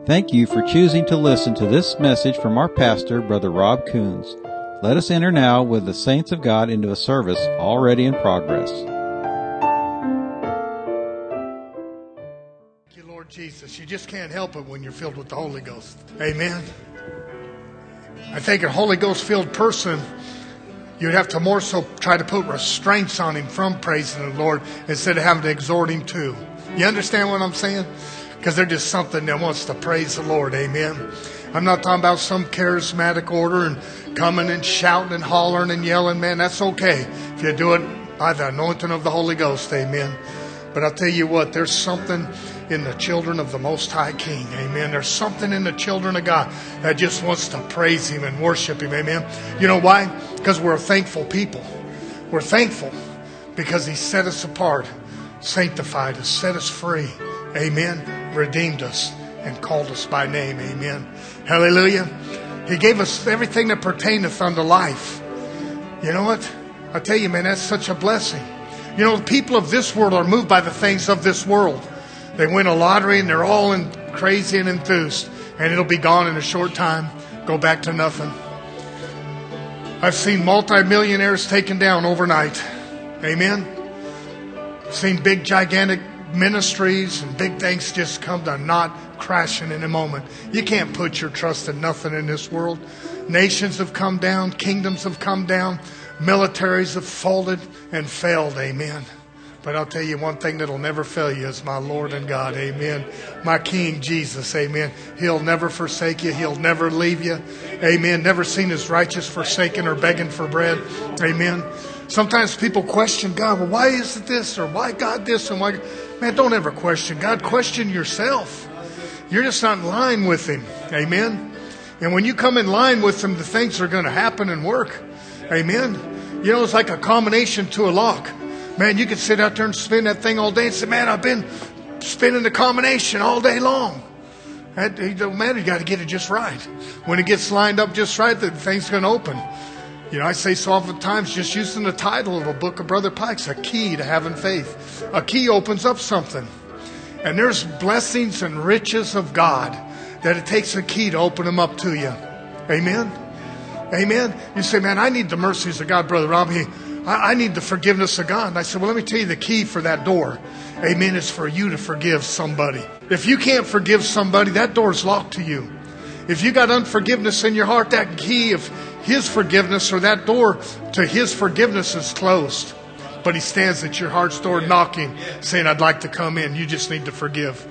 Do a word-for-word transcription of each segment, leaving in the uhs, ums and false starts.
Thank you for choosing to listen to this message from our pastor, Brother Rob Coons. Let us enter now with the saints of God into a service already in progress. Thank you, Lord Jesus. You just can't help it when you're filled with the Holy Ghost. Amen. I think a Holy Ghost-filled person, you'd have to more so try to put restraints on him from praising the Lord instead of having to exhort him to. You understand what I'm saying? Because they're just something that wants to praise the Lord. Amen. I'm not talking about some charismatic order and coming and shouting and hollering and yelling. Man, that's okay if you do it by the anointing of the Holy Ghost. Amen. But I'll tell you what, there's something in the children of the Most High King. Amen. There's something in the children of God that just wants to praise Him and worship Him. Amen. You know why? Because we're a thankful people. We're thankful because He set us apart, sanctified us, set us free. Amen. Redeemed us and called us by name. Amen. Hallelujah. He gave us everything that pertaineth unto life. You know what? I tell you, man, that's such a blessing. You know, the people of this world are moved by the things of this world. They win a lottery and they're all in crazy and enthused. And it'll be gone in a short time. Go back to nothing. I've seen multimillionaires taken down overnight. Amen. I've seen big, gigantic ministries and big things just come to naught, crashing in a moment. You can't put your trust in nothing in this world. Nations have come down. Kingdoms have come down. Militaries have folded and failed. Amen. But I'll tell you one thing that'll never fail you is my Lord and God. Amen. My King Jesus. Amen. He'll never forsake you. He'll never leave you. Amen. Never seen His righteous forsaken or begging for bread. Amen. Sometimes people question God. Well, why is it this? Or why God this? And why? Man, don't ever question God. Question yourself. You're just not in line with Him. Amen. And when you come in line with Him, the things are going to happen and work. Amen. You know, it's like a combination to a lock. Man, you could sit out there and spin that thing all day and say, man, I've been spinning the combination all day long. That, it don't matter. You got to get it just right. When it gets lined up just right, the thing's going to open. You know, I say so oftentimes, just using the title of a book of Brother Pike's, A Key to Having Faith. A key opens up something. And there's blessings and riches of God that it takes a key to open them up to you. Amen? Amen? You say, man, I need the mercies of God, Brother Rob. He, I, I need the forgiveness of God. And I said, well, let me tell you the key for that door. Amen, is for you to forgive somebody. If you can't forgive somebody, that door's locked to you. If you got unforgiveness in your heart, that key of His forgiveness or that door to His forgiveness is closed. But He stands at your heart's door knocking, saying, I'd like to come in. You just need to forgive.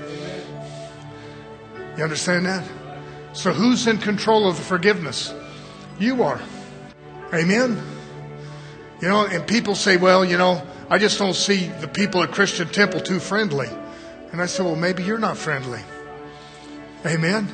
You understand that? So who's in control of the forgiveness? You are. Amen? You know, and people say, well, you know, I just don't see the people at Christian Temple too friendly. And I said, well, maybe you're not friendly. Amen?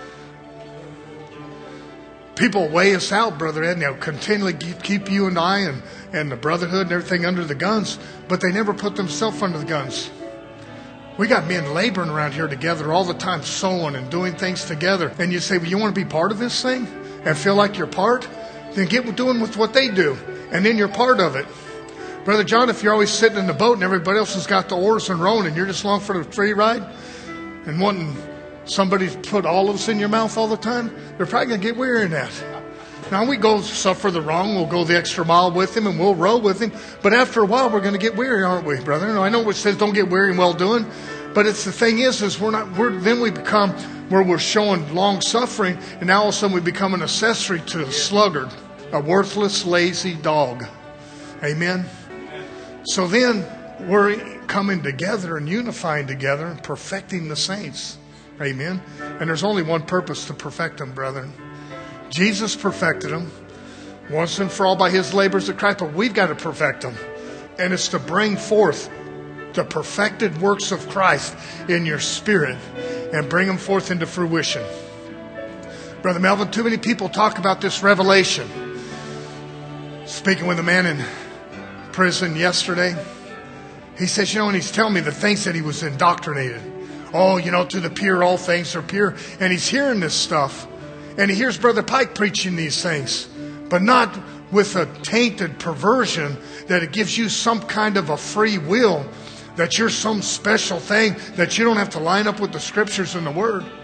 People weigh us out, Brother Ed. They'll continually keep you and I and, and the brotherhood and everything under the guns, but they never put themselves under the guns. We got men laboring around here together all the time, sowing and doing things together. And you say, well, you want to be part of this thing and feel like you're part? Then get doing with what they do, and then you're part of it. Brother John, if you're always sitting in the boat and everybody else has got the oars and rowing and you're just along for the free ride and wanting somebody to put olives in your mouth all the time, they're probably going to get weary in that. Now we go suffer the wrong, we'll go the extra mile with Him and we'll row with Him. But after a while we're going to get weary, aren't we, brother? I know it says don't get weary in well doing, but it's the thing is, is we're not, we're, then we become where we're showing long suffering, and now all of a sudden we become an accessory to a sluggard, a worthless, lazy dog. Amen? So then we're coming together and unifying together and perfecting the saints. Amen. And there's only one purpose to perfect them, brethren. Jesus perfected them once and for all by His labors at Christ, but we've got to perfect them. And it's to bring forth the perfected works of Christ in your spirit and bring them forth into fruition. Brother Melvin, too many people talk about this revelation. Speaking with a man in prison yesterday, he says, you know, and he's telling me the things that he was indoctrinated. Oh, you know, to the pure, all things are pure. And he's hearing this stuff. And he hears Brother Pike preaching these things. But not with a tainted perversion that it gives you some kind of a free will, that you're some special thing, that you don't have to line up with the Scriptures and the Word.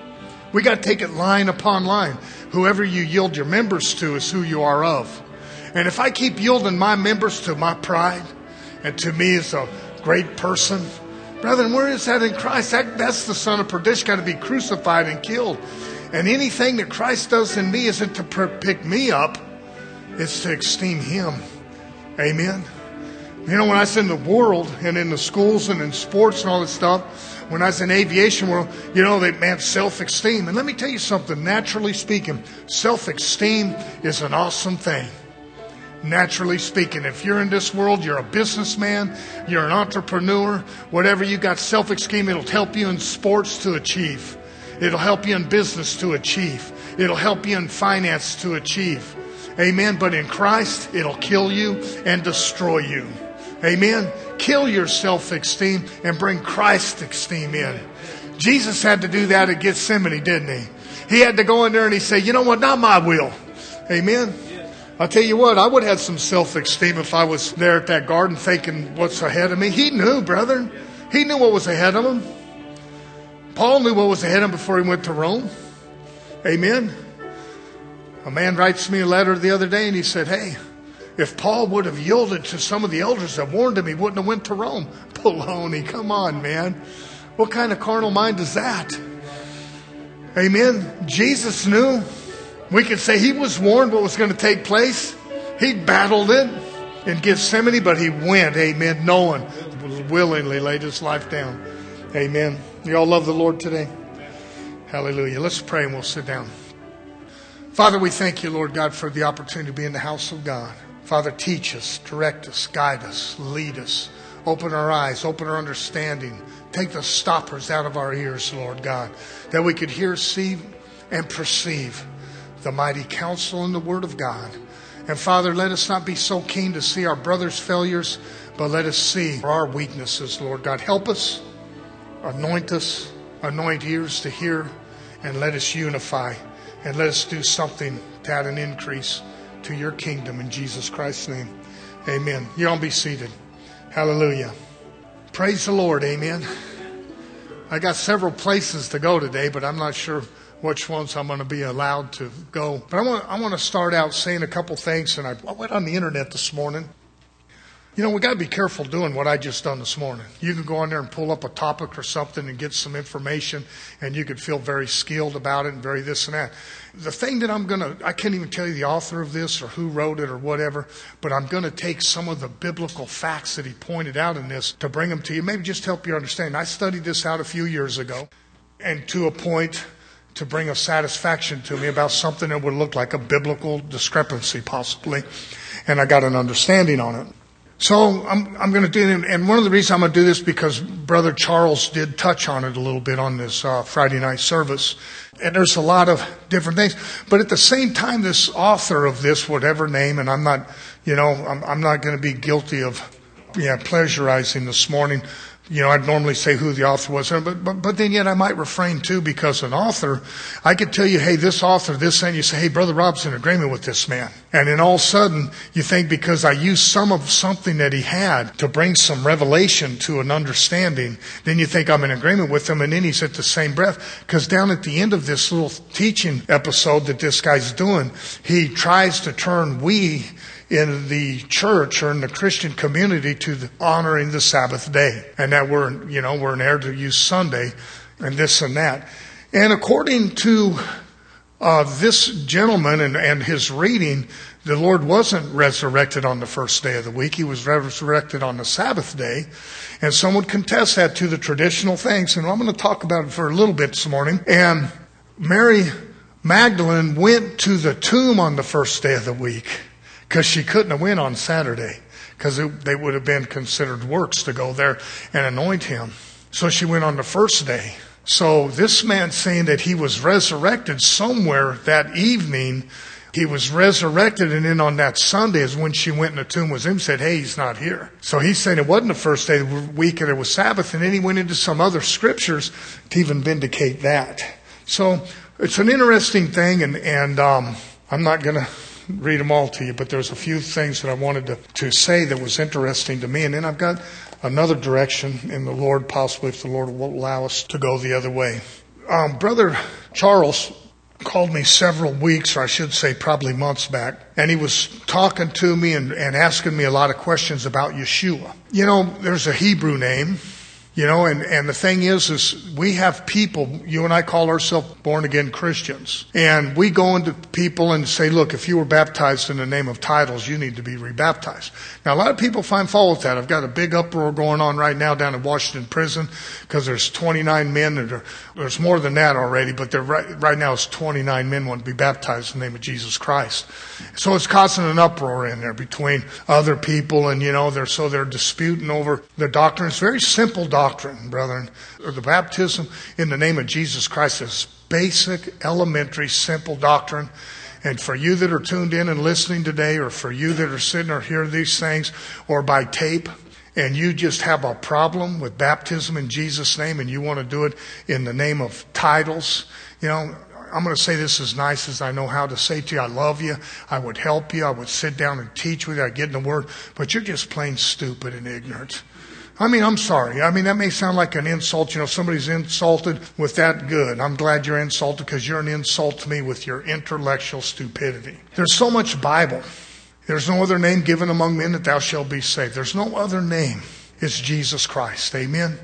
We got to take it line upon line. Whoever you yield your members to is who you are of. And if I keep yielding my members to my pride and to me as a great person, brethren, where is that in Christ? That, that's the son of perdition, got to be crucified and killed. And anything that Christ does in me isn't to pick me up, it's to esteem Him. Amen. You know, when I was in the world and in the schools and in sports and all this stuff, when I was in aviation world, you know, they meant self-esteem. And let me tell you something, naturally speaking, self-esteem is an awesome thing. Naturally speaking, if you're in this world, you're a businessman, you're an entrepreneur, whatever you got self-esteem, it'll help you in sports to achieve. It'll help you in business to achieve. It'll help you in finance to achieve. Amen. But in Christ, it'll kill you and destroy you. Amen. Kill your self-esteem and bring Christ's esteem in. Jesus had to do that at Gethsemane, didn't he? He had to go in there and he said, you know what, not my will. Amen. I'll tell you what, I would have some self-esteem if I was there at that garden thinking what's ahead of me. He knew, brethren. He knew what was ahead of him. Paul knew what was ahead of him before he went to Rome. Amen. A man writes me a letter the other day and he said, hey, if Paul would have yielded to some of the elders that warned him, he wouldn't have went to Rome. Baloney, come on, man. What kind of carnal mind is that? Amen. Jesus knew. We could say he was warned what was going to take place. He battled it in Gethsemane, but he went, amen, knowing, willingly laid his life down. Amen. You all love the Lord today? Hallelujah. Let's pray and we'll sit down. Father, we thank you, Lord God, for the opportunity to be in the house of God. Father, teach us, direct us, guide us, lead us. Open our eyes, open our understanding. Take the stoppers out of our ears, Lord God, that we could hear, see, and perceive the mighty counsel and the word of God. And Father, let us not be so keen to see our brothers' failures, but let us see our weaknesses, Lord God. Help us, anoint us, anoint ears to hear, and let us unify, and let us do something to add an increase to your kingdom in Jesus Christ's name. Amen. You all be seated. Hallelujah. Praise the Lord. Amen. I got several places to go today, but I'm not sure which ones I'm going to be allowed to go. But I want, I want to start out saying a couple things. And I, I went on the internet this morning. You know, we got to be careful doing what I just done this morning. You can go on there and pull up a topic or something and get some information, and you could feel very skilled about it and very this and that. The thing that I'm going to, I can't even tell you the author of this or who wrote it or whatever, but I'm going to take some of the biblical facts that he pointed out in this to bring them to you. Maybe just help you understand. I studied this out a few years ago, and to a point to bring a satisfaction to me about something that would look like a biblical discrepancy possibly, and I got an understanding on it. So I'm, I'm going to do it, and one of the reasons I'm going to do this because Brother Charles did touch on it a little bit on this uh, Friday night service, and there's a lot of different things. But at the same time, this author of this, whatever name, and I'm not, you know, I'm, I'm not going to be guilty of, yeah, pleasurizing this morning. You know, I'd normally say who the author was, but, but, but then yet I might refrain too, because an author, I could tell you, hey, this author, this, and you say, hey, Brother Rob's in agreement with this man. And then all of a sudden, you think because I used some of something that he had to bring some revelation to an understanding, then you think I'm in agreement with him, and then he's at the same breath. Because down at the end of this little teaching episode that this guy's doing, he tries to turn we in the church or in the Christian community to the honoring the Sabbath day. And that we're, you know, we're an heir to use Sunday and this and that. And according to uh, this gentleman and, and his reading, the Lord wasn't resurrected on the first day of the week. He was resurrected on the Sabbath day. And some would contest that to the traditional things. And I'm going to talk about it for a little bit this morning. And Mary Magdalene went to the tomb on the first day of the week, because she couldn't have went on Saturday, because they would have been considered works to go there and anoint him. So she went on the first day. So this man saying that he was resurrected somewhere that evening, he was resurrected, and then on that Sunday is when she went in the tomb with him, said, hey, he's not here. So he's saying it wasn't the first day of the week and it was Sabbath, and then he went into some other scriptures to even vindicate that. So it's an interesting thing, and, and um, I'm not going to read them all to you, but there's a few things that I wanted to, to say that was interesting to me. And then I've got another direction in the Lord, possibly if the Lord will allow us to go the other way. Um, Brother Charles called me several weeks, or I should say probably months back, and he was talking to me and, and asking me a lot of questions about Yeshua. You know, there's a Hebrew name, you know, and, and the thing is, is we have people, you and I call ourselves born again Christians, and we go into people and say, look, if you were baptized in the name of titles, you need to be rebaptized. Now, a lot of people find fault with that. I've got a big uproar going on right now down in Washington prison because there's twenty-nine men that are, there's more than that already, but there right, right now it's twenty-nine men want to be baptized in the name of Jesus Christ. So it's causing an uproar in there between other people, and you know, they're, so they're disputing over the doctrine. It's very simple doctrine, brethren. The baptism in the name of Jesus Christ is basic, elementary, simple doctrine. And for you that are tuned in and listening today, or for you that are sitting or hear these things, or by tape, and you just have a problem with baptism in Jesus' name, and you want to do it in the name of titles, you know, I'm going to say this as nice as I know how to say to you. I love you. I would help you. I would sit down and teach with you. I'd get in the Word. But you're just plain stupid and ignorant. I mean, I'm sorry. I mean, that may sound like an insult. You know, somebody's insulted with that. Good. I'm glad you're insulted, because you're an insult to me with your intellectual stupidity. There's so much Bible. There's no other name given among men that thou shalt be saved. There's no other name. It's Jesus Christ. Amen.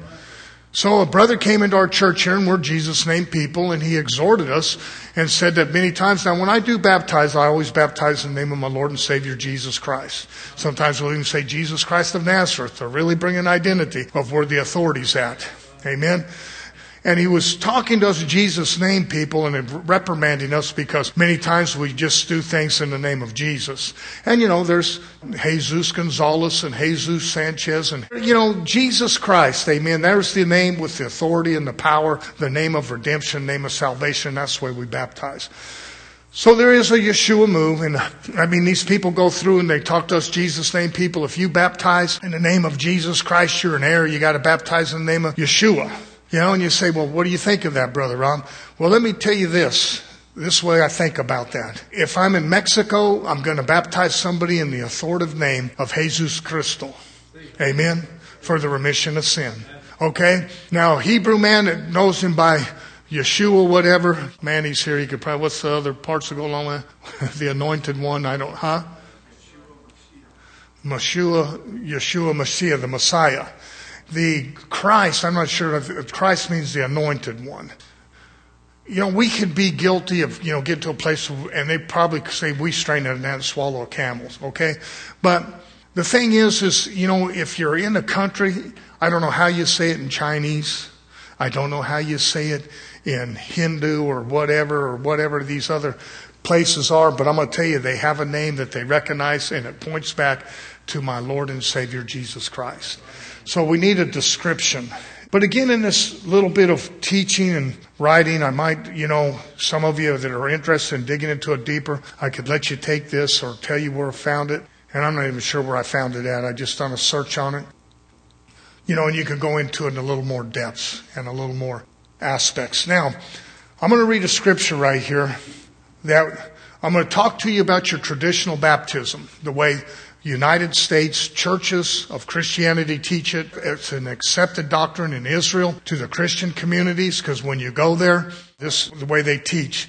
So a brother came into our church here, and we're Jesus' name people, and he exhorted us and said that many times. Now, when I do baptize, I always baptize in the name of my Lord and Savior, Jesus Christ. Sometimes we'll even say Jesus Christ of Nazareth to really bring an identity of where the authority's at. Amen. And he was talking to us Jesus' name people and reprimanding us because many times we just do things in the name of Jesus. And you know, there's Jesus Gonzalez and Jesus Sanchez and, you know, Jesus Christ. Amen. There's the name with the authority and the power, the name of redemption, name of salvation. That's the way we baptize. So there is a Yeshua move, and I mean, these people go through and they talk to us Jesus' name people. If you baptize in the name of Jesus Christ, you're an error. You got to baptize in the name of Yeshua. You know, and you say, well, what do you think of that, Brother Rob? Well, let me tell you this. This way I think about that. If I'm in Mexico, I'm going to baptize somebody in the authoritative name of Jesus Cristo. Amen. For the remission of sin. Okay? Now, a Hebrew man that knows him by Yeshua, whatever. Man, he's here. He could probably, what's the other parts that go along with the anointed one? I don't, huh? Yeshua, Yeshua Mashiach, the Messiah. The Christ, I'm not sure if Christ means the anointed one. You know, we could be guilty of, you know, get to a place and they probably say we strain at an ant and swallow a camel, okay? But the thing is, is, you know, if you're in a country, I don't know how you say it in Chinese. I don't know how you say it in Hindu or whatever, or whatever these other places are, but I'm going to tell you, they have a name that they recognize, and it points back to my Lord and Savior Jesus Christ. So we need a description. But again, in this little bit of teaching and writing, I might, you know, some of you that are interested in digging into it deeper, I could let you take this or tell you where I found it. And I'm not even sure where I found it at. I just done a search on it. You know, and you can go into it in a little more depths and a little more aspects. Now, I'm going to read a scripture right here that I'm going to talk to you about your traditional baptism, the way United States churches of Christianity teach it. It's an accepted doctrine in Israel to the Christian communities, because when you go there, this is the way they teach.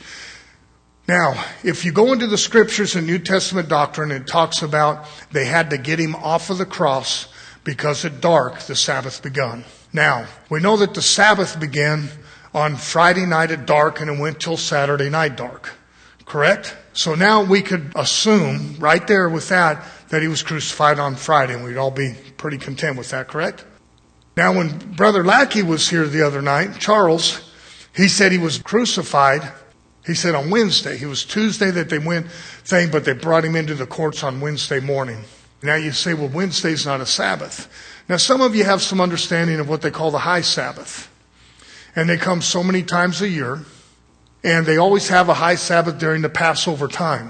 Now, if you go into the scriptures in New Testament doctrine, it talks about they had to get him off of the cross because at dark the Sabbath begun. Now, we know that the Sabbath began on Friday night at dark and it went till Saturday night dark. Correct? So now we could assume right there with that that he was crucified on Friday, and we'd all be pretty content with that, correct? Now when Brother Lackey was here the other night, Charles, he said he was crucified, he said on Wednesday. It was Tuesday that they went thing, but they brought him into the courts on Wednesday morning. Now you say, well, Wednesday's not a Sabbath. Now some of you have some understanding of what they call the high Sabbath. And they come so many times a year. And they always have a high Sabbath during the Passover time.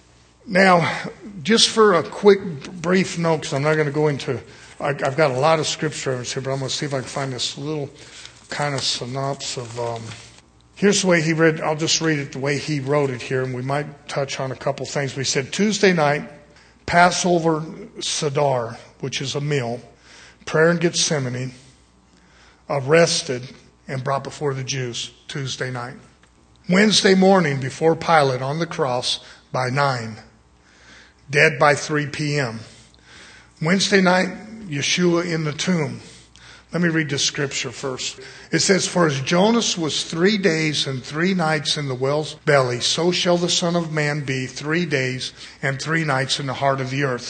Now, just for a quick, brief note, because I'm not going to go into, I, I've got a lot of scripture here, but I'm going to see if I can find this little kind of synopsis of, um, here's the way he read, I'll just read it the way he wrote it here, and we might touch on a couple things. We said Tuesday night, Passover Seder, which is a meal, prayer in Gethsemane, arrested, and brought before the Jews Tuesday night. Wednesday morning before Pilate on the cross by nine. Dead by three p.m. Wednesday night, Yeshua in the tomb. Let me read the scripture first. It says, "For as Jonas was three days and three nights in the whale's belly, so shall the Son of Man be three days and three nights in the heart of the earth."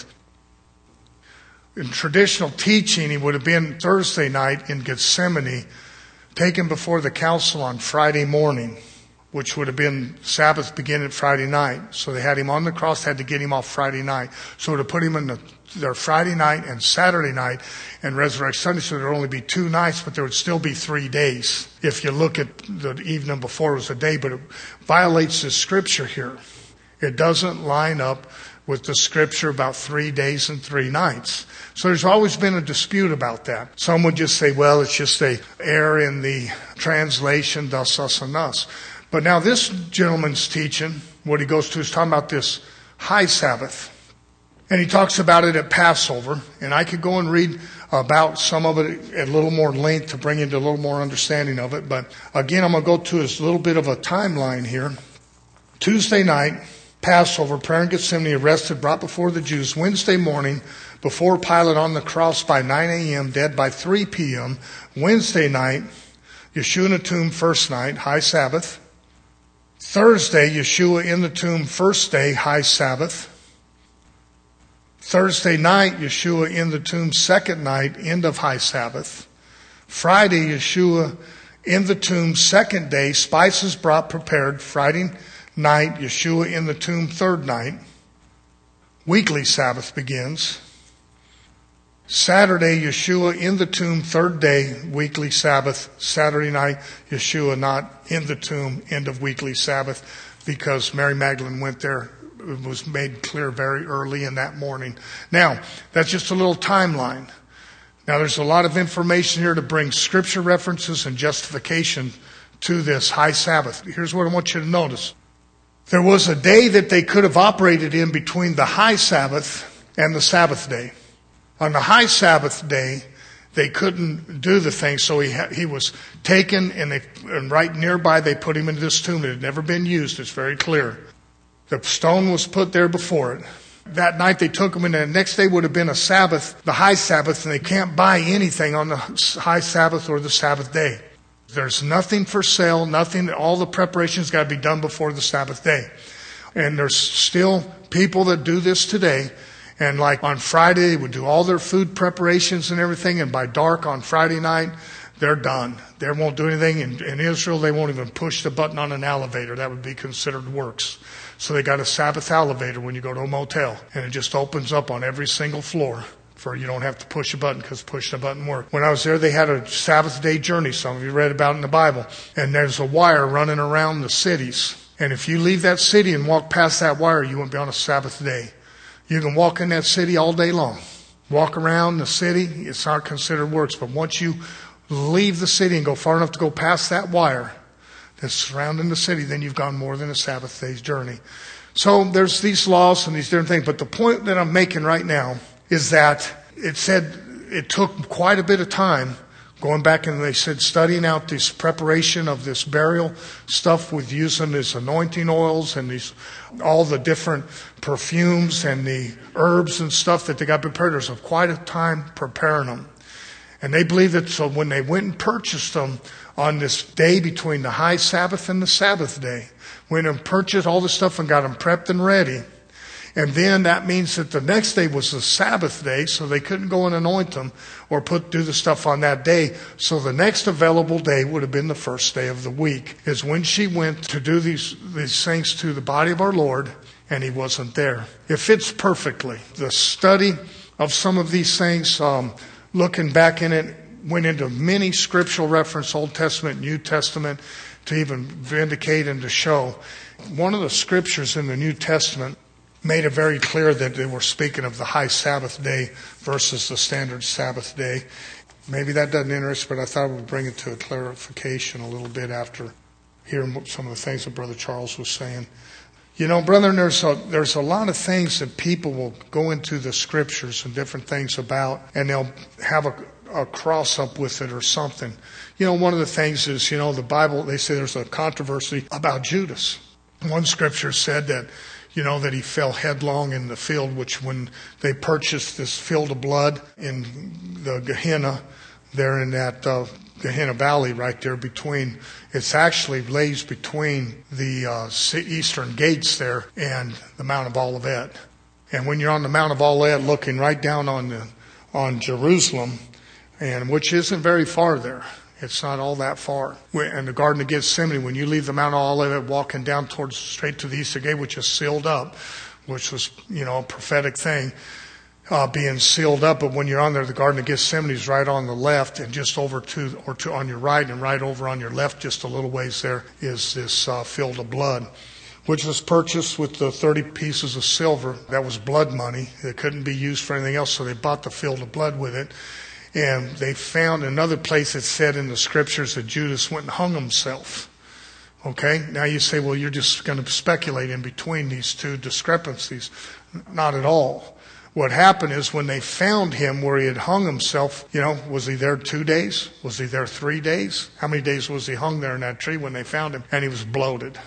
In traditional teaching, he would have been Thursday night in Gethsemane, taken before the council on Friday morning, which would have been Sabbath beginning Friday night. So they had him on the cross, had to get him off Friday night. So to put him in the, their Friday night and Saturday night and resurrect Sunday, so there would only be two nights, but there would still be three days. If you look at the evening before, it was a day, but it violates the scripture here. It doesn't line up with the scripture about three days and three nights. So there's always been a dispute about that. Some would just say, well, it's just a error in the translation, thus, us, and us. But now this gentleman's teaching, what he goes to is talking about this high Sabbath. And he talks about it at Passover. And I could go and read about some of it at a little more length to bring you into a little more understanding of it. But again, I'm going to go to a little bit of a timeline here. Tuesday night, Passover, prayer in Gethsemane, arrested, brought before the Jews. Wednesday morning, before Pilate on the cross by nine a.m., dead by three p.m. Wednesday night, Yeshua in the tomb first night, high Sabbath. Thursday, Yeshua in the tomb first day, high Sabbath. Thursday night, Yeshua in the tomb second night, end of high Sabbath. Friday, Yeshua in the tomb second day, spices brought prepared. Friday night, Yeshua in the tomb third night. Weekly Sabbath begins. Saturday, Yeshua in the tomb third day, weekly Sabbath. Saturday night, Yeshua not in the tomb, end of weekly Sabbath, because Mary Magdalene went there. It was made clear very early in that morning. Now, that's just a little timeline. Now, there's a lot of information here to bring scripture references and justification to this high Sabbath. Here's what I want you to notice. There was a day that they could have operated in between the high Sabbath and the Sabbath day. On the high Sabbath day, they couldn't do the thing, so he ha- he was taken, and, they, and right nearby they put him into this tomb. It had never been used, it's very clear. The stone was put there before it. That night they took him, and the next day would have been a Sabbath, the high Sabbath, and they can't buy anything on the high Sabbath or the Sabbath day. There's nothing for sale, nothing, all the preparations got to be done before the Sabbath day. And there's still people that do this today. And like on Friday, they would do all their food preparations and everything. And by dark on Friday night, they're done. They won't do anything. In, in Israel, they won't even push the button on an elevator. That would be considered works. So they got a Sabbath elevator when you go to a motel. And it just opens up on every single floor. For you don't have to push a button, because pushing a button works. When I was there, they had a Sabbath day journey. Some of you read about it in the Bible. And there's a wire running around the cities. And if you leave that city and walk past that wire, you won't be on a Sabbath day. You can walk in that city all day long. Walk around the city, it's not considered works. But once you leave the city and go far enough to go past that wire that's surrounding the city, then you've gone more than a Sabbath day's journey. So there's these laws and these different things. But the point that I'm making right now is that it said it took quite a bit of time going back, and they said studying out this preparation of this burial stuff with using these anointing oils and these all the different perfumes and the herbs and stuff that they got prepared. There's quite a time preparing them. And they believe that, so when they went and purchased them on this day between the high Sabbath and the Sabbath day, went and purchased all this stuff and got them prepped and ready. And then that means that the next day was the Sabbath day, so they couldn't go and anoint them or put do the stuff on that day. So the next available day would have been the first day of the week, is when she went to do these, these things to the body of our Lord, and he wasn't there. It fits perfectly. The study of some of these things, um, looking back in it, went into many scriptural reference, Old Testament, New Testament, to even vindicate and to show. One of the scriptures in the New Testament made it very clear that they were speaking of the high Sabbath day versus the standard Sabbath day. Maybe that doesn't interest, but I thought I would bring it to a clarification a little bit after hearing some of the things that Brother Charles was saying. You know, brethren, there's a, there's a lot of things that people will go into the scriptures and different things about, and they'll have a, a cross up with it or something. You know, one of the things is, you know, the Bible, they say there's a controversy about Judas. One scripture said that, you know, that he fell headlong in the field, which when they purchased this field of blood in the Gehenna, there in that uh, Gehenna Valley right there between, it's actually lays between the uh, eastern gates there and the Mount of Olivet. And when you're on the Mount of Olivet looking right down on the, on Jerusalem, and which isn't very far there. It's not all that far. And the Garden of Gethsemane, when you leave the Mount of Olivet walking down towards straight to the eastern gate, which is sealed up, which was, you know, a prophetic thing, uh, being sealed up. But when you're on there, the Garden of Gethsemane is right on the left, and just over to, or to on your right, and right over on your left, just a little ways there, is this uh, field of blood, which was purchased with the thirty pieces of silver. That was blood money. It couldn't be used for anything else, so they bought the field of blood with it. And they found another place that said in the scriptures that Judas went and hung himself. Okay? Now you say, well, you're just going to speculate in between these two discrepancies. Not at all. What happened is when they found him where he had hung himself, you know, was he there two days? Was he there three days? How many days was he hung there in that tree when they found him? And he was bloated.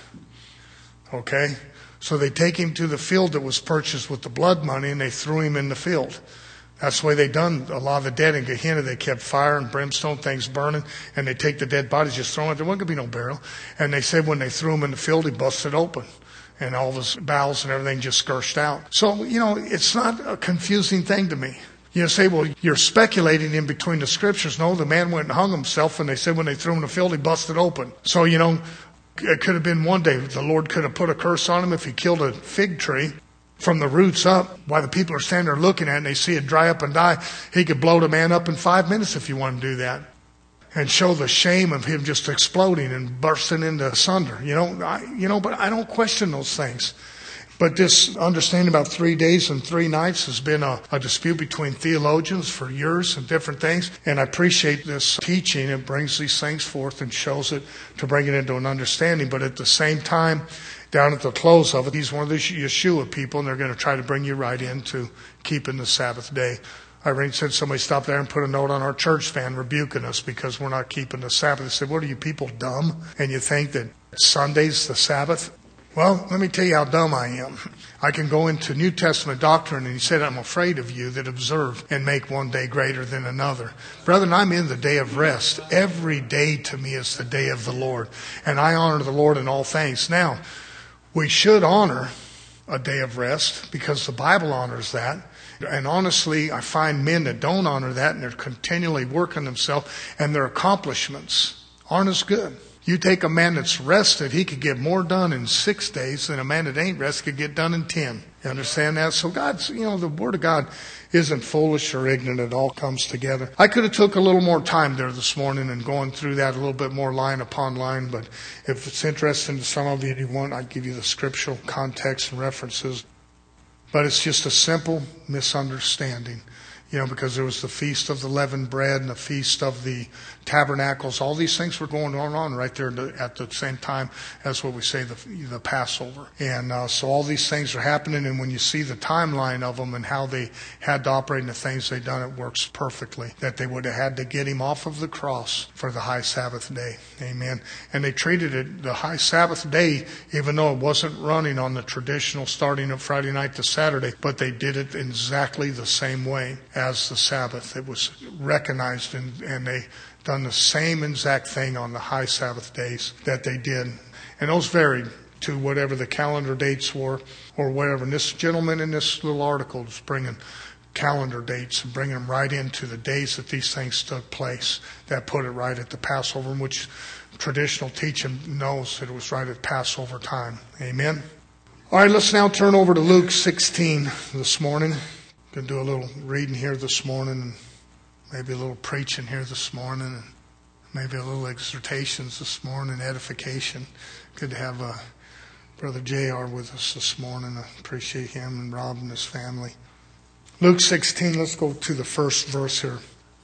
Okay? So they take him to the field that was purchased with the blood money, and they threw him in the field. That's the way they done a lot of the dead in Gehenna. They kept fire and brimstone, things burning, and they take the dead bodies, just throw them. There wasn't going to be no burial. And they said when they threw him in the field, he busted open, and all of his bowels and everything just scourged out. So, you know, it's not a confusing thing to me. You say, well, you're speculating in between the scriptures. No, the man went and hung himself, and they said when they threw him in the field, he busted open. So, you know, it could have been one day the Lord could have put a curse on him if he killed a fig tree. From the roots up, while the people are standing there looking at it and they see it dry up and die, he could blow the man up in five minutes if you want to do that. And show the shame of him just exploding and bursting into sunder. You know, I, you know, but I don't question those things. But this understanding about three days and three nights has been a, a dispute between theologians for years and different things. And I appreciate this teaching. It brings these things forth and shows it to bring it into an understanding. But at the same time, down at the close of it, he's one of the Yeshua people, and they're going to try to bring you right into keeping the Sabbath day. Irene said somebody stopped there and put a note on our church van rebuking us because we're not keeping the Sabbath. They said, what are you people, dumb? And you think that Sunday's the Sabbath? Well, let me tell you how dumb I am. I can go into New Testament doctrine, and he said, I'm afraid of you that observe and make one day greater than another. Brethren, I'm in the day of rest. Every day to me is the day of the Lord, and I honor the Lord in all things. Now, we should honor a day of rest because the Bible honors that. And honestly, I find men that don't honor that, and they're continually working themselves, and their accomplishments aren't as good. You take a man that's rested, he could get more done in six days than a man that ain't rested could get done in ten. You understand that? So God's, you know, the Word of God isn't foolish or ignorant. It all comes together. I could have took a little more time there this morning and going through that a little bit more line upon line, but if it's interesting to some of you, you want, I'd give you the scriptural context and references. But it's just a simple misunderstanding. You know, because there was the Feast of the Leavened Bread and the Feast of the Tabernacles. All these things were going on right there at the same time as what we say, the, the Passover. And uh, so all these things are happening. And when you see the timeline of them and how they had to operate and the things they've done, it works perfectly. That they would have had to get him off of the cross for the high Sabbath day. Amen. And they treated it the high Sabbath day, even though it wasn't running on the traditional starting of Friday night to Saturday, but they did it exactly the same way as the Sabbath. It was recognized, and, and they done the same exact thing on the high Sabbath days that they did. And those varied to whatever the calendar dates were or whatever. And this gentleman in this little article is bringing calendar dates and bringing them right into the days that these things took place. That put it right at the Passover, in which traditional teaching knows that it was right at Passover time. Amen. All right, let's now turn over to Luke sixteen this morning. Going to do a little reading here this morning, and maybe a little preaching here this morning, and maybe a little exhortations this morning, edification. Good to have uh, Brother J R with us this morning. I appreciate him and Rob and his family. Luke sixteen, let's go to the first verse here.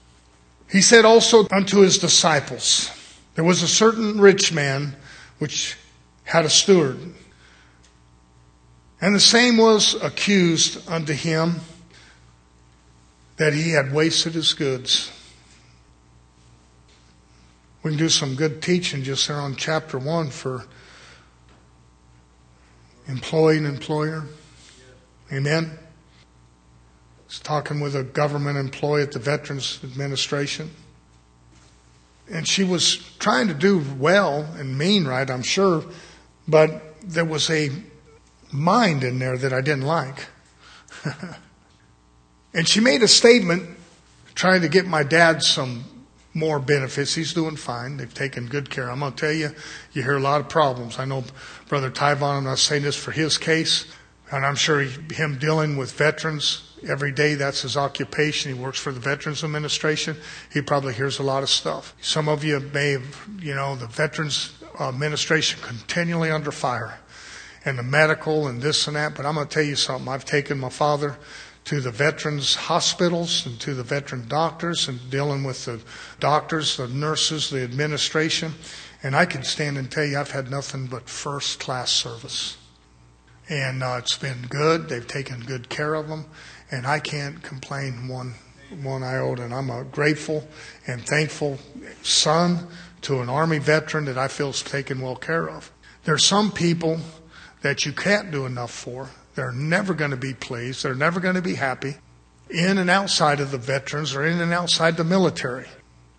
He said also unto his disciples, there was a certain rich man which had a steward, And the same was accused unto him that he had wasted his goods. We can do some good teaching just there on chapter one for employee and employer. Amen. I was talking with a government employee at the Veterans Administration. And she was trying to do well and mean right, I'm sure. But there was a mind in there that I didn't like. And she made a statement trying to get my dad some more benefits. He's doing fine. They've taken good care. I'm going to tell you, you hear a lot of problems. I know Brother Tyvon, I'm not saying this for his case, and I'm sure he, him dealing with veterans every day, that's his occupation. He works for the Veterans Administration. He probably hears a lot of stuff. Some of you may have, you know, the Veterans Administration continually under fire, and the medical and this and that. But I'm going to tell you something. I've taken my father to the veterans hospitals and to the veteran doctors and dealing with the doctors, the nurses, the administration. And I can stand and tell you I've had nothing but first class service. And uh, it's been good. They've taken good care of them. And I can't complain one, one iota. And I'm a grateful and thankful son to an Army veteran that I feel is taken well care of. There's some people that you can't do enough for. They're never going to be pleased. They're never going to be happy in and outside of the veterans or in and outside the military.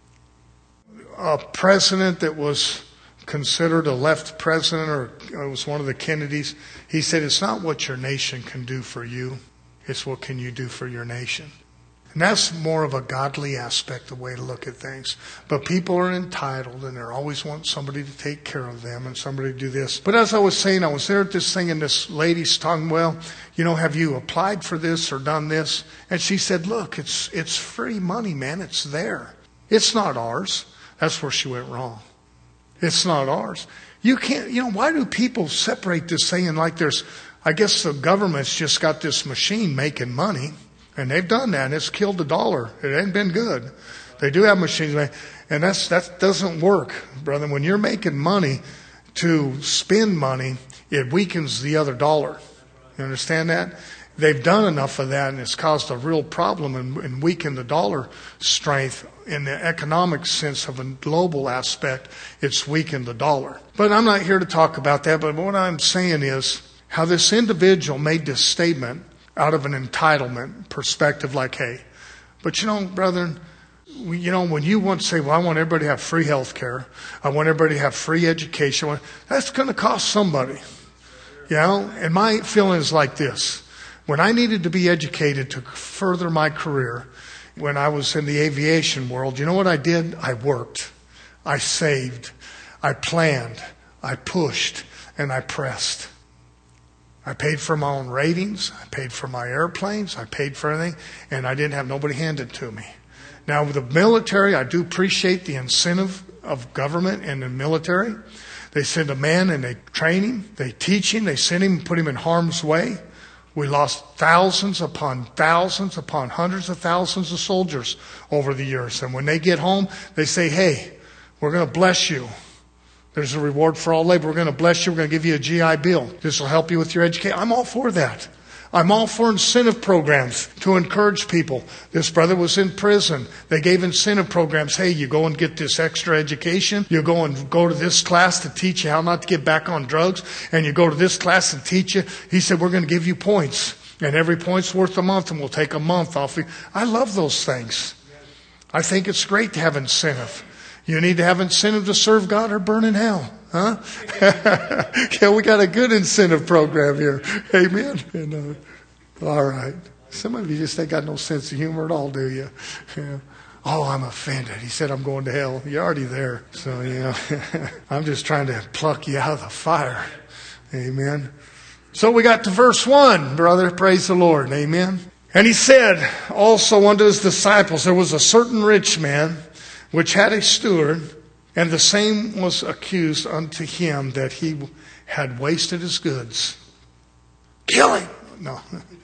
A president that was considered a left president, or it was one of the Kennedys, he said, it's not what your nation can do for you. It's what can you do for your nation. And that's more of a godly aspect, the way to look at things. But people are entitled, and they always want somebody to take care of them and somebody to do this. But as I was saying, I was there at this thing, and this lady's talking, well, you know, have you applied for this or done this? And she said, look, it's it's free money, man. It's there. It's not ours. That's where she went wrong. It's not ours. You can't, you know, why do people separate this thing and like there's, I guess the government's just got this machine making money. And they've done that, and it's killed the dollar. It ain't been good. They do have machines, and that's that doesn't work, brother. When you're making money to spend money, it weakens the other dollar. You understand that? They've done enough of that, and it's caused a real problem and, and weakened the dollar strength in the economic sense of a global aspect. It's weakened the dollar. But I'm not here to talk about that. But what I'm saying is how this individual made this statement out of an entitlement perspective, like, hey, but you know, brethren, we, you know, when you want to say, well, I want everybody to have free health care, I want everybody to have free education, that's going to cost somebody. You know, and my feeling is like this. When I needed to be educated to further my career, when I was in the aviation world, you know what I did? I worked, I saved, I planned, I pushed, and I pressed. I paid for my own ratings. I paid for my airplanes. I paid for everything. And I didn't have nobody hand it to me. Now, with the military, I do appreciate the incentive of government and the military. They send a man and they train him. They teach him. They send him and put him in harm's way. We lost thousands upon thousands upon hundreds of thousands of soldiers over the years. And when they get home, they say, hey, we're going to bless you. There's a reward for all labor. We're going to bless you. We're going to give you a G I Bill. This will help you with your education. I'm all for that. I'm all for incentive programs to encourage people. This brother was in prison. They gave incentive programs. Hey, you go and get this extra education. You go and go to this class to teach you how not to get back on drugs. And you go to this class to teach you. He said, we're going to give you points. And every point's worth a month, and we'll take a month off you. I love those things. I think it's great to have incentive. You need to have incentive to serve God or burn in hell. Huh? Yeah, we got a good incentive program here. Amen. And, uh, all right. Some of you just ain't got no sense of humor at all, do you? Yeah. Oh, I'm offended. He said I'm going to hell. You're already there. So, you know, I'm just trying to pluck you out of the fire. Amen. So we got to verse one, brother. Praise the Lord. Amen. And he said also unto his disciples, there was a certain rich man which had a steward, and the same was accused unto him that he had wasted his goods. Kill him. No.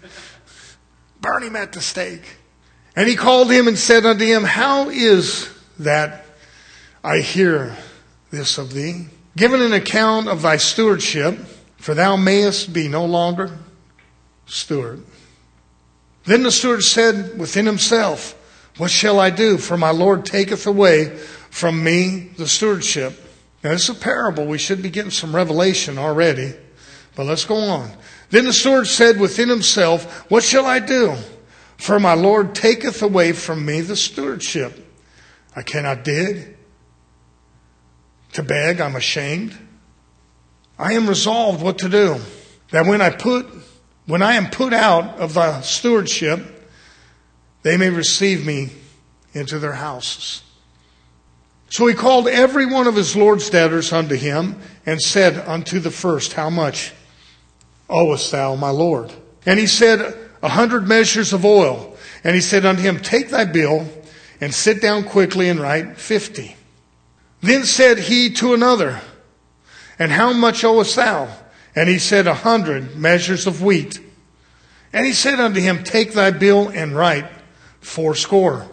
Burn him at the stake. And he called him and said unto him, how is that I hear this of thee? Given an account of thy stewardship, for thou mayest be no longer steward. Then the steward said within himself, what shall I do? For my Lord taketh away from me the stewardship. Now this is a parable. We should be getting some revelation already. But let's go on. Then the steward said within himself, what shall I do? For my Lord taketh away from me the stewardship. I cannot dig. To beg, I'm ashamed. I am resolved what to do. That when I put, when I am put out of the stewardship, they may receive me into their houses. So he called every one of his Lord's debtors unto him, and said unto the first, how much owest thou, my Lord? And he said, a hundred measures of oil. And he said unto him, take thy bill, and sit down quickly and write fifty. Then said he to another, and how much owest thou? And he said, a hundred measures of wheat. And he said unto him, take thy bill and write fourscore.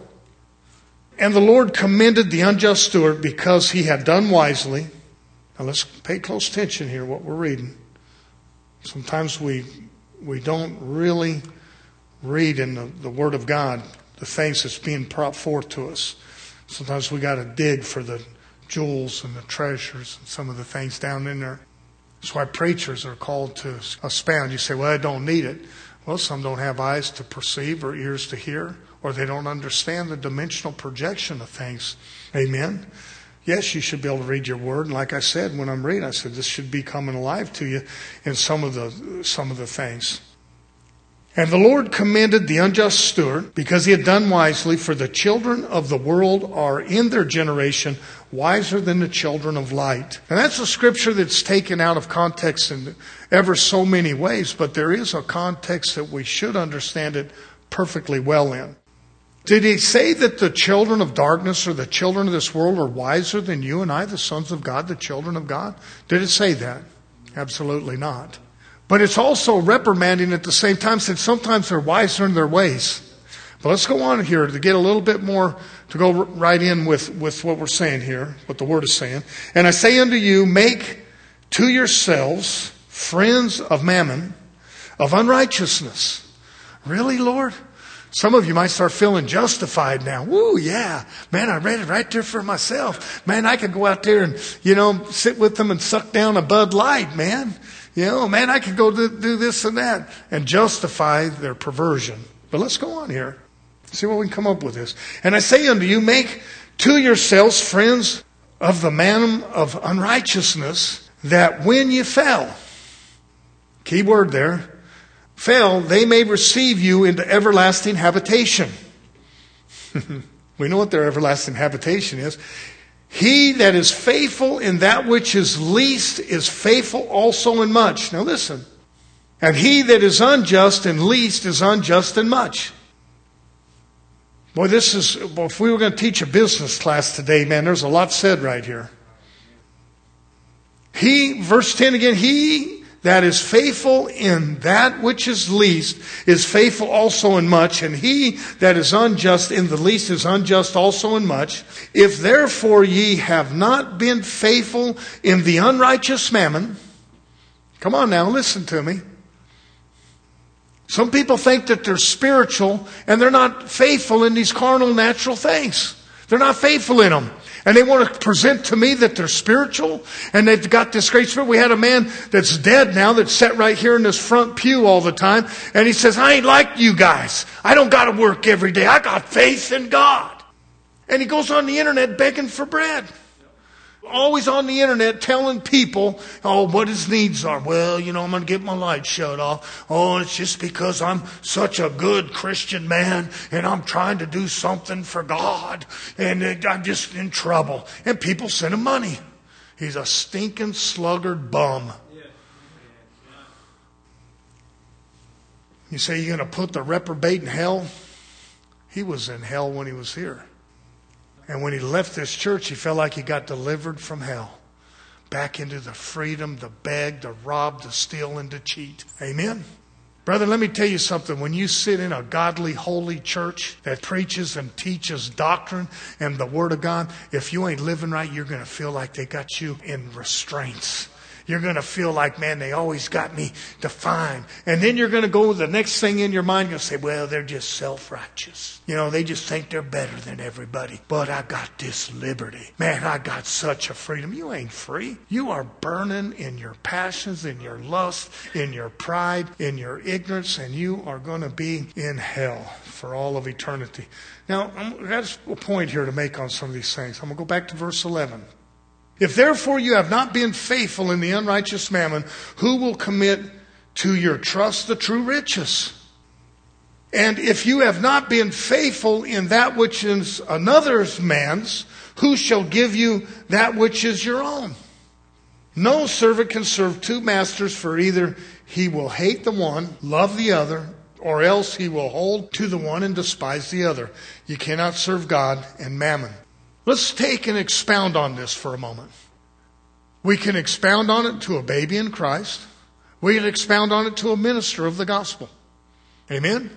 And the Lord commended the unjust steward because he had done wisely. Now let's pay close attention here, what we're reading. Sometimes we we don't really read in the, the Word of God the things that's being brought forth to us. Sometimes we got to dig for the jewels and the treasures and some of the things down in there. That's why preachers are called to expound. You say, well, I don't need it. Well, some don't have eyes to perceive or ears to hear, or they don't understand the dimensional projection of things. Amen? Yes, you should be able to read your word. And like I said, when I'm reading, I said this should be coming alive to you in some of the some of the things. And the Lord commended the unjust steward because he had done wisely, for the children of the world are in their generation wiser than the children of light. And that's a scripture that's taken out of context in ever so many ways, but there is a context that we should understand it perfectly well in. Did he say that the children of darkness or the children of this world are wiser than you and I, the sons of God, the children of God? Did it say that? Absolutely not. But it's also reprimanding at the same time, since sometimes they're wiser in their ways. But let's go on here to get a little bit more, to go right in with, with what we're saying here, what the Word is saying. And I say unto you, make to yourselves friends of mammon, of unrighteousness. Really, Lord? Some of you might start feeling justified now. Woo, yeah. Man, I read it right there for myself. Man, I could go out there and, you know, sit with them and suck down a Bud Light, man. You know, man, I could go do, do this and that and justify their perversion. But let's go on here. See what we can come up with this. And I say unto you, make to yourselves friends of the man of unrighteousness, that when you fell, key word there, fell, they may receive you into everlasting habitation. We know what their everlasting habitation is. He that is faithful in that which is least is faithful also in much. Now listen. And he that is unjust in least is unjust in much. Boy, this is, well, if we were going to teach a business class today, man, there's a lot said right here. He, verse ten again, he that is faithful in that which is least is faithful also in much, and he that is unjust in the least is unjust also in much. If therefore ye have not been faithful in the unrighteous mammon, come on now, listen to me. Some people think that they're spiritual and they're not faithful in these carnal, natural things. They're not faithful in them. And they want to present to me that they're spiritual and they've got this great spirit. We had a man that's dead now that sat right here in this front pew all the time. And he says, I ain't like you guys. I don't got to work every day. I got faith in God. And he goes on the internet begging for bread. Always on the internet telling people, oh, what his needs are. Well, you know, I'm going to get my light shut off. Oh, it's just because I'm such a good Christian man and I'm trying to do something for God and I'm just in trouble. And people send him money. He's a stinking sluggard bum. You say you're going to put the reprobate in hell? He was in hell when he was here. And when he left this church, he felt like he got delivered from hell. Back into the freedom to beg, to rob, to steal, and to cheat. Amen? Brother, let me tell you something. When you sit in a godly, holy church that preaches and teaches doctrine and the Word of God, if you ain't living right, you're going to feel like they got you in restraints. You're going to feel like, man, they always got me defined. And then you're going to go, the next thing in your mind, you'll say, well, they're just self-righteous. You know, they just think they're better than everybody. But I got this liberty. Man, I got such a freedom. You ain't free. You are burning in your passions, in your lust, in your pride, in your ignorance, and you are going to be in hell for all of eternity. Now, I've got a point here to make on some of these things. I'm going to go back to verse eleven. If therefore you have not been faithful in the unrighteous mammon, who will commit to your trust the true riches? And if you have not been faithful in that which is another's man's, who shall give you that which is your own? No servant can serve two masters, for either he will hate the one, love the other, or else he will hold to the one and despise the other. You cannot serve God and mammon. Let's take and expound on this for a moment. We can expound on it to a baby in Christ. We can expound on it to a minister of the gospel. Amen?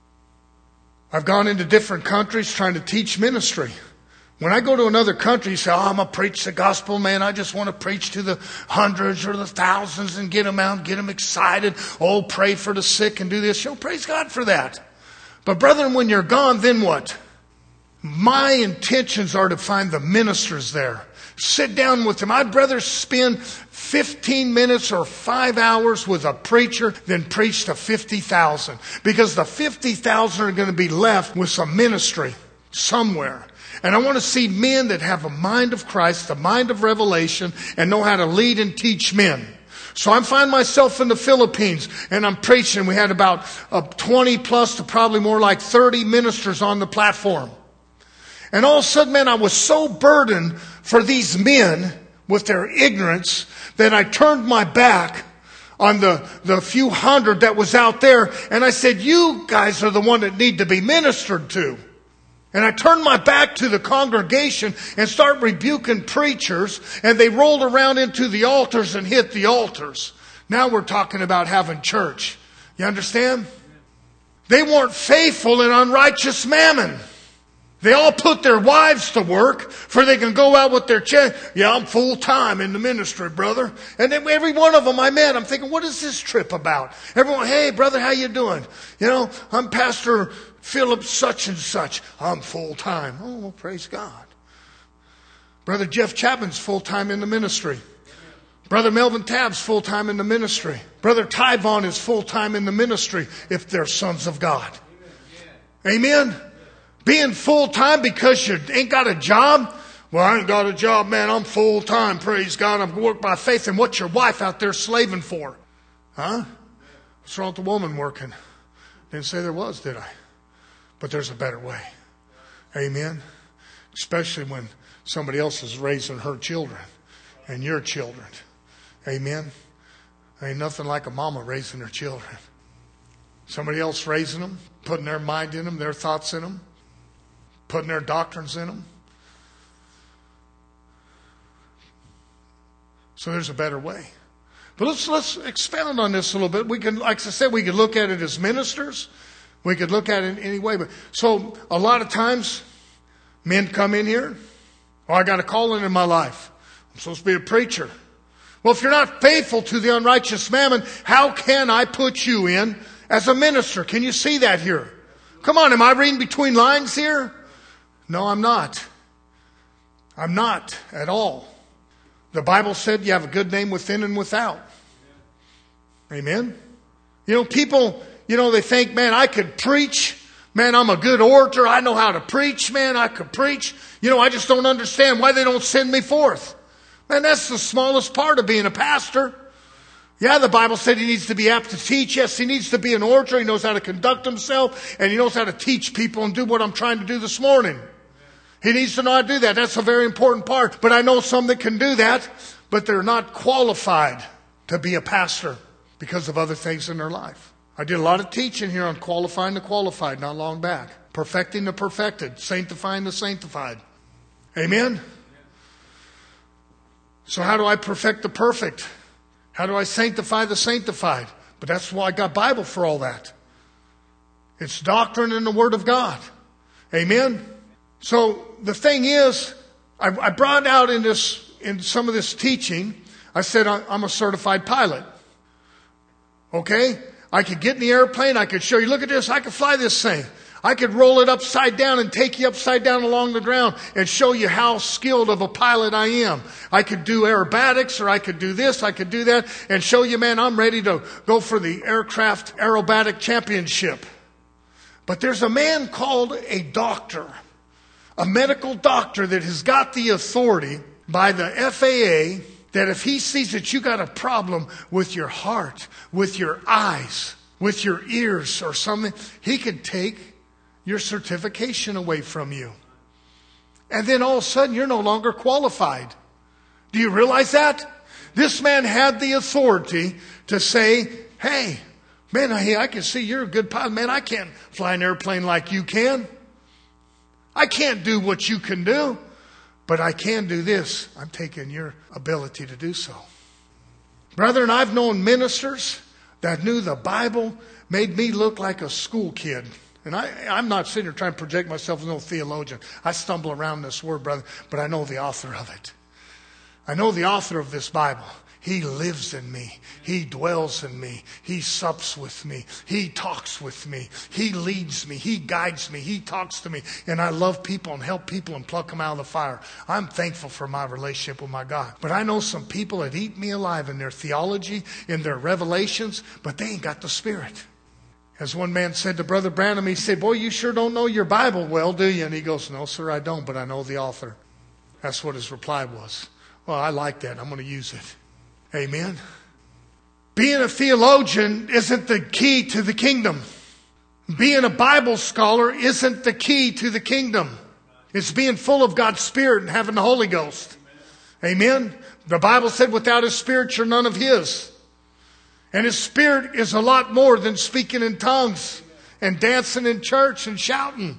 I've gone into different countries trying to teach ministry. When I go to another country, you say, oh, I'm going to preach the gospel, man. I just want to preach to the hundreds or the thousands and get them out, get them excited. Oh, pray for the sick and do this. You know, praise God for that. But brethren, when you're gone, then what? My intentions are to find the ministers there. Sit down with them. I'd rather spend fifteen minutes or five hours with a preacher than preach to fifty thousand. Because the fifty thousand are going to be left with some ministry somewhere. And I want to see men that have a mind of Christ, the mind of revelation, and know how to lead and teach men. So I find myself in the Philippines, and I'm preaching. We had about uh, twenty plus to probably more like thirty ministers on the platform. And all of a sudden, man, I was so burdened for these men with their ignorance that I turned my back on the, the few hundred that was out there. And I said, you guys are the one that need to be ministered to. And I turned my back to the congregation and started rebuking preachers. And they rolled around into the altars and hit the altars. Now we're talking about having church. You understand? They weren't faithful in unrighteous mammon. They all put their wives to work for they can go out with their check. Yeah, I'm full time in the ministry, brother. And then every one of them I met, I'm thinking, what is this trip about? Everyone, hey, brother, how you doing? You know, I'm Pastor Philip such and such. I'm full time. Oh, well, praise God. Brother Jeff Chapman's full time in the ministry. Brother Melvin Tabb's full time in the ministry. Brother Ty Vaughn is full time in the ministry if they're sons of God. Amen. Being full-time because you ain't got a job? Well, I ain't got a job, man. I'm full-time. Praise God. I'm working by faith. And what's your wife out there slaving for? Huh? What's wrong with the woman working? Didn't say there was, did I? But there's a better way. Amen? Especially when somebody else is raising her children and your children. Amen? Ain't nothing like a mama raising her children. Somebody else raising them, putting their mind in them, their thoughts in them. Putting their doctrines in them. So there's a better way. But let's let's expound on this a little bit. We can, like I said, we could look at it as ministers. We could look at it in any way. But so a lot of times, men come in here. Oh, I got a calling in my life. I'm supposed to be a preacher. Well, if you're not faithful to the unrighteous mammon, how can I put you in as a minister? Can you see that here? Come on, am I reading between lines here? No, I'm not. I'm not at all. The Bible said you have a good name within and without. Amen? You know, people, you know, they think, man, I could preach. Man, I'm a good orator. I know how to preach, man. I could preach. You know, I just don't understand why they don't send me forth. Man, that's the smallest part of being a pastor. Yeah, the Bible said he needs to be apt to teach. Yes, he needs to be an orator. He knows how to conduct himself. And he knows how to teach people and do what I'm trying to do this morning. He needs to know how to do that. That's a very important part. But I know some that can do that, but they're not qualified to be a pastor because of other things in their life. I did a lot of teaching here on qualifying the qualified not long back. Perfecting the perfected. Sanctifying the sanctified. Amen? So how do I perfect the perfect? How do I sanctify the sanctified? But that's why I got Bible for all that. It's doctrine and the Word of God. Amen? So the thing is, I, I brought out in this, in some of this teaching, I said, I'm a certified pilot. Okay? I could get in the airplane. I could show you, look at this. I could fly this thing. I could roll it upside down and take you upside down along the ground and show you how skilled of a pilot I am. I could do aerobatics, or I could do this, I could do that, and show you, man, I'm ready to go for the aircraft aerobatic championship. But there's a man called a doctor, a medical doctor that has got the authority by the F A A that if he sees that you got a problem with your heart, with your eyes, with your ears or something, he could take your certification away from you. And then all of a sudden you're no longer qualified. Do you realize that? This man had the authority to say, hey, man, I, I can see you're a good pilot. Man, I can't fly an airplane like you can. I can't do what you can do, but I can do this. I'm taking your ability to do so. Brethren, I've known ministers that knew the Bible, made me look like a school kid. And I, I'm not sitting here trying to project myself as no theologian. I stumble around this word, brother, but I know the author of it. I know the author of this Bible. He lives in me. He dwells in me. He sups with me. He talks with me. He leads me. He guides me. He talks to me. And I love people and help people and pluck them out of the fire. I'm thankful for my relationship with my God. But I know some people that eat me alive in their theology, in their revelations, but they ain't got the Spirit. As one man said to Brother Branham, he said, boy, you sure don't know your Bible well, do you? And he goes, no, sir, I don't, but I know the author. That's what his reply was. Well, I like that. I'm going to use it. Amen. Being a theologian isn't the key to the kingdom. Being a Bible scholar isn't the key to the kingdom. It's being full of God's Spirit and having the Holy Ghost. Amen. The Bible said without His Spirit, you're none of His. And His Spirit is a lot more than speaking in tongues and dancing in church and shouting.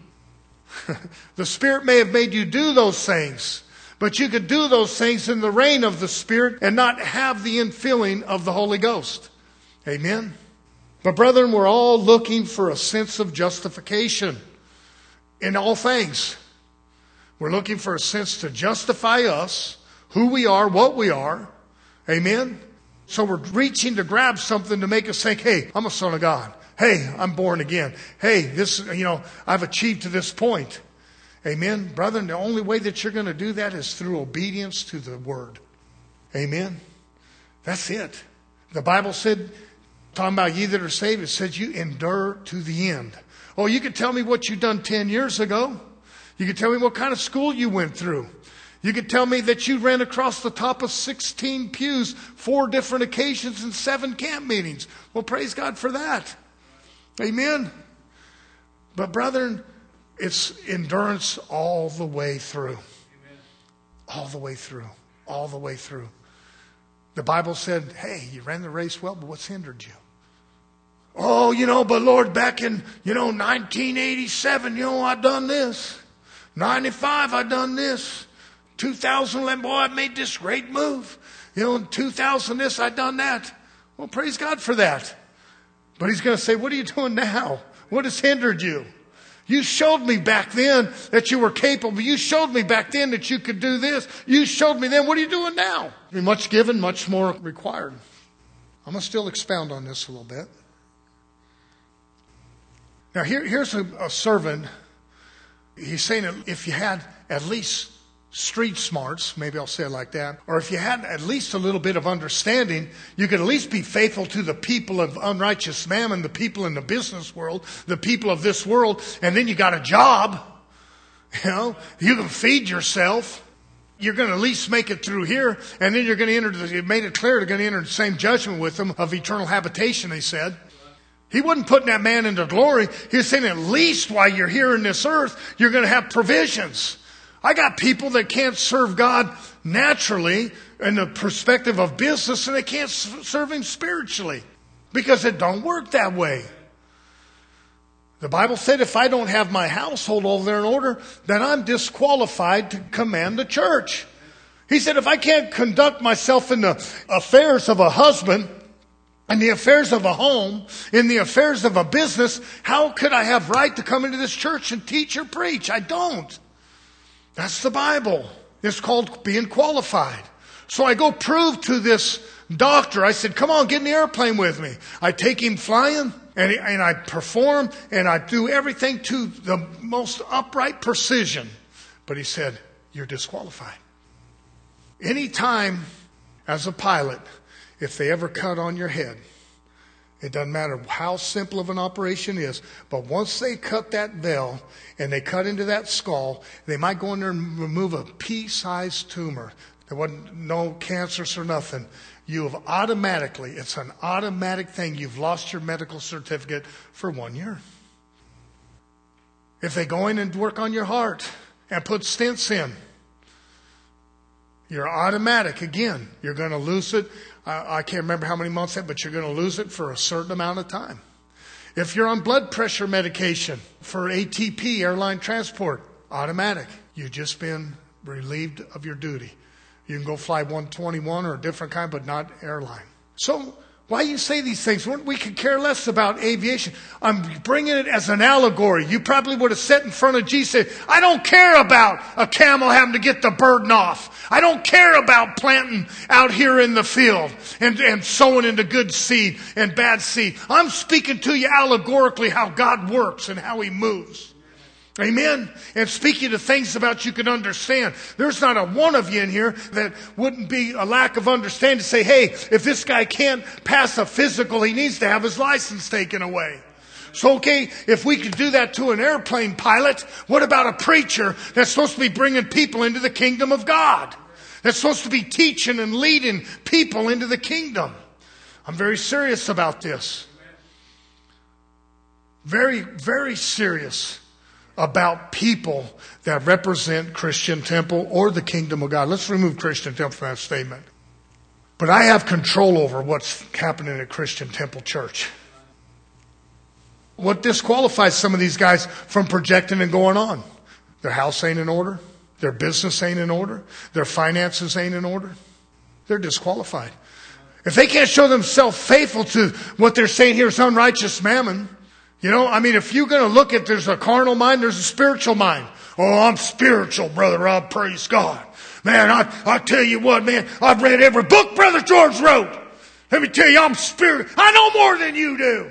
The Spirit may have made you do those things, but you could do those things in the reign of the Spirit and not have the infilling of the Holy Ghost. Amen. But brethren, we're all looking for a sense of justification in all things. We're looking for a sense to justify us, who we are, what we are. Amen. So we're reaching to grab something to make us think, hey, I'm a son of God. Hey, I'm born again. Hey, this, you know, I've achieved to this point. Amen. Brethren, the only way that you're going to do that is through obedience to the Word. Amen. That's it. The Bible said, talking about ye that are saved, it says you endure to the end. Oh, you could tell me what you've done ten years ago. You could tell me what kind of school you went through. You could tell me that you ran across the top of sixteen pews, four different occasions, and seven camp meetings. Well, praise God for that. Amen. But brethren, it's endurance all the way through. All the way through. All the way through. The Bible said, hey, you ran the race well, but what's hindered you? Oh, you know, but Lord, back in, you know, nineteen eighty-seven, you know, I done this. ninety-five, I done this. two thousand eleven, boy, I made this great move. You know, in two thousand this, I done that. Well, praise God for that. But He's going to say, what are you doing now? What has hindered you? You showed me back then that you were capable. You showed me back then that you could do this. You showed me then. What are you doing now? I mean, much given, much more required. I'm going to still expound on this a little bit. Now, here, here's a, a servant. He's saying that if you had at least street smarts, maybe I'll say it like that, or if you had at least a little bit of understanding, you could at least be faithful to the people of unrighteous mammon, the people in the business world, the people of this world, and then you got a job. You know, you can feed yourself. You're going to at least make it through here, and then you're going to enter, the, it made it clear they're going to enter the same judgment with them of eternal habitation, they said. He wasn't putting that man into glory. He was saying at least while you're here in this earth, you're going to have provisions. I got people that can't serve God naturally in the perspective of business, and they can't serve Him spiritually because it don't work that way. The Bible said if I don't have my household over there in order, then I'm disqualified to command the church. He said if I can't conduct myself in the affairs of a husband, in the affairs of a home, in the affairs of a business, how could I have right to come into this church and teach or preach? I don't. That's the Bible. It's called being qualified. So I go prove to this doctor. I said, come on, get in the airplane with me. I take him flying, and, he, and I perform, and I do everything to the most upright precision. But he said, you're disqualified. Anytime as a pilot, if they ever cut on your head, it doesn't matter how simple of an operation is, but once they cut that veil and they cut into that skull, they might go in there and remove a pea-sized tumor. There wasn't no cancers or nothing. You have automatically, it's an automatic thing. You've lost your medical certificate for one year. If they go in and work on your heart and put stents in, you're automatic again. You're going to lose it. I, I can't remember how many months that, but you're going to lose it for a certain amount of time. If you're on blood pressure medication for A T P, airline transport, automatic. You've just been relieved of your duty. You can go fly one twenty-one or a different kind, but not airline. So why you say these things? We could care less about aviation. I'm bringing it as an allegory. You probably would have sat in front of Jesus and said, I don't care about a camel having to get the burden off. I don't care about planting out here in the field and, and sowing into good seed and bad seed. I'm speaking to you allegorically how God works and how He moves. Amen? And speaking to things about you can understand. There's not a one of you in here that wouldn't be a lack of understanding to say, hey, if this guy can't pass a physical, he needs to have his license taken away. So, okay, if we could do that to an airplane pilot, what about a preacher that's supposed to be bringing people into the kingdom of God? That's supposed to be teaching and leading people into the kingdom. I'm very serious about this. Very, very serious about people that represent Christian Temple or the kingdom of God. Let's remove Christian Temple from that statement. But I have control over what's happening at Christian Temple Church. What disqualifies some of these guys from projecting and going on? Their house ain't in order. Their business ain't in order. Their finances ain't in order. They're disqualified. If they can't show themselves faithful to what they're saying here is unrighteous mammon, you know, I mean, if you're going to look at there's a carnal mind, there's a spiritual mind. Oh, I'm spiritual, Brother Rob, praise God. Man, I, I tell you what, man, I've read every book Brother George wrote. Let me tell you, I'm spiritual. I know more than you do.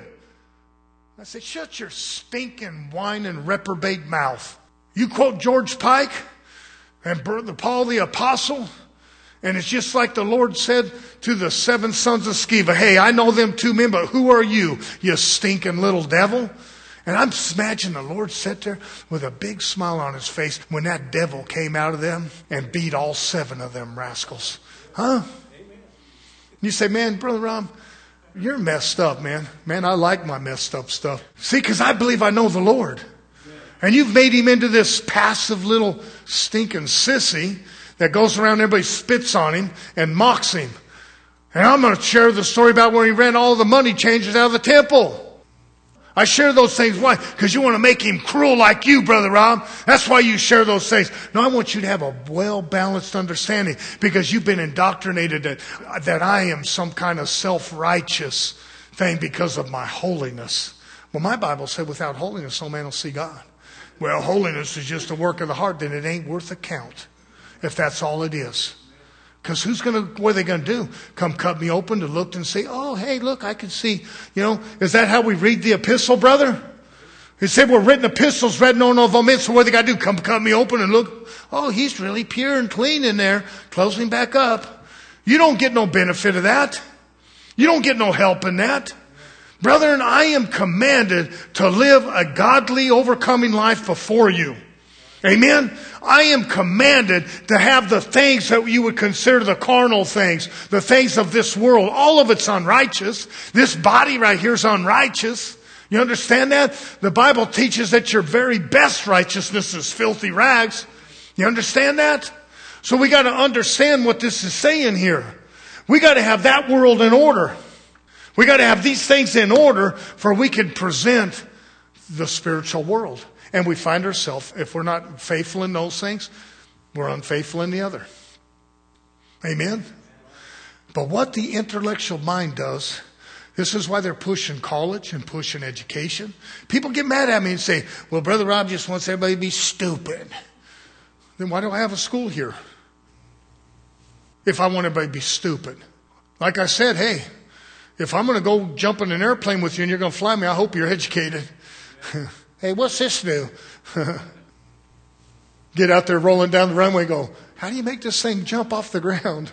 I said, shut your stinking, whining, reprobate mouth. You quote George Pike and Brother Paul the Apostle, and it's just like the Lord said to the seven sons of Sceva, hey, I know them two men, but who are you, you stinking little devil? And I'm imagining the Lord sat there with a big smile on His face when that devil came out of them and beat all seven of them rascals. Huh? Amen. You say, man, Brother Ron, you're messed up, man. Man, I like my messed up stuff. See, because I believe I know the Lord. And you've made Him into this passive little stinking sissy that goes around, everybody spits on Him and mocks Him. And I'm going to share the story about where He ran all the money changers out of the temple. I share those things. Why? Because you want to make Him cruel like you, Brother Rob. That's why you share those things. No, I want you to have a well-balanced understanding because you've been indoctrinated that, that I am some kind of self-righteous thing because of my holiness. Well, my Bible said without holiness, no man will see God. Well, holiness is just a work of the heart. Then it ain't worth a count if that's all it is. Because who's going to, what are they going to do? Come cut me open to look and say, oh, hey, look, I can see, you know, is that how we read the epistle, brother? He said, we're written epistles, read no no men, so what do they got to do? Come cut me open and look. Oh, he's really pure and clean in there. Close him back up. You don't get no benefit of that. You don't get no help in that. Brethren, I am commanded to live a godly, overcoming life before you. Amen? I am commanded to have the things that you would consider the carnal things, the things of this world. All of it's unrighteous. This body right here is unrighteous. You understand that? The Bible teaches that your very best righteousness is filthy rags. You understand that? So we got to understand what this is saying here. We got to have that world in order. We got to have these things in order for we can present the spiritual world. And we find ourselves, if we're not faithful in those things, we're unfaithful in the other. Amen? But what the intellectual mind does, this is why they're pushing college and pushing education. People get mad at me and say, well, Brother Rob just wants everybody to be stupid. Then why do I have a school here? if I want everybody to be stupid. Like I said, hey, if I'm going to go jump in an airplane with you and you're going to fly me, I hope you're educated. Hey, what's this do? Get out there rolling down the runway and go, how do you make this thing jump off the ground?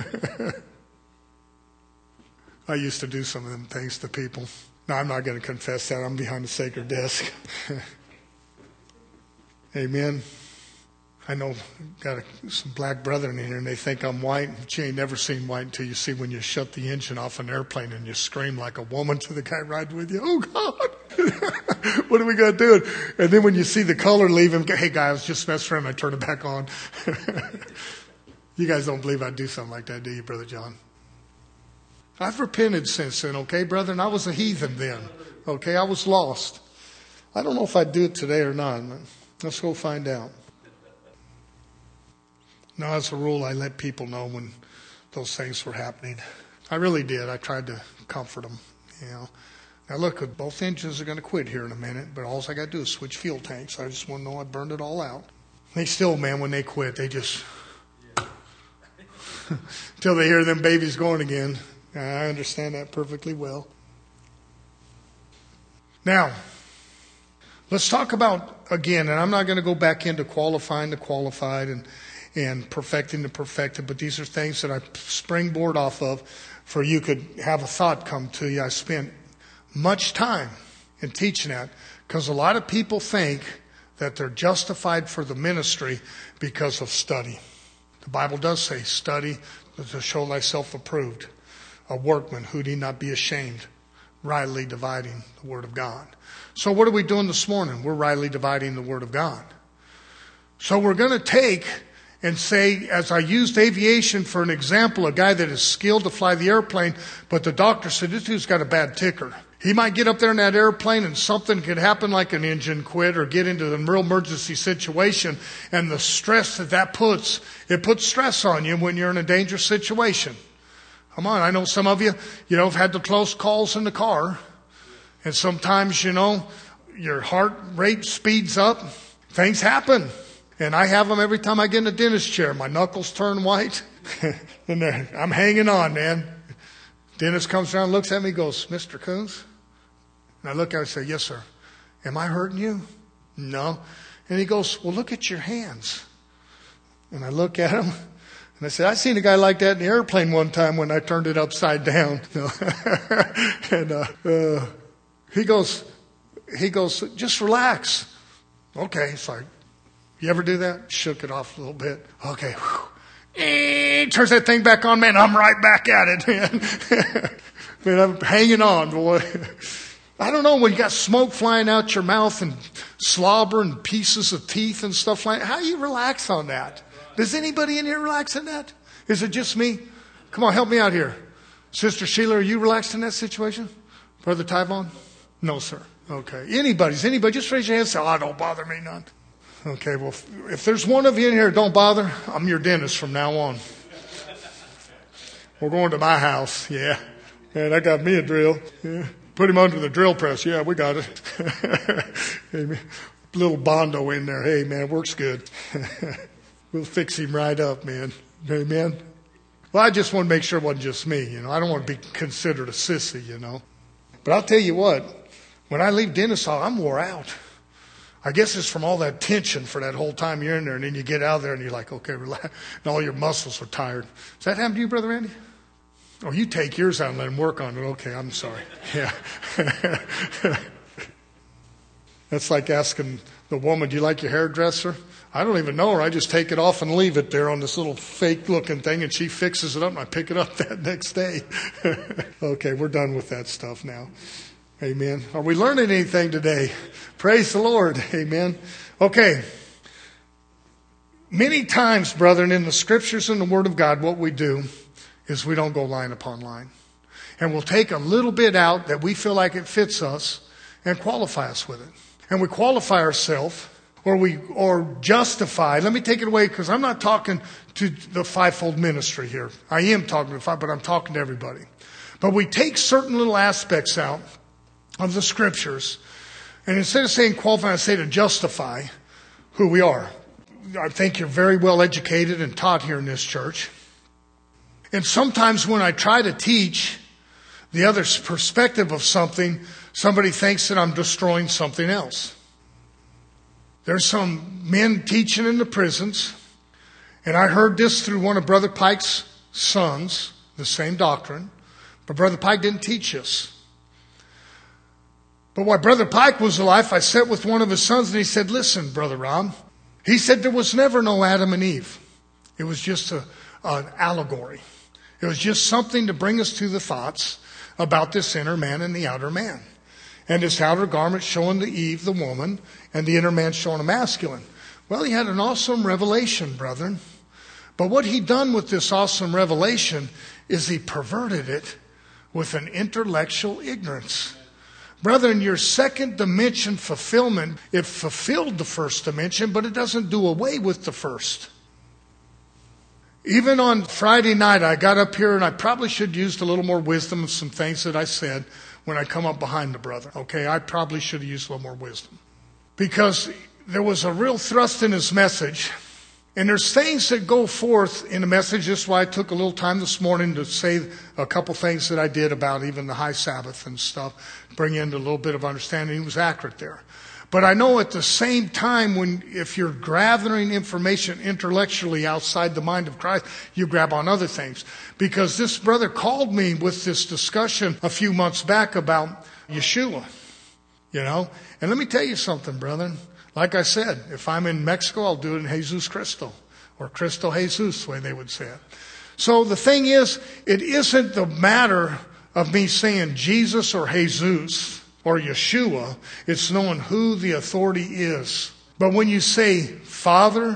I used to do some of them things to people. No, I'm not going to confess that. I'm behind the sacred desk. Amen. I know got a, some black brethren in here and they think I'm white. But you ain't never seen white until you see when you shut the engine off an airplane and you scream like a woman to the guy riding with you. Oh, God. What are we going to do? And then when you see the color leave him, hey, guys, just mess around. I turn it back on. You guys don't believe I'd do something like that, do you, Brother John? I've repented since then, okay, brother? And I was a heathen then, okay? I was lost. I don't know if I'd do it today or not. Let's go find out. Now, as a rule, I let people know when those things were happening. I really did. I tried to comfort them, you know. Now, look, both engines are going to quit here in a minute, but all I got to do is switch fuel tanks. I just want to know I burned it all out. They still, man, when they quit, they just... Until they hear them babies going again. I understand that perfectly well. Now, let's talk about, again, and I'm not going to go back into qualifying the qualified and, and perfecting the perfected, but these are things that I springboard off of for you could have a thought come to you. I spent much time in teaching that because a lot of people think that they're justified for the ministry because of study. The Bible does say, study to show thyself approved. A workman who need not be ashamed, rightly dividing the word of God. So what are we doing this morning? We're rightly dividing the word of God. So we're going to take and say, as I used aviation for an example, a guy that is skilled to fly the airplane, but the doctor said, this dude's got a bad ticker. He might get up there in that airplane and something could happen like an engine quit or get into a real emergency situation. And the stress that that puts, it puts stress on you when you're in a dangerous situation. Come on, I know some of you, you know, have had the close calls in the car. And sometimes, you know, your heart rate speeds up. Things happen. And I have them every time I get in a dentist chair. My knuckles turn white. And I'm hanging on, man. Dentist comes around, looks at me, goes, Mister Coons? And I look at him and say, yes, sir. Am I hurting you? No. And he goes, well, look at your hands. And I look at him. And I said, I seen a guy like that in the airplane one time when I turned it upside down. and uh, uh, he goes, he goes, just relax. Okay, so you ever do that? Shook it off a little bit. Okay, whew. Turns that thing back on, man. I'm right back at it, man. Man, I'm hanging on, boy. I don't know, when you got smoke flying out your mouth and slobber and pieces of teeth and stuff like that, how do you relax on that? Does anybody in here relax in that? Is it just me? Come on, help me out here. Sister Sheila, are you relaxed in that situation? Brother Tyvon? No, sir. Okay. Anybody's anybody? Just raise your hand and say, oh, don't bother me none. Okay, well, if, if there's one of you in here, don't bother. I'm your dentist from now on. We're going to my house. Yeah. Man, I got me a drill. Yeah. Put him under the drill press. Yeah, we got it. Amen. Little Bondo in there. Hey, man, works good. We'll fix him right up, man. Amen. Well, I just want to make sure it wasn't just me. You know, I don't want to be considered a sissy, you know. But I'll tell you what, when I leave dentist hall, I'm wore out. I guess it's from all that tension for that whole time you're in there, and then you get out there and you're like, okay, relax. And all your muscles are tired. Does that happen to you, Brother Randy? Oh, you take yours out and let him work on it. Okay, I'm sorry. Yeah. That's like asking the woman, do you like your hairdresser? I don't even know her. I just take it off and leave it there on this little fake looking thing, and she fixes it up and I pick it up that next day. Okay, we're done with that stuff now. Amen. Are we learning anything today? Praise the Lord. Amen. Okay. Many times, brethren, in the scriptures and the Word of God, what we do is we don't go line upon line. And we'll take a little bit out that we feel like it fits us and qualify us with it. And we qualify ourselves, or we or justify. Let me take it away, because I'm not talking to the fivefold ministry here. I am talking to five, but I'm talking to everybody. But we take certain little aspects out of the scriptures, and instead of saying qualify, I say to justify who we are. I think you're very well educated and taught here in this church. And sometimes when I try to teach the other's perspective of something, somebody thinks that I'm destroying something else. There's some men teaching in the prisons, and I heard this through one of Brother Pike's sons, the same doctrine, but Brother Pike didn't teach us. But while Brother Pike was alive, I sat with one of his sons and he said, listen, Brother Rob, he said there was never no Adam and Eve. It was just a, an allegory. It was just something to bring us to the thoughts about this inner man and the outer man. And this outer garment showing the Eve, the woman, and the inner man showing a masculine. Well, he had an awesome revelation, brethren. But what he done with this awesome revelation is he perverted it with an intellectual ignorance. Brethren, your second dimension fulfillment, it fulfilled the first dimension, but it doesn't do away with the first. Even on Friday night, I got up here and I probably should have used a little more wisdom of some things that I said when I come up behind the brother. Okay, I probably should have used a little more wisdom. Because there was a real thrust in his message. And there's things that go forth in the message. That's why I took a little time this morning to say a couple things that I did about even the high Sabbath and stuff. Bring in a little bit of understanding. He was accurate there. But I know at the same time, when if you're gathering information intellectually outside the mind of Christ, you grab on other things. Because this brother called me with this discussion a few months back about Yeshua. You know? And let me tell you something, brethren. Like I said, if I'm in Mexico, I'll do it in Jesus Cristo. Or Cristo Jesus, the way they would say it. So the thing is, it isn't the matter of me saying Jesus or Jesus or Yeshua. It's knowing who the authority is. But when you say Father,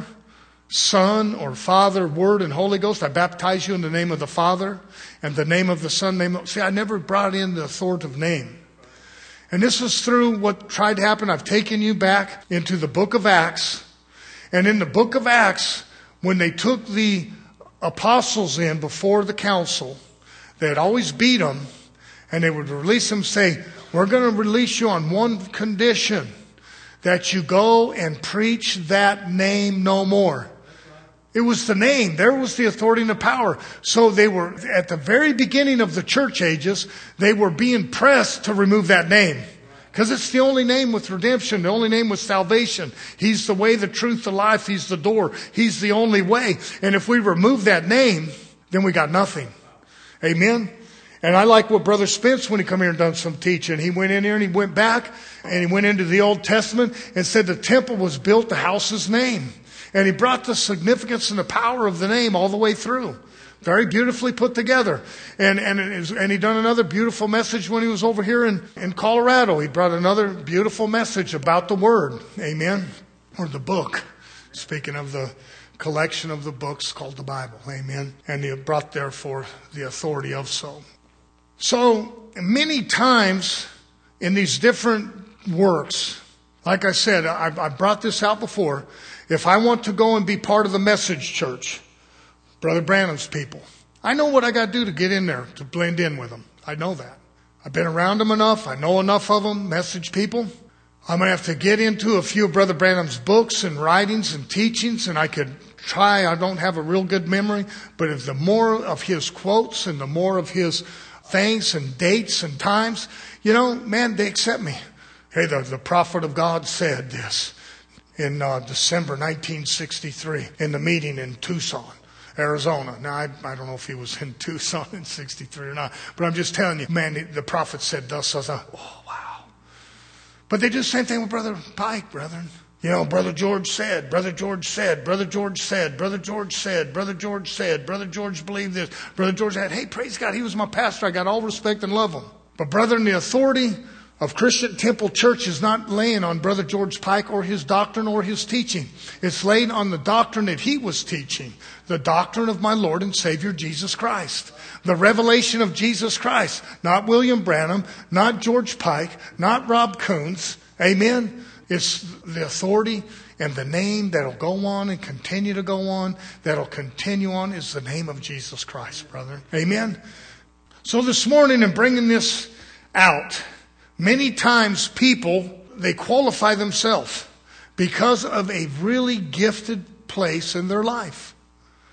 Son, or Father, Word, and Holy Ghost, I baptize you in the name of the Father and the name of the Son. Name of, see, I never brought in the authoritative name. And this is through what tried to happen. I've taken you back into the book of Acts. And in the book of Acts, when they took the apostles in before the council, they'd always beat them. And they would release them and say, we're going to release you on one condition, that you go and preach that name no more. It was the name. There was the authority and the power. So they were, at the very beginning of the church ages, they were being pressed to remove that name. Because it's the only name with redemption, the only name with salvation. He's the way, the truth, the life. He's the door. He's the only way. And if we remove that name, then we got nothing. Amen? And I like what Brother Spence, when he come here and done some teaching, he went in here and he went back and he went into the Old Testament and said the temple was built to house his name. And he brought the significance and the power of the name all the way through. Very beautifully put together. And and, it is, and he done another beautiful message when he was over here in, in Colorado. He brought another beautiful message about the Word. Amen. Or the book. Speaking of the collection of the books called the Bible. Amen. And he brought therefore the authority of so. So many times in these different works, like I said, I, I brought this out before. If I want to go and be part of the Message Church, Brother Branham's people, I know what I got to do to get in there, to blend in with them. I know that. I've been around them enough. I know enough of them, Message people. I'm going to have to get into a few of Brother Branham's books and writings and teachings, and I could try. I don't have a real good memory, but if the more of his quotes and the more of his things and dates and times, you know, man, they accept me. Hey, the, the prophet of God said this in uh, December nineteen sixty-three in the meeting in Tucson, Arizona. Now, I, I don't know if he was in Tucson in sixty-three or not, but I'm just telling you, man, the, the prophet said thus. So I thought, oh, wow. But they do the same thing with Brother Pike, brethren. You know, Brother George said, Brother George said, Brother George said, Brother George said, Brother George said, Brother George believed this, Brother George had, hey, praise God, he was my pastor. I got all respect and love him. But brethren, the authority of Christian Temple Church is not laying on Brother George Pike or his doctrine or his teaching. It's laying on the doctrine that he was teaching. The doctrine of my Lord and Savior Jesus Christ. The revelation of Jesus Christ. Not William Branham, not George Pike, not Rob Coons. Amen? It's the authority and the name that'll go on and continue to go on, that'll continue on, is the name of Jesus Christ, brother. Amen? So this morning, in bringing this out, many times people, they qualify themselves because of a really gifted place in their life.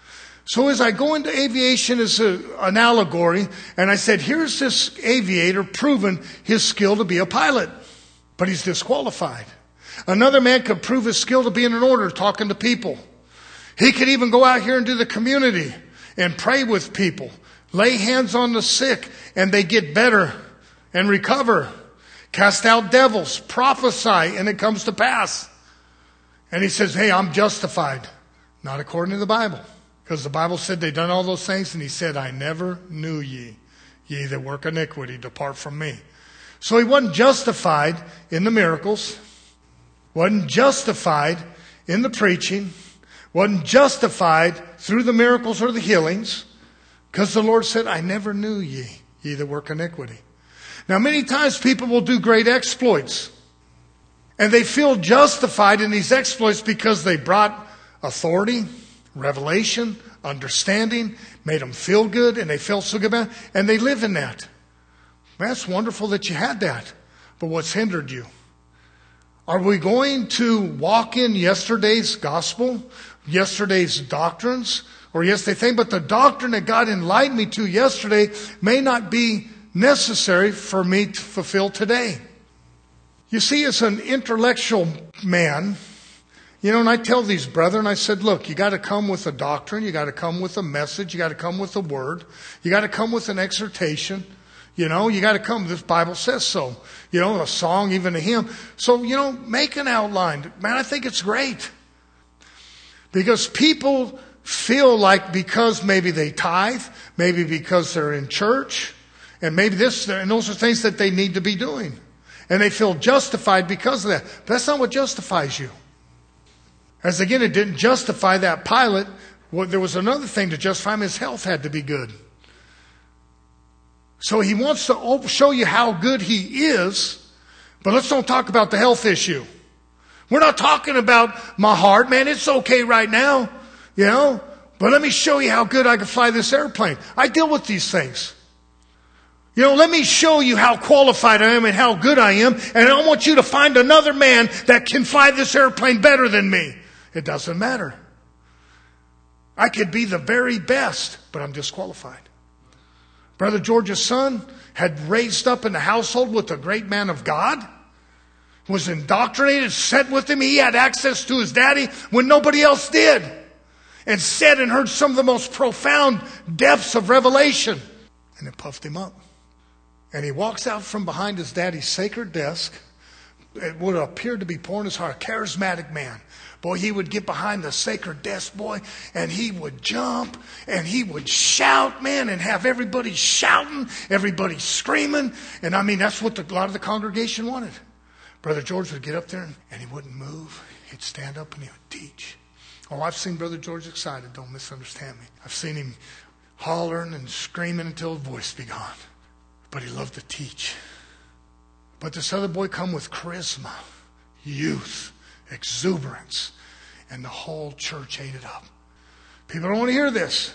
So as I go into aviation as a, an allegory, and I said, here's this aviator proven his skill to be a pilot, but he's disqualified. Another man could prove his skill to be in an order, talking to people. He could even go out here into the community and pray with people, lay hands on the sick, and they get better and recover. Cast out devils, prophesy, and it comes to pass. And he says, hey, I'm justified. Not according to the Bible. Because the Bible said they'd done all those things, and he said, I never knew ye, ye that work iniquity, depart from me. So he wasn't justified in the miracles, wasn't justified in the preaching, wasn't justified through the miracles or the healings, because the Lord said, I never knew ye, ye that work iniquity. Now, many times people will do great exploits, and they feel justified in these exploits because they brought authority, revelation, understanding, made them feel good, and they felt so good about it, and they live in that. That's wonderful that you had that, but what's hindered you? Are we going to walk in yesterday's gospel, yesterday's doctrines, or yesterday's thing? But the doctrine that God enlightened me to yesterday may not be necessary for me to fulfill today. You see, as an intellectual man, you know, and I tell these brethren, I said, look, you got to come with a doctrine, you got to come with a message, you got to come with a word, you got to come with an exhortation, you know, you got to come, this Bible says so, you know, a song, even a hymn. So, you know, make an outline. Man, I think it's great. Because people feel like because maybe they tithe, maybe because they're in church, and maybe this, and those are things that they need to be doing. And they feel justified because of that. But that's not what justifies you. As again, it didn't justify that pilot. Well, there was another thing to justify him. His health had to be good. So he wants to show you how good he is, but let's don't talk about the health issue. We're not talking about my heart. Man, it's okay right now, you know, but let me show you how good I can fly this airplane. I deal with these things. You know, let me show you how qualified I am and how good I am, and I want you to find another man that can fly this airplane better than me. It doesn't matter. I could be the very best, but I'm disqualified. Brother George's son had raised up in the household with a great man of God, was indoctrinated, sat with him. He had access to his daddy when nobody else did, and said and heard some of the most profound depths of revelation. And it puffed him up. And he walks out from behind his daddy's sacred desk. It would appear to be pouring his heart. A charismatic man. Boy, he would get behind the sacred desk, boy, and he would jump, and he would shout, man, and have everybody shouting, everybody screaming. And I mean, that's what the, a lot of the congregation wanted. Brother George would get up there, and, and he wouldn't move. He'd stand up, and he would teach. Oh, I've seen Brother George excited. Don't misunderstand me. I've seen him hollering and screaming until his voice be gone. But he loved to teach. But this other boy come with charisma, youth, exuberance, and the whole church ate it up. People don't want to hear this.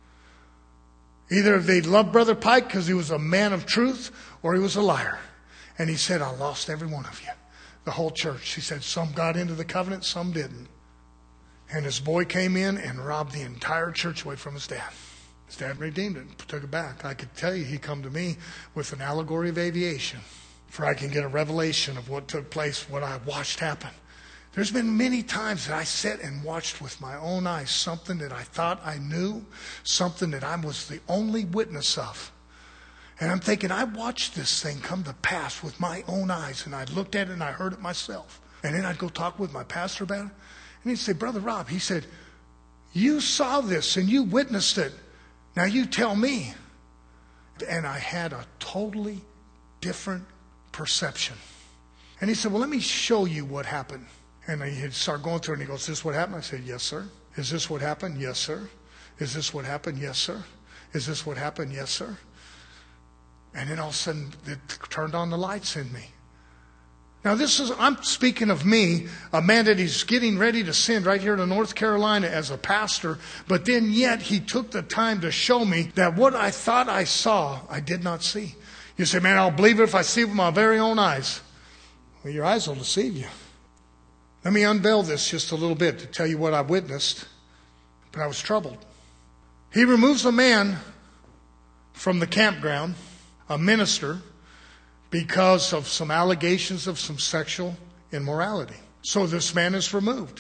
Either they loved Brother Pike because he was a man of truth, or he was a liar. And he said, I lost every one of you. The whole church. He said, some got into the covenant, some didn't. And his boy came in and robbed the entire church away from his dad. His dad redeemed it, took it back. I could tell you he come to me with an allegory of aviation, for I can get a revelation of what took place, what I watched happen. There's been many times that I sat and watched with my own eyes something that I thought I knew, something that I was the only witness of. And I'm thinking, I watched this thing come to pass with my own eyes, and I looked at it and I heard it myself. And then I'd go talk with my pastor about it, and he'd say, Brother Rob, he said, you saw this and you witnessed it. Now you tell me. And I had a totally different perception. And he said, well, let me show you what happened. And he'd start going through it, and he goes, is this what happened? I said, yes, sir. Is this what happened? Yes, sir. Is this what happened? Yes, sir. Is this what happened? Yes, sir. And then all of a sudden, it turned on the lights in me. Now this is, I'm speaking of me, a man that he's getting ready to send right here to North Carolina as a pastor, but then yet he took the time to show me that what I thought I saw, I did not see. You say, man, I'll believe it if I see it with my very own eyes. Well, your eyes will deceive you. Let me unveil this just a little bit to tell you what I witnessed. But I was troubled. He removes a man from the campground, a minister, because of some allegations of some sexual immorality. So this man is removed.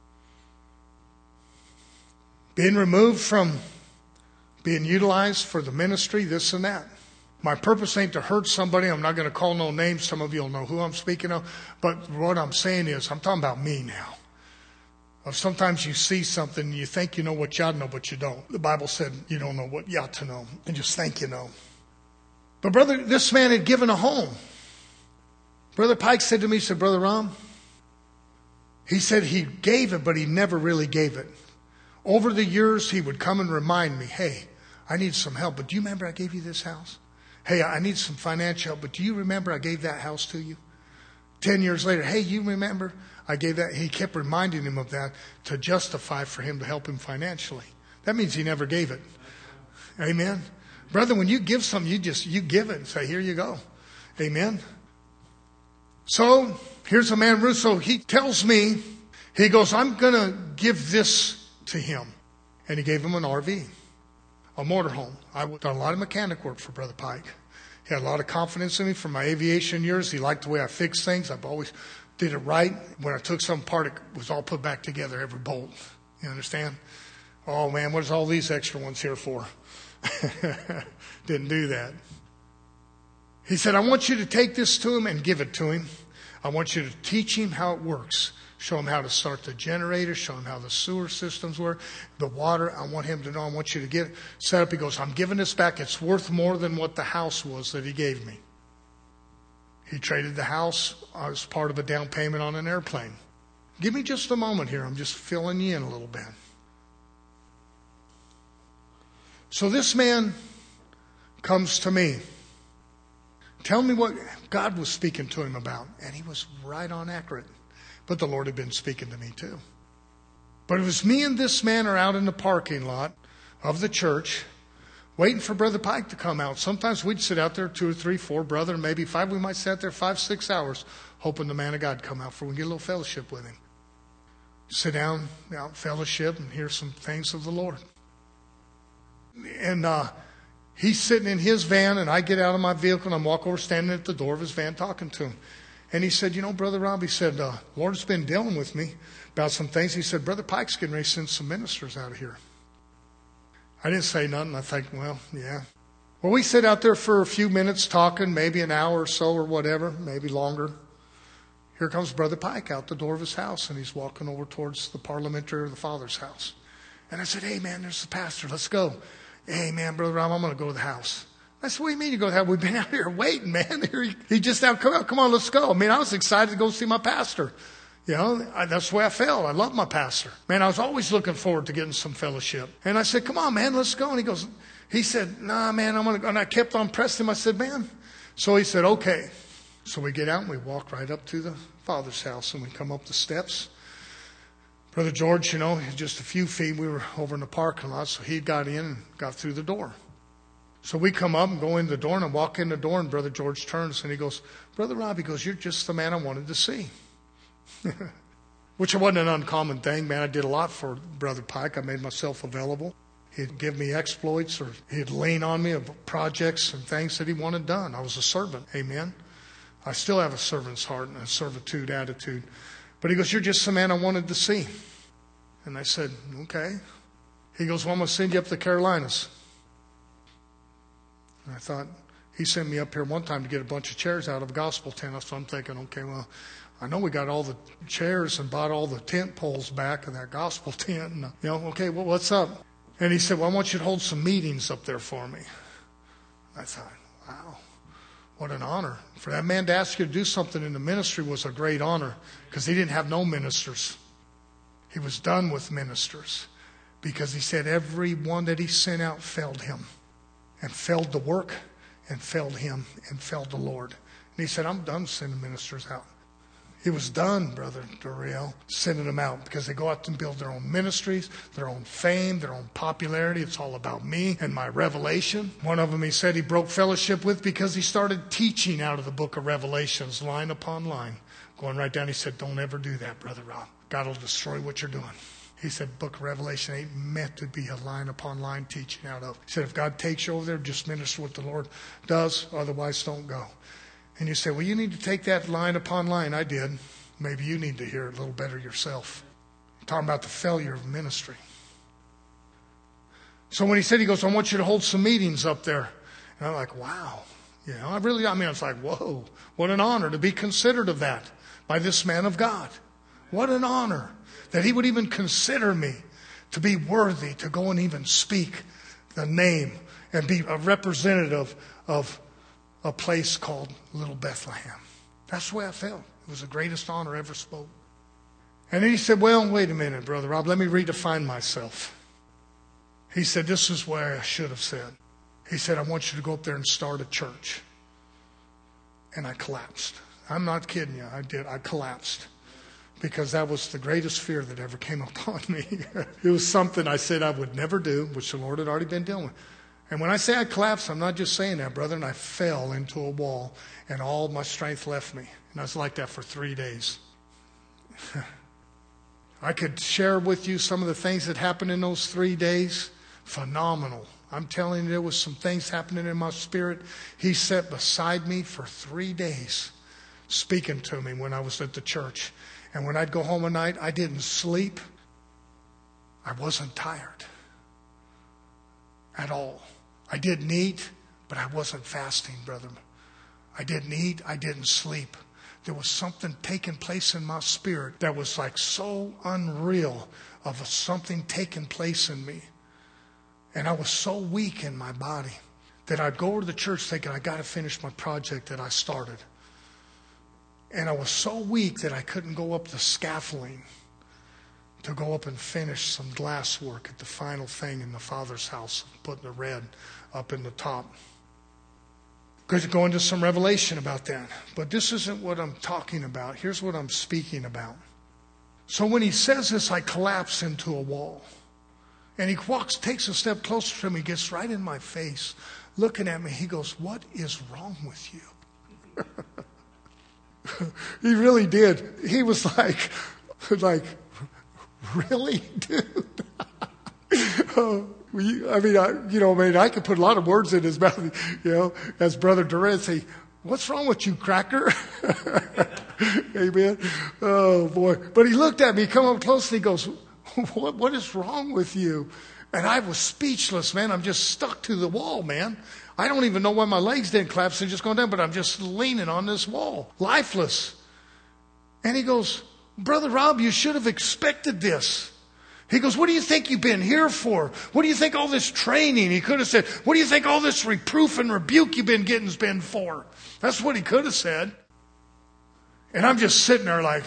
Being removed from being utilized for the ministry, this and that. My purpose ain't to hurt somebody. I'm not going to call no names. Some of you will know who I'm speaking of. But what I'm saying is, I'm talking about me now. Sometimes you see something and you think you know what you ought to know, but you don't. The Bible said you don't know what you ought to know and just think you know. But brother, this man had given a home. Brother Pike said to me, he said, Brother Rom, he said he gave it, but he never really gave it. Over the years, he would come and remind me, hey, I need some help, but do you remember I gave you this house? Hey, I need some financial help, but do you remember I gave that house to you? Ten years later, hey, you remember I gave that? He kept reminding him of that to justify for him to help him financially. That means he never gave it. Amen. Brother, when you give something, you just, you give it and say, here you go. Amen. So here's a man, Russo. He tells me, he goes, I'm going to give this to him. And he gave him an R V, a motorhome. I've done a lot of mechanic work for Brother Pike. He had a lot of confidence in me from my aviation years. He liked the way I fixed things. I've always did it right. When I took some part, it was all put back together, every bolt. You understand? Oh, man, what's all these extra ones here for? Didn't do that. He said, I want you to take this to him and give it to him. I want you to teach him how it works. Show him how to start the generator. Show him how the sewer systems work. The water, I want him to know. I want you to get it set up. He goes, I'm giving this back. It's worth more than what the house was that he gave me. He traded the house as part of a down payment on an airplane. Give me just a moment here. I'm just filling you in a little bit. So this man comes to me. Tell me what God was speaking to him about. And he was right on accurate. But the Lord had been speaking to me too. But it was me and this man are out in the parking lot of the church waiting for Brother Pike to come out. Sometimes we'd sit out there two or three, four, brother, maybe five. We might sit out there five, six hours hoping the man of God come out for we get a little fellowship with him. Sit down, out fellowship, and hear some things of the Lord. And uh, he's sitting in his van, and I get out of my vehicle, and I'm walking over, standing at the door of his van, talking to him. And he said, you know, Brother Rob, he said, uh, Lord's been dealing with me about some things. He said, Brother Pike's getting ready to send some ministers out of here. I didn't say nothing. I think, well, yeah. Well, we sit out there for a few minutes talking, maybe an hour or so or whatever, maybe longer. Here comes Brother Pike out the door of his house, and he's walking over towards the parliamentary or the Father's house. And I said, hey, man, there's the pastor. Let's go. Hey, man, Brother Rob, I'm going to go to the house. I said, what do you mean you go to the house? We've been out here waiting, man. He, he just out, come out, come on, let's go. I mean, I was excited to go see my pastor. You know, I, that's the way I felt. I love my pastor. Man, I was always looking forward to getting some fellowship. And I said, come on, man, let's go. And he goes, he said, nah, man, I'm going to go. And I kept on pressing him. I said, man. So he said, okay. So we get out and we walk right up to the Father's house and we come up the steps. Brother George, you know, just a few feet. We were over in the parking lot. So he got in and got through the door. So we come up and go in the door and I walk in the door and Brother George turns and he goes, Brother Rob, he goes, you're just the man I wanted to see. Which wasn't an uncommon thing, man. I did a lot for Brother Pike. I made myself available. He'd give me exploits or he'd lean on me of projects and things that he wanted done. I was a servant. Amen. I still have a servant's heart and a servitude attitude. But he goes, you're just the man I wanted to see. And I said, okay. He goes, well, I'm going to send you up to the Carolinas. And I thought, he sent me up here one time to get a bunch of chairs out of a gospel tent. So I'm thinking, okay, well, I know we got all the chairs and bought all the tent poles back in that gospel tent. And, you know, okay, well, what's up? And he said, well, I want you to hold some meetings up there for me. I thought, wow, what an honor. For that man to ask you to do something in the ministry was a great honor because he didn't have no ministers. He was done with ministers because he said every one that he sent out failed him. And failed the work, and failed him, and failed the Lord. And he said, I'm done sending ministers out. He was done, Brother Duriel, sending them out because they go out and build their own ministries, their own fame, their own popularity. It's all about me and my revelation. One of them he said he broke fellowship with because he started teaching out of the book of Revelations, line upon line. Going right down, he said, don't ever do that, Brother Rob. God will destroy what you're doing. He said, book of Revelation ain't meant to be a line upon line teaching out of. He said, if God takes you over there, just minister what the Lord does. Otherwise, don't go. And you say, well, you need to take that line upon line. I did. Maybe you need to hear it a little better yourself. I'm talking about the failure of ministry. So when he said, he goes, I want you to hold some meetings up there. And I'm like, wow. You know, I really, I mean, I was like, whoa, what an honor to be considered of that by this man of God. What an honor that he would even consider me to be worthy to go and even speak the name and be a representative of a place called Little Bethlehem. That's the way I felt. It was the greatest honor ever spoke. And then he said, well, wait a minute, Brother Rob, let me redefine myself. He said, this is where I should have said. He said, I want you to go up there and start a church. And I collapsed. I'm not kidding you. I did. I collapsed. Because that was the greatest fear that ever came upon me. It was something I said I would never do, which the Lord had already been dealing with. And when I say I collapsed, I'm not just saying that, brother. And I fell into a wall, and all my strength left me. And I was like that for three days. I could share with you some of the things that happened in those three days. Phenomenal. I'm telling you, there was some things happening in my spirit. He sat beside me for three days, speaking to me when I was at the church. And when I'd go home at night, I didn't sleep. I wasn't tired at all. I didn't eat, but I wasn't fasting, brother. I didn't eat. I didn't sleep. There was something taking place in my spirit that was like so unreal of something taking place in me. And I was so weak in my body that I'd go to the church thinking, I got to finish my project that I started. And I was so weak that I couldn't go up the scaffolding to go up and finish some glass work at the final thing in the Father's house, putting the red up in the top. Could go into some revelation about that. But this isn't what I'm talking about. Here's what I'm speaking about. So when he says this, I collapse into a wall. And he walks, takes a step closer to me, gets right in my face, looking at me. He goes, what is wrong with you? He really did. He was like, like, really, dude? Oh, I mean, I, you know, I mean, I could put a lot of words in his mouth, you know, as Brother Durant say, what's wrong with you, cracker? Amen. Oh, boy. But he looked at me, come up close, and he goes, what, what is wrong with you? And I was speechless, man. I'm just stuck to the wall, man. I don't even know why my legs didn't collapse. They're just going down, but I'm just leaning on this wall, lifeless. And he goes, Brother Rob, you should have expected this. He goes, what do you think you've been here for? What do you think all this training? He could have said, what do you think all this reproof and rebuke you've been getting's been for? That's what he could have said. And I'm just sitting there like,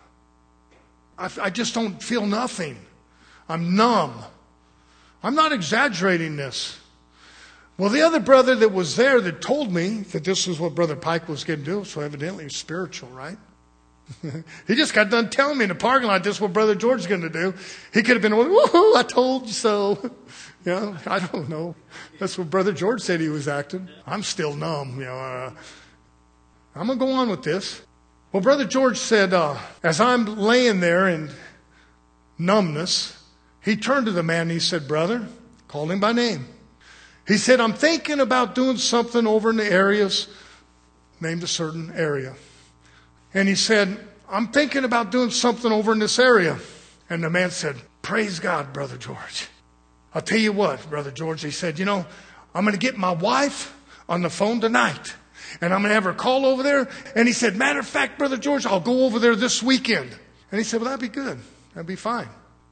I, I just don't feel nothing. I'm numb. I'm not exaggerating this. Well, the other brother that was there that told me that this is what Brother Pike was going to do, so evidently it's spiritual, right? He just got done telling me in the parking lot this is what Brother George is going to do. He could have been, woohoo, I told you so. You know, I don't know. That's what Brother George said he was acting. I'm still numb. You know, uh, I'm going to go on with this. Well, Brother George said, uh, as I'm laying there in numbness, he turned to the man and he said, brother, called him by name. He said, I'm thinking about doing something over in the areas, named a certain area. And he said, I'm thinking about doing something over in this area. And the man said, praise God, Brother George. I'll tell you what, Brother George, he said, you know, I'm going to get my wife on the phone tonight. And I'm going to have her call over there. And he said, matter of fact, Brother George, I'll go over there this weekend. And he said, well, that'd be good. That'd be fine.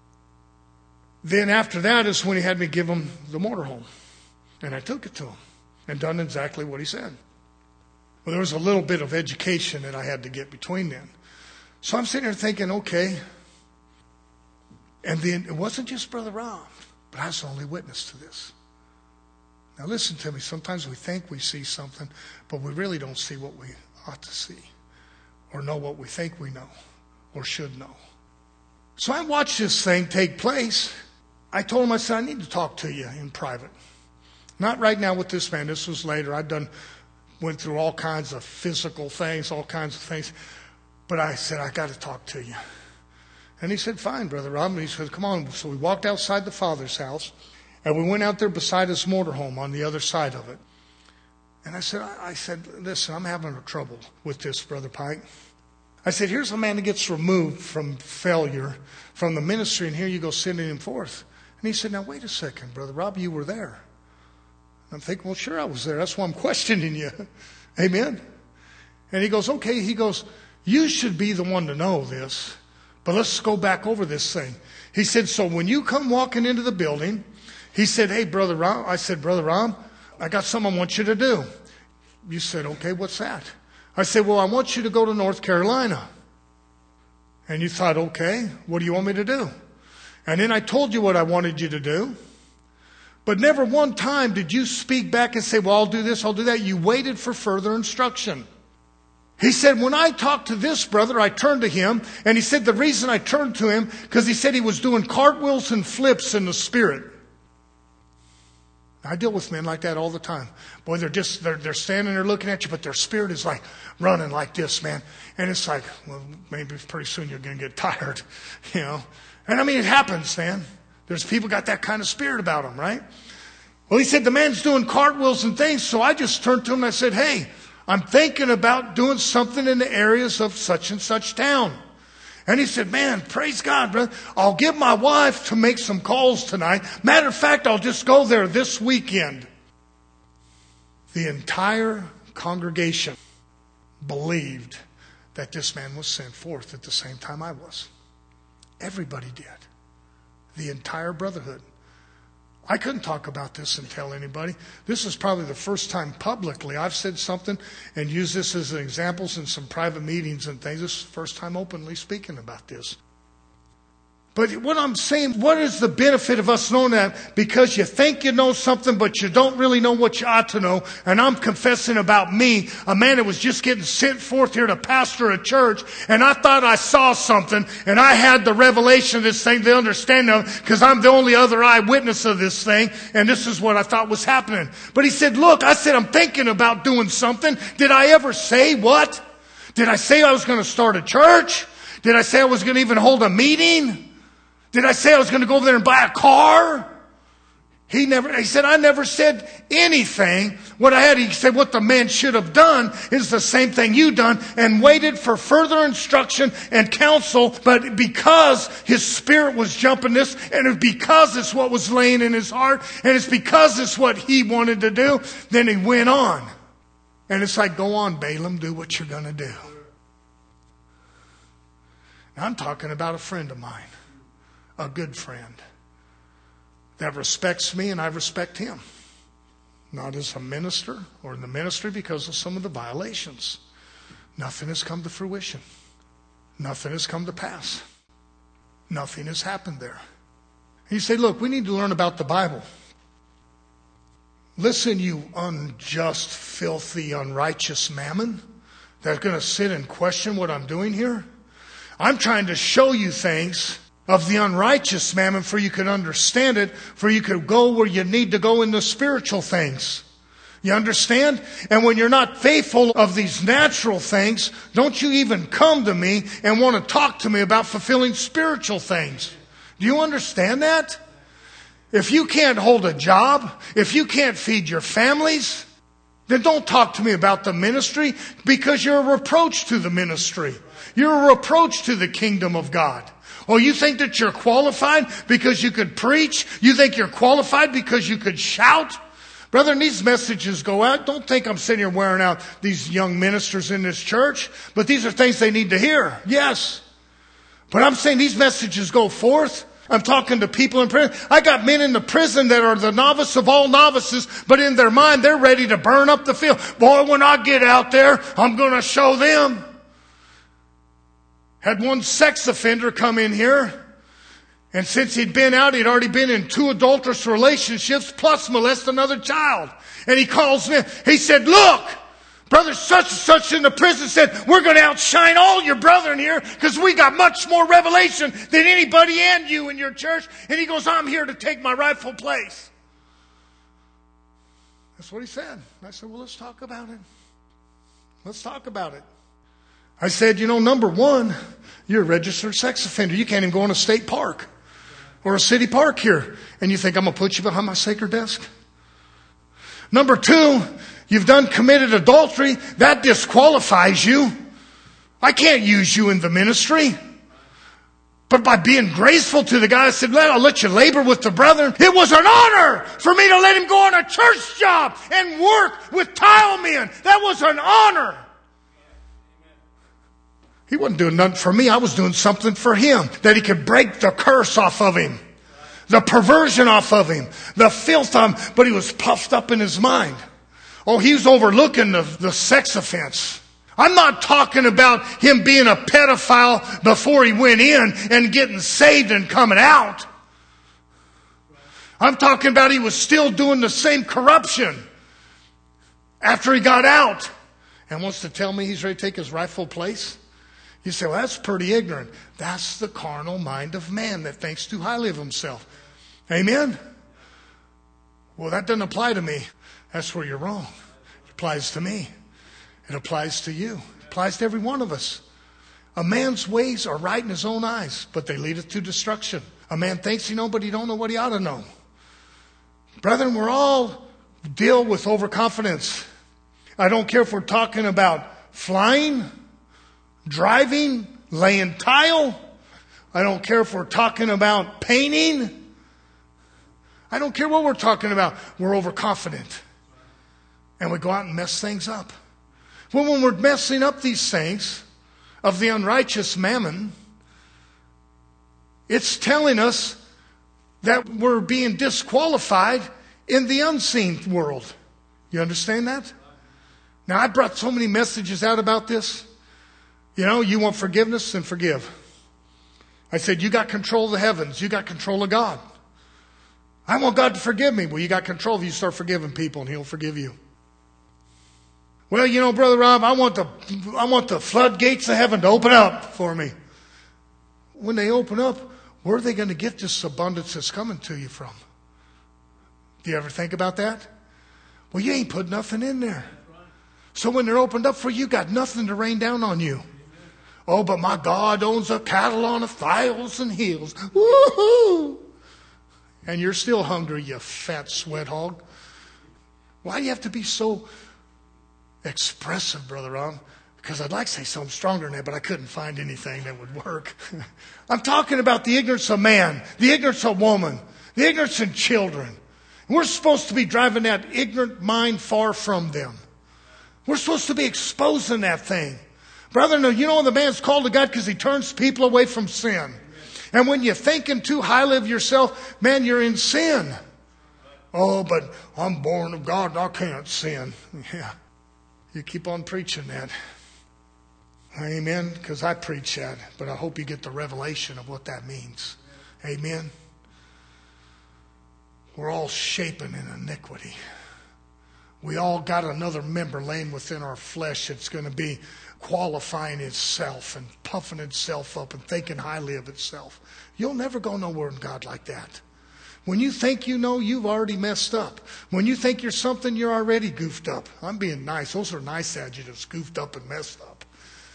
Then after that is when he had me give him the motorhome. And I took it to him and done exactly what he said. Well, there was a little bit of education that I had to get between then. So I'm sitting there thinking, okay. And then it wasn't just Brother Rob, but I was the only witness to this. Now listen to me. Sometimes we think we see something, but we really don't see what we ought to see or know what we think we know or should know. So I watched this thing take place. I told him, I said, I need to talk to you in private. Not right now with this man. This was later. I'd done, went through all kinds of physical things, all kinds of things. But I said, I got to talk to you. And he said, fine, Brother Rob. And he said, come on. So we walked outside the Father's house, and we went out there beside his motorhome on the other side of it. And I said, I, I said, listen, I'm having trouble with this, Brother Pike. I said, here's a man that gets removed from failure, from the ministry, and here you go sending him forth. And he said, now wait a second, Brother Rob, you were there. I'm thinking, well, sure I was there. That's why I'm questioning you. Amen. And he goes, okay. He goes, you should be the one to know this, but let's go back over this thing. He said, so when you come walking into the building, he said, hey, Brother Rob. I said, Brother Rob, I got something I want you to do. You said, okay, what's that? I said, well, I want you to go to North Carolina. And you thought, okay, what do you want me to do? And then I told you what I wanted you to do. But never one time did you speak back and say, well, I'll do this, I'll do that. You waited for further instruction. He said, when I talked to this brother, I turned to him. And he said the reason I turned to him, because he said he was doing cartwheels and flips in the spirit. I deal with men like that all the time. Boy, they're just, they're, they're standing there looking at you, but their spirit is like running like this, man. And it's like, well, maybe pretty soon you're going to get tired, you know. And I mean, it happens, man. There's people got that kind of spirit about them, right? Well, he said the man's doing cartwheels and things. So I just turned to him and I said, hey, I'm thinking about doing something in the areas of such and such town. And he said, man, praise God, brother. I'll get my wife to make some calls tonight. Matter of fact, I'll just go there this weekend. The entire congregation believed that this man was sent forth at the same time I was. Everybody did. The entire brotherhood. I couldn't talk about this and tell anybody. This is probably the first time publicly I've said something and used this as examples in some private meetings and things. This is the first time openly speaking about this. But what I'm saying, what is the benefit of us knowing that? Because you think you know something, but you don't really know what you ought to know. And I'm confessing about me, a man that was just getting sent forth here to pastor a church. And I thought I saw something. And I had the revelation of this thing, the understanding of it, because I'm the only other eyewitness of this thing. And this is what I thought was happening. But he said, look, I said, I'm thinking about doing something. Did I ever say what? Did I say I was going to start a church? Did I say I was going to even hold a meeting? Did I say I was going to go over there and buy a car? He never, he said, I never said anything. What I had, he said, what the man should have done is the same thing you done and waited for further instruction and counsel. But because his spirit was jumping this, and it's because it's what was laying in his heart, and it's because it's what he wanted to do, then he went on. And it's like, go on, Balaam, do what you're going to do. Now, I'm talking about a friend of mine. A good friend that respects me and I respect him. Not as a minister or in the ministry because of some of the violations. Nothing has come to fruition. Nothing has come to pass. Nothing has happened there. And you say, look, we need to learn about the Bible. Listen, you unjust, filthy, unrighteous mammon that's going to sit and question what I'm doing here. I'm trying to show you things of the unrighteous mammon for you could understand it, for you could go where you need to go in the spiritual things. You understand? And when you're not faithful of these natural things, don't you even come to me and want to talk to me about fulfilling spiritual things. Do you understand that? If you can't hold a job, if you can't feed your families, then don't talk to me about the ministry, because you're a reproach to the ministry. You're a reproach to the kingdom of God. Oh, you think that you're qualified because you could preach? You think you're qualified because you could shout? Brother, and these messages go out. Don't think I'm sitting here wearing out these young ministers in this church. But these are things they need to hear. Yes. But I'm saying these messages go forth. I'm talking to people in prison. I got men in the prison that are the novice of all novices, but in their mind, they're ready to burn up the field. Boy, when I get out there, I'm going to show them. Had one sex offender come in here, and since he'd been out, he'd already been in two adulterous relationships, plus molest another child. And he calls me. He said, look, brother such and such in the prison said, we're going to outshine all your brethren here because we got much more revelation than anybody and you in your church. And he goes, I'm here to take my rightful place. That's what he said. And I said, well, let's talk about it. Let's talk about it. I said, you know, number one, you're a registered sex offender. You can't even go in a state park or a city park here. And you think I'm going to put you behind my sacred desk? Number two, you've done committed adultery. That disqualifies you. I can't use you in the ministry. But by being graceful to the guy, I said, I'll let you labor with the brethren. It was an honor for me to let him go on a church job and work with tile men. That was an honor. He wasn't doing nothing for me. I was doing something for him, that he could break the curse off of him, the perversion off of him, the filth on him. But he was puffed up in his mind. Oh, he was overlooking the, the sex offense. I'm not talking about him being a pedophile before he went in and getting saved and coming out. I'm talking about he was still doing the same corruption after he got out and wants to tell me he's ready to take his rightful place. You say, well, that's pretty ignorant. That's the carnal mind of man that thinks too highly of himself. Amen? Well, that doesn't apply to me. That's where you're wrong. It applies to me. It applies to you. It applies to every one of us. A man's ways are right in his own eyes, but they leadeth to destruction. A man thinks he knows, but he don't know what he ought to know. Brethren, we're all deal with overconfidence. I don't care if we're talking about flying, driving, laying tile. I don't care if we're talking about painting. I don't care what we're talking about. We're overconfident. And we go out and mess things up. Well, when we're messing up these things of the unrighteous mammon, it's telling us that we're being disqualified in the unseen world. You understand that? Now, I brought so many messages out about this. You know, you want forgiveness, then forgive. I said, you got control of the heavens. You got control of God. I want God to forgive me. Well, you got control. You start forgiving people and He'll forgive you. Well, you know, Brother Rob, I want the I want the floodgates of heaven to open up for me. When they open up, where are they going to get this abundance that's coming to you from? Do you ever think about that? Well, you ain't put nothing in there. So when they're opened up for you, you got nothing to rain down on you. Oh, but my God owns a cattle on a thousand hills. Woo-hoo! And you're still hungry, you fat sweat hog. Why do you have to be so expressive, Brother Ron? Because I'd like to say something stronger than that, but I couldn't find anything that would work. I'm talking about the ignorance of man, the ignorance of woman, the ignorance of children. We're supposed to be driving that ignorant mind far from them. We're supposed to be exposing that thing. Brother, no, you know the man's called to God because he turns people away from sin. And when you're thinking too highly of yourself, man, you're in sin. Oh, but I'm born of God and I can't sin. Yeah. You keep on preaching that. Amen. Because I preach that. But I hope you get the revelation of what that means. Amen. We're all shapen in iniquity. We all got another member laying within our flesh that's going to be qualifying itself and puffing itself up and thinking highly of itself. You'll never go nowhere in God like that. When you think you know, you've already messed up. When you think you're something, you're already goofed up. I'm being nice. Those are nice adjectives, goofed up and messed up.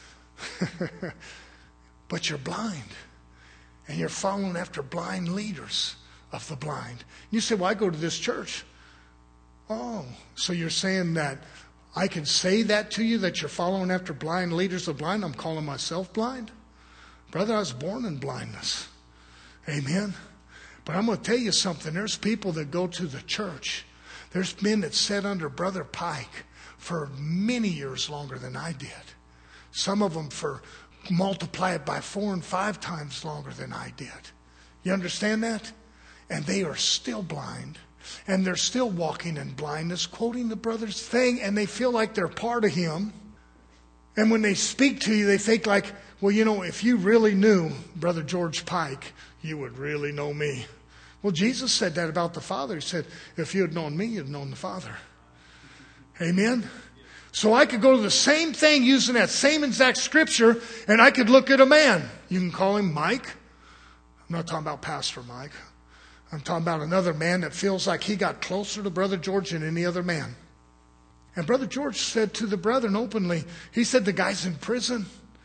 But you're blind. And you're following after blind leaders of the blind. You say, well, I go to this church. Oh, so you're saying that I can say that to you, that you're following after blind leaders of blind? I'm calling myself blind? Brother, I was born in blindness. Amen. But I'm going to tell you something. There's people that go to the church. There's men that sat under Brother Pike for many years longer than I did. Some of them for multiply it by four and five times longer than I did. You understand that? And they are still blind. And they're still walking in blindness, quoting the brother's thing, and they feel like they're part of him. And when they speak to you, they think like, well, you know, if you really knew Brother George Pike, you would really know me. Well, Jesus said that about the Father. He said, if you had known me, you'd known the Father. Amen? So I could go to the same thing using that same exact scripture, and I could look at a man. You can call him Mike. I'm not talking about Pastor Mike. I'm talking about another man that feels like he got closer to Brother George than any other man. And Brother George said to the brethren openly, he said, the guy's in prison.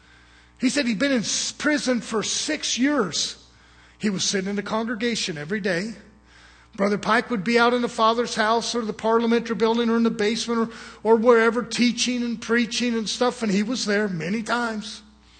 He said he'd been in prison for six years. He was sitting in the congregation every day. Brother Pike would be out in the Father's house or the parliamentary building or in the basement or, or wherever teaching and preaching and stuff. And he was there many times.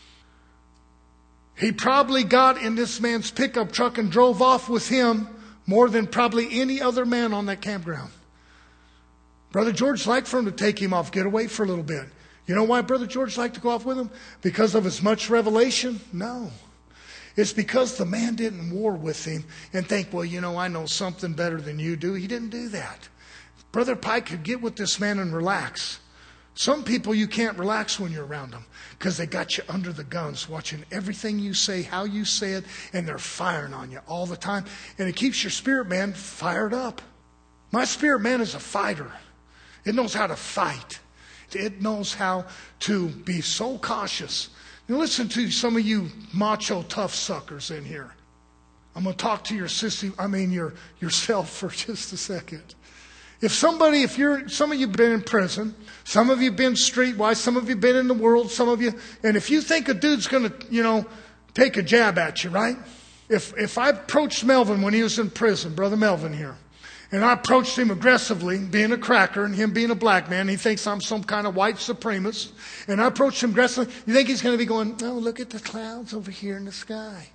He probably got in this man's pickup truck and drove off with him more than probably any other man on that campground. Brother George liked for him to take him off, get away for a little bit. You know why Brother George liked to go off with him? Because of as much revelation? No. It's because the man didn't war with him and think, well, you know, I know something better than you do. He didn't do that. Brother Pike could get with this man and relax. Some people you can't relax when you're around them because they got you under the guns, watching everything you say, how you say it, and they're firing on you all the time. And it keeps your spirit man fired up. My spirit man is a fighter. It knows how to fight. It knows how to be so cautious. Now listen to some of you macho tough suckers in here. I'm going to talk to your sissy, I mean your yourself for just a second. If somebody, if you're, some of you have been in prison, some of you have been streetwise, some of you have been in the world, some of you, and if you think a dude's going to, you know, take a jab at you, right? If if I approached Melvin when he was in prison, Brother Melvin here, and I approached him aggressively, being a cracker and him being a black man. He thinks I'm some kind of white supremacist. And I approached him aggressively. You think he's going to be going, oh, look at the clouds over here in the sky.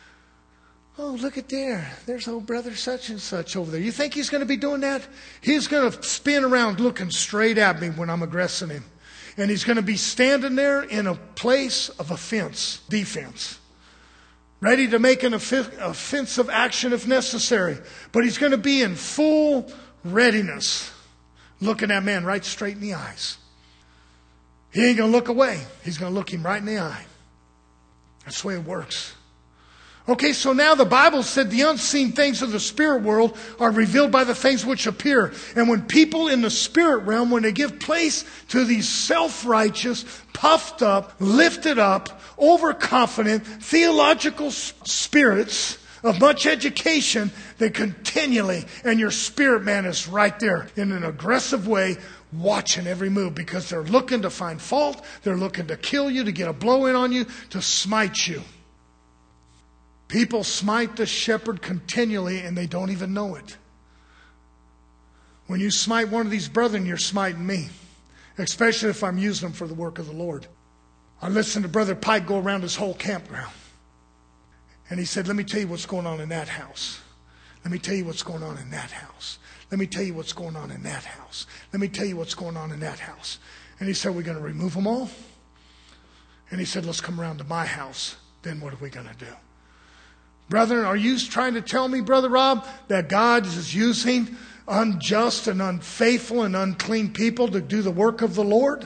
Oh, look at there. There's old brother such and such over there. You think he's going to be doing that? He's going to spin around looking straight at me when I'm aggressing him. And he's going to be standing there in a place of offense, defense. Ready to make an offensive action if necessary. But he's going to be in full readiness. Looking that man right straight in the eyes. He ain't going to look away. He's going to look him right in the eye. That's the way it works. Okay, so now the Bible said the unseen things of the spirit world are revealed by the things which appear. And when people in the spirit realm, when they give place to these self-righteous, puffed up, lifted up, overconfident, theological spirits of much education, they continually, and your spirit man is right there in an aggressive way, watching every move because they're looking to find fault. They're looking to kill you, to get a blow in on you, to smite you. People smite the shepherd continually and they don't even know it. When you smite one of these brethren, you're smiting me. Especially if I'm using them for the work of the Lord. I listened to Brother Pike go around his whole campground. And he said, let me tell you what's going on in that house. Let me tell you what's going on in that house. Let me tell you what's going on in that house. Let me tell you what's going on in that house. And he said, we're going to remove them all. And he said, let's come around to my house. Then what are we going to do? Brethren, are you trying to tell me, Brother Rob, that God is using unjust and unfaithful and unclean people to do the work of the Lord?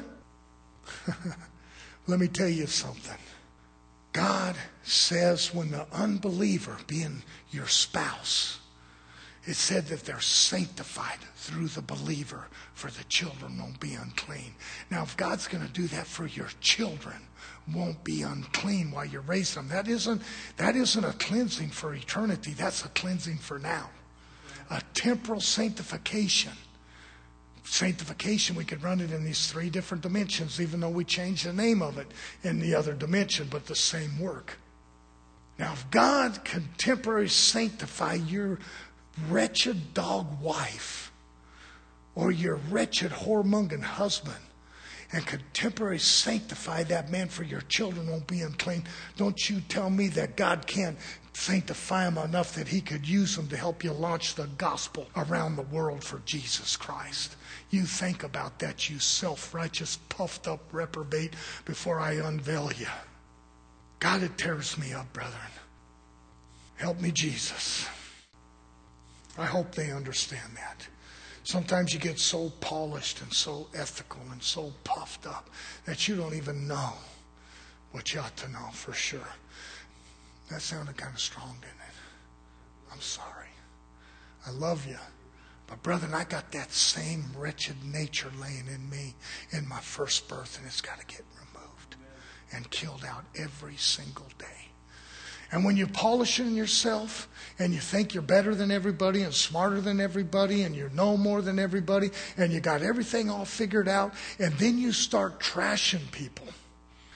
Let me tell you something. God says when the unbeliever, being your spouse, it said that they're sanctified through the believer, for the children won't be unclean. Now, if God's going to do that for your children, won't be unclean while you're raising them, that isn't, that isn't a cleansing for eternity. That's a cleansing for now. A temporal sanctification. Sanctification, we could run it in these three different dimensions, even though we changed the name of it in the other dimension, but the same work. Now, if God can temporarily sanctify your wretched dog wife or your wretched whoremongering husband and could temporarily sanctify that man for your children won't be unclean, don't you tell me that God can't sanctify them enough that he could use them to help you launch the gospel around the world for Jesus Christ. You think about that, you self-righteous, puffed up reprobate, before I unveil you. God, it tears me up, brethren. Help me, Jesus. I hope they understand that. Sometimes you get so polished and so ethical and so puffed up that you don't even know what you ought to know for sure. That sounded kind of strong, didn't it? I'm sorry. I love you. But brethren, I got that same wretched nature laying in me in my first birth, and it's got to get removed and killed out every single day. And when you're polishing yourself and you think you're better than everybody and smarter than everybody and you know more than everybody and you got everything all figured out, and then you start trashing people,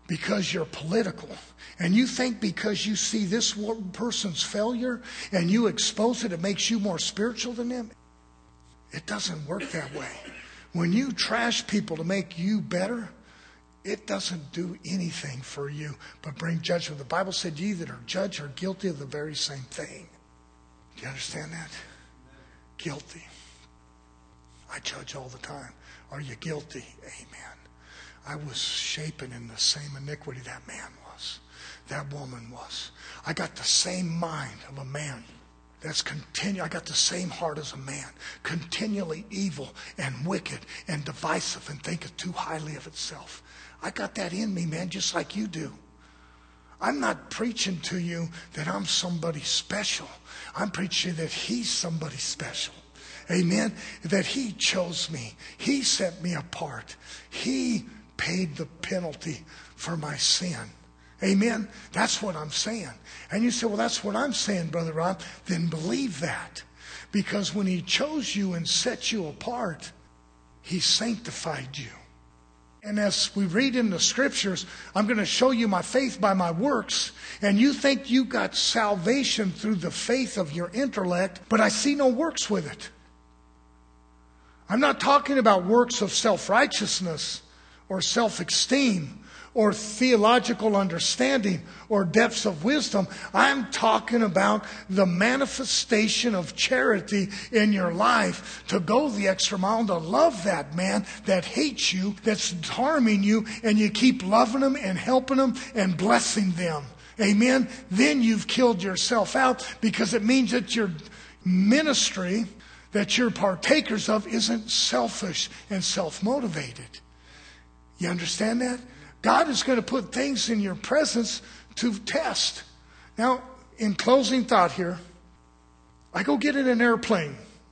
because you're political. And you think because you see this one person's failure and you expose it, it makes you more spiritual than them. It doesn't work that way. When you trash people to make you better, it doesn't do anything for you but bring judgment. The Bible said, ye that are judged are guilty of the very same thing. Do you understand that? Guilty. I judge all the time. Are you guilty? Amen. I was shapen in the same iniquity that man was. That woman was. I got the same mind of a man. That's continue. I got the same heart as a man. Continually evil and wicked and divisive and thinketh too highly of itself. I got that in me, man, just like you do. I'm not preaching to you that I'm somebody special. I'm preaching that he's somebody special. Amen? That he chose me. He set me apart. He paid the penalty for my sin. Amen? That's what I'm saying. And you say, well, that's what I'm saying, Brother Rob. Then believe that. Because when he chose you and set you apart, he sanctified you. And as we read in the scriptures, I'm going to show you my faith by my works. And you think you got salvation through the faith of your intellect, but I see no works with it. I'm not talking about works of self-righteousness or self-esteem or theological understanding or depths of wisdom. I'm talking about the manifestation of charity in your life, to go the extra mile, to love that man that hates you, that's harming you, and you keep loving them and helping them and blessing them. Amen? Then you've killed yourself out, because it means that your ministry that you're partakers of isn't selfish and self-motivated. You understand that? God is going to put things in your presence to test. Now, in closing thought here, I go get in an airplane.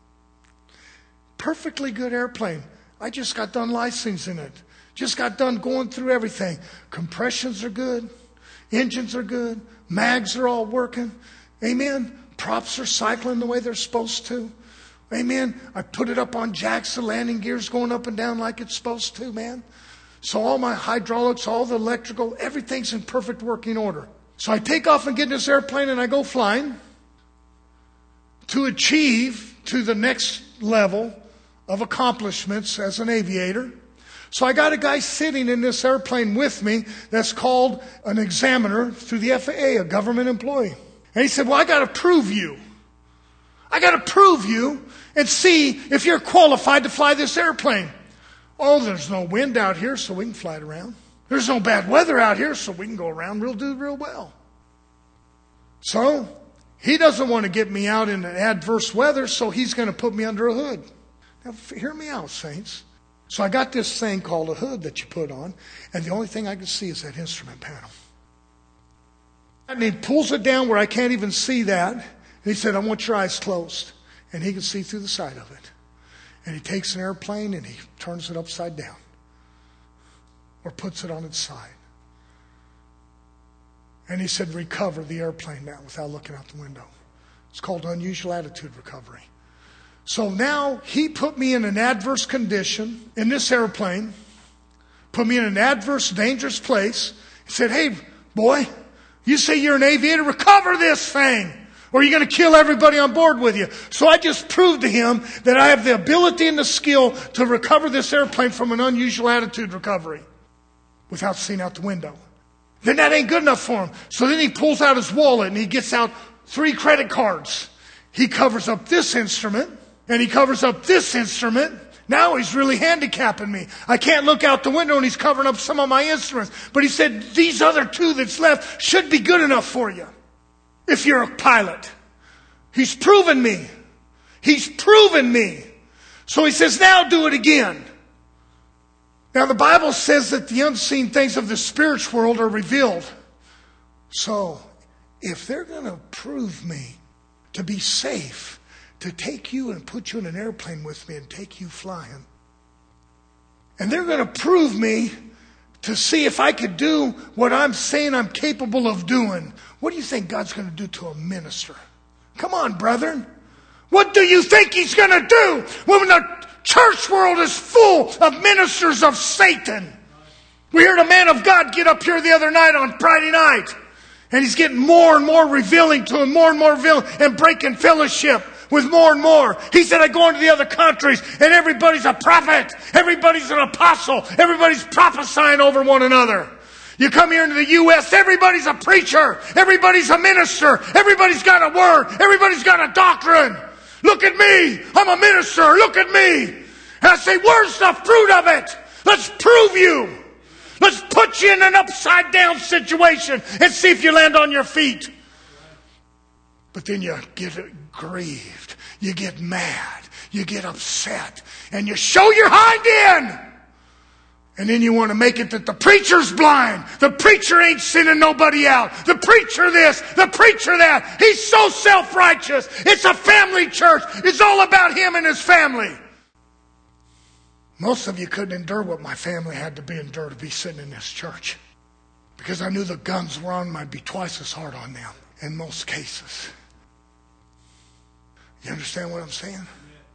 Perfectly good airplane. I just got done licensing it. Just got done going through everything. Compressions are good. Engines are good. Mags are all working. Amen. Props are cycling the way they're supposed to. Amen. I put it up on jacks. The landing gear's going up and down like it's supposed to, man. So all my hydraulics, all the electrical, everything's in perfect working order. So I take off and get in this airplane and I go flying to achieve to the next level of accomplishments as an aviator. So I got a guy sitting in this airplane with me that's called an examiner through the F A A, a government employee. And he said, well, I got to prove you. I got to prove you and see if you're qualified to fly this airplane. Oh, there's no wind out here, so we can fly it around. There's no bad weather out here, so we can go around real do real well. So he doesn't want to get me out in adverse weather, so he's going to put me under a hood. Now, hear me out, saints. So I got this thing called a hood that you put on, and the only thing I can see is that instrument panel. And he pulls it down where I can't even see that. And he said, I want your eyes closed. And he can see through the side of it. And he takes an airplane and he turns it upside down. Or puts it on its side. And he said, recover the airplane now without looking out the window. It's called unusual attitude recovery. So now he put me in an adverse condition in this airplane. Put me in an adverse, dangerous place. He said, hey, boy, you say you're an aviator, recover this thing, or you're going to kill everybody on board with you. So I just proved to him that I have the ability and the skill to recover this airplane from an unusual attitude recovery without seeing out the window. Then that ain't good enough for him. So then he pulls out his wallet and he gets out three credit cards. He covers up this instrument and he covers up this instrument. Now he's really handicapping me. I can't look out the window and he's covering up some of my instruments. But he said, these other two that's left should be good enough for you. If you're a pilot. He's proven me. He's proven me. So he says, now do it again. Now the Bible says that the unseen things of the spiritual world are revealed. So if they're going to prove me to be safe, to take you and put you in an airplane with me and take you flying, and they're going to prove me to see if I could do what I'm saying I'm capable of doing, what do you think God's going to do to a minister? Come on, brethren. What do you think he's going to do when the church world is full of ministers of Satan? We heard a man of God get up here the other night on Friday night. And he's getting more and more revealing to him, more and more revealing, and breaking fellowship with more and more. He said, I go into the other countries and everybody's a prophet. Everybody's an apostle. Everybody's prophesying over one another. You come here into the U S, everybody's a preacher. Everybody's a minister. Everybody's got a word. Everybody's got a doctrine. Look at me. I'm a minister. Look at me. And I say, where's the fruit of it? Let's prove you. Let's put you in an upside down situation and see if you land on your feet. But then you get grieved. You get mad. You get upset. And you show your hind end. And then you want to make it that the preacher's blind. The preacher ain't sinning nobody out. The preacher this. The preacher that. He's so self-righteous. It's a family church. It's all about him and his family. Most of you couldn't endure what my family had to be endured to be sitting in this church. Because I knew the guns were on them, I'd be twice as hard on them in most cases. You understand what I'm saying?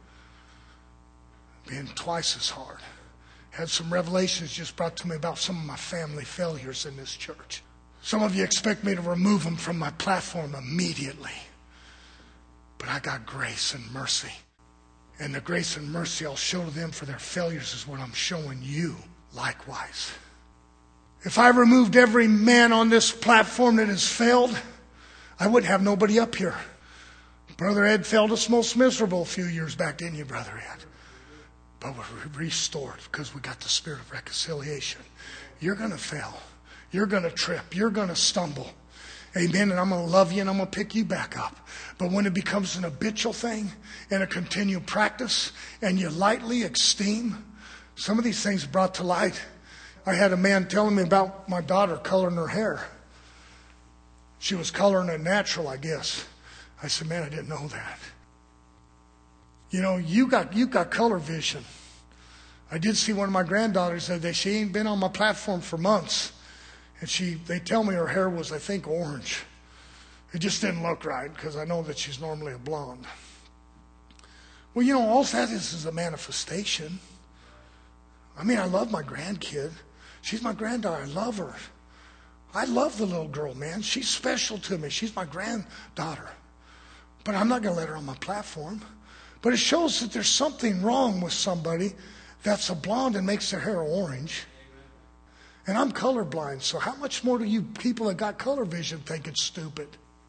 Being twice as hard. Had some revelations just brought to me about some of my family failures in this church. Some of you expect me to remove them from my platform immediately. But I got grace and mercy. And the grace and mercy I'll show to them for their failures is what I'm showing you likewise. If I removed every man on this platform that has failed, I wouldn't have nobody up here. Brother Ed failed us most miserable a few years back, didn't you, Brother Ed? But we're restored because we got the spirit of reconciliation. You're going to fail. You're going to trip. You're going to stumble. Amen. And I'm going to love you and I'm going to pick you back up. But when it becomes an habitual thing and a continued practice and you lightly esteem, some of these things brought to light. I had a man telling me about my daughter coloring her hair. She was coloring it natural, I guess. I said, man, I didn't know that. You know, you got you got color vision. I did see one of my granddaughters said that she ain't been on my platform for months. And she, they tell me her hair was, I think, orange. It just didn't look right because I know that she's normally a blonde. Well, you know, all that is is a manifestation. I mean, I love my grandkid. She's my granddaughter. I love her. I love the little girl, man. She's special to me. She's my granddaughter. But I'm not going to let her on my platform. But it shows that there's something wrong with somebody that's a blonde and makes their hair orange. And I'm colorblind, so how much more do you people that got color vision think it's stupid?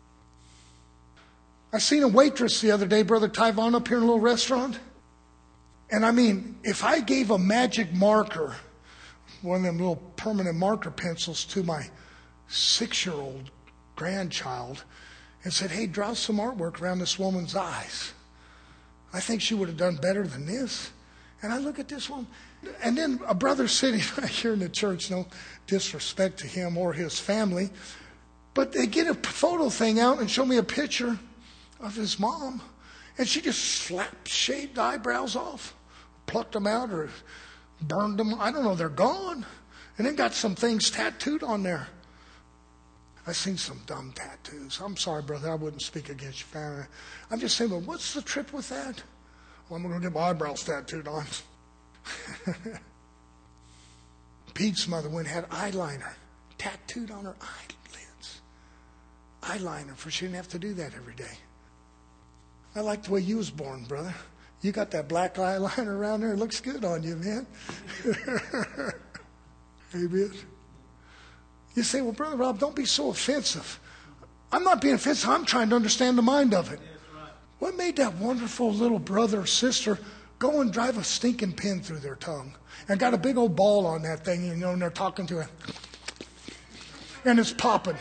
I seen a waitress the other day, Brother Tyvon, up here in a little restaurant. And I mean, if I gave a magic marker, one of them little permanent marker pencils, to my six-year-old grandchild and said, hey, draw some artwork around this woman's eyes, I think she would have done better than this. And I look at this one. And then a brother sitting right here in the church, no disrespect to him or his family, but they get a photo thing out and show me a picture of his mom. And she just slapped, shaved eyebrows off, plucked them out or burned them. I don't know, they're gone. And then got some things tattooed on there. I've seen some dumb tattoos. I'm sorry, brother, I wouldn't speak against your family. I'm just saying, well, what's the trip with that? Well, I'm going to get my eyebrows tattooed on. Pete's mother went and had eyeliner tattooed on her eyelids. Eyeliner, for she didn't have to do that every day. I like the way you was born, brother. You got that black eyeliner around there. It looks good on you, man. Amen. You say, well, Brother Rob, don't be so offensive. I'm not being offensive. I'm trying to understand the mind of it. What made that wonderful little brother or sister go and drive a stinking pin through their tongue and got a big old ball on that thing, you know, and they're talking to it, and it's popping?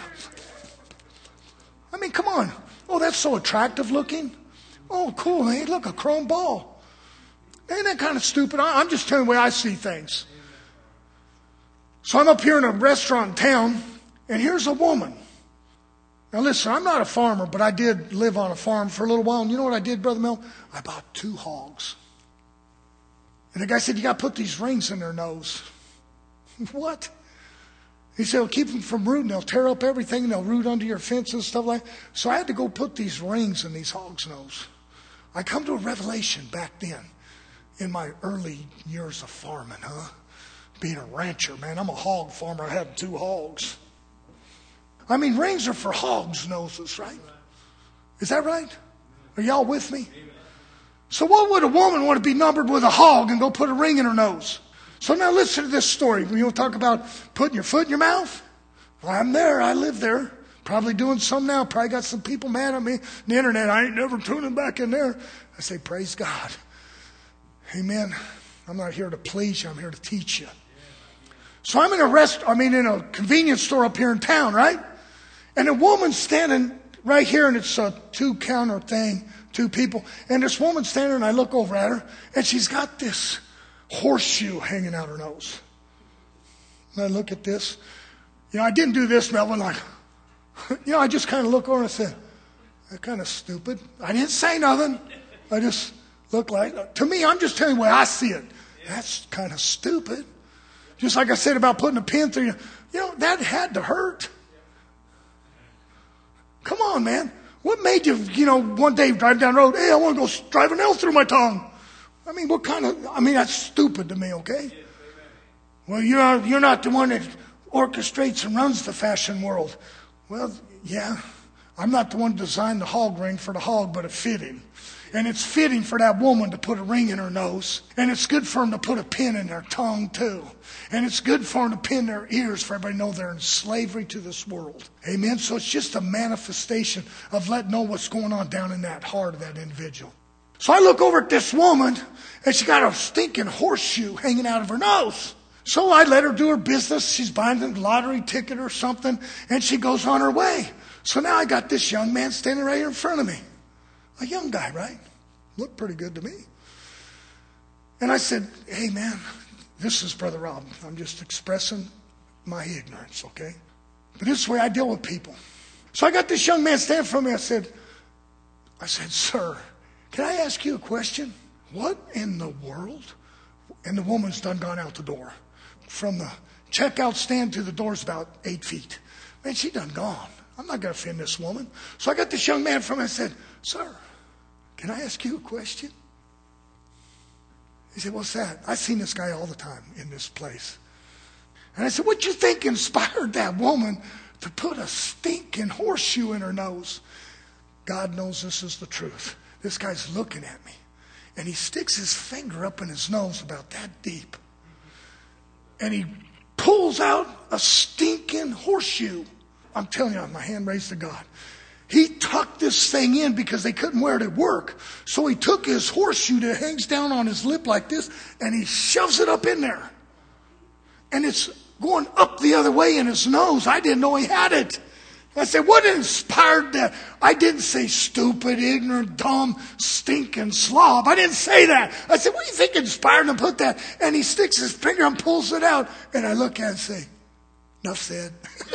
I mean, come on. Oh, that's so attractive looking. Oh, cool. Hey, look, a chrome ball. Ain't that kind of stupid? I'm just telling you the way I see things. So I'm up here in a restaurant in town, and here's a woman. Now listen, I'm not a farmer, but I did live on a farm for a little while. And you know what I did, Brother Mel? I bought two hogs. And the guy said, you got to put these rings in their nose. What? He said, well, keep them from rooting. They'll tear up everything, and they'll root under your fence and stuff like that. So I had to go put these rings in these hogs' nose. I come to a revelation back then in my early years of farming, huh? being a rancher, man. I'm a hog farmer. I have two hogs. I mean, rings are for hogs' noses, right? Is that right? Are y'all with me? So what would a woman want to be numbered with a hog and go put a ring in her nose? So now listen to this story. When you talk about putting your foot in your mouth, well, I'm there. I live there. Probably doing some now. Probably got some people mad at me on the internet. I ain't never tuning back in there. I say, praise God. Amen. I'm not here to please you. I'm here to teach you. So I'm in a rest. I mean, in a convenience store up here in town, right? And a woman's standing right here, and it's a two counter thing, two people. And this woman's standing there, and I look over at her, and she's got this horseshoe hanging out her nose. And I look at this. You know, I didn't do this, Melvin. Like, you know, I just kind of look over and I said, that's kind of stupid. I didn't say nothing. I just look like, to me, I'm just telling you the way I see it. That's kind of stupid. Just like I said about putting a pin through you. You know, that had to hurt. Come on, man. What made you, you know, one day drive down the road, hey, I want to go drive a nail through my tongue. I mean, what kind of, I mean, that's stupid to me, okay? Well, you're, you're not the one that orchestrates and runs the fashion world. Well, yeah, I'm not the one who designed the hog ring for the hog, but it fitting. And it's fitting for that woman to put a ring in her nose. And it's good for them to put a pin in their tongue, too. And it's good for them to pin their ears for everybody to know they're in slavery to this world. Amen? So it's just a manifestation of letting know what's going on down in that heart of that individual. So I look over at this woman, and she got a stinking horseshoe hanging out of her nose. So I let her do her business. She's buying a lottery ticket or something, and she goes on her way. So now I got this young man standing right here in front of me. A young guy, right? Looked pretty good to me. And I said, hey, man, this is Brother Rob. I'm just expressing my ignorance, okay? But this is the way I deal with people. So I got this young man standing in front of me. I said, I said, sir, can I ask you a question? What in the world? And the woman's done gone out the door. From the checkout stand to the door's about eight feet. Man, she done gone. I'm not going to offend this woman. So I got this young man from me. I said, sir, can I ask you a question? He said, what's that? I've seen this guy all the time in this place. And I said, what you think inspired that woman to put a stinking horseshoe in her nose? God knows this is the truth. This guy's looking at me. And he sticks his finger up in his nose about that deep. And he pulls out a stinking horseshoe. I'm telling you, my hand raised to God. He tucked this thing in because they couldn't wear it at work. So he took his horseshoe that hangs down on his lip like this, and he shoves it up in there. And it's going up the other way in his nose. I didn't know he had it. I said, what inspired that? I didn't say stupid, ignorant, dumb, stinking slob. I didn't say that. I said, what do you think inspired him to put that? And he sticks his finger and pulls it out. And I look at it and say, enough said.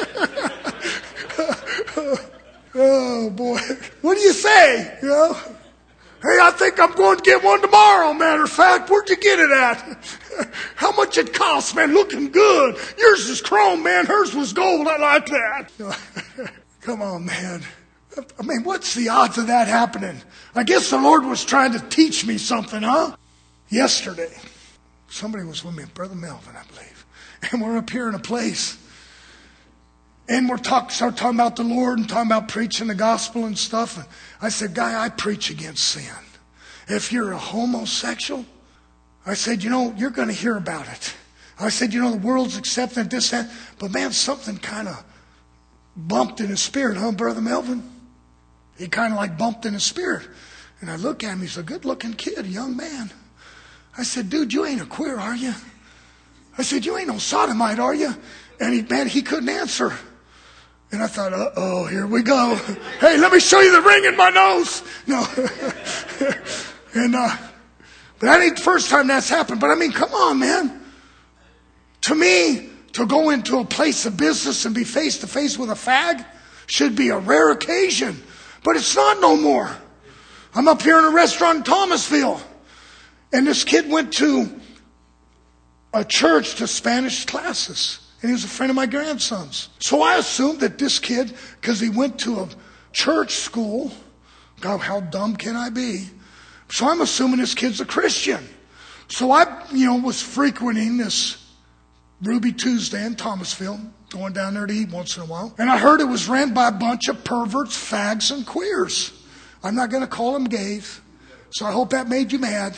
Oh, boy. What do you say? You know? Hey, I think I'm going to get one tomorrow, matter of fact. Where'd you get it at? How much it costs, man? Looking good. Yours is chrome, man. Hers was gold. I like that. Come on, man. I mean, what's the odds of that happening? I guess the Lord was trying to teach me something, huh? Yesterday, somebody was with me, Brother Melvin, I believe. And we're up here in a place. And we're talk, start talking about the Lord and talking about preaching the gospel and stuff. And I said, guy, I preach against sin. If you're a homosexual, I said, you know, you're going to hear about it. I said, you know, the world's accepting this, that. But man, something kind of bumped in his spirit, huh, Brother Melvin? He kind of like bumped in his spirit. And I look at him, he's a good-looking kid, a young man. I said, dude, you ain't a queer, are you? I said, you ain't no sodomite, are you? And he, man, he couldn't answer. And I thought, uh-oh, here we go. Hey, let me show you the ring in my nose. No. and, uh, but that ain't the first time that's happened. But I mean, come on, man. To me, to go into a place of business and be face to face with a fag should be a rare occasion. But it's not no more. I'm up here in a restaurant in Thomasville. And this kid went to a church to Spanish classes. And he was a friend of my grandson's. So I assumed that this kid, because he went to a church school, God, how dumb can I be? So I'm assuming this kid's a Christian. So I, you know, was frequenting this Ruby Tuesday in Thomasville, going down there to eat once in a while. And I heard it was ran by a bunch of perverts, fags, and queers. I'm not going to call them gays, so I hope that made you mad.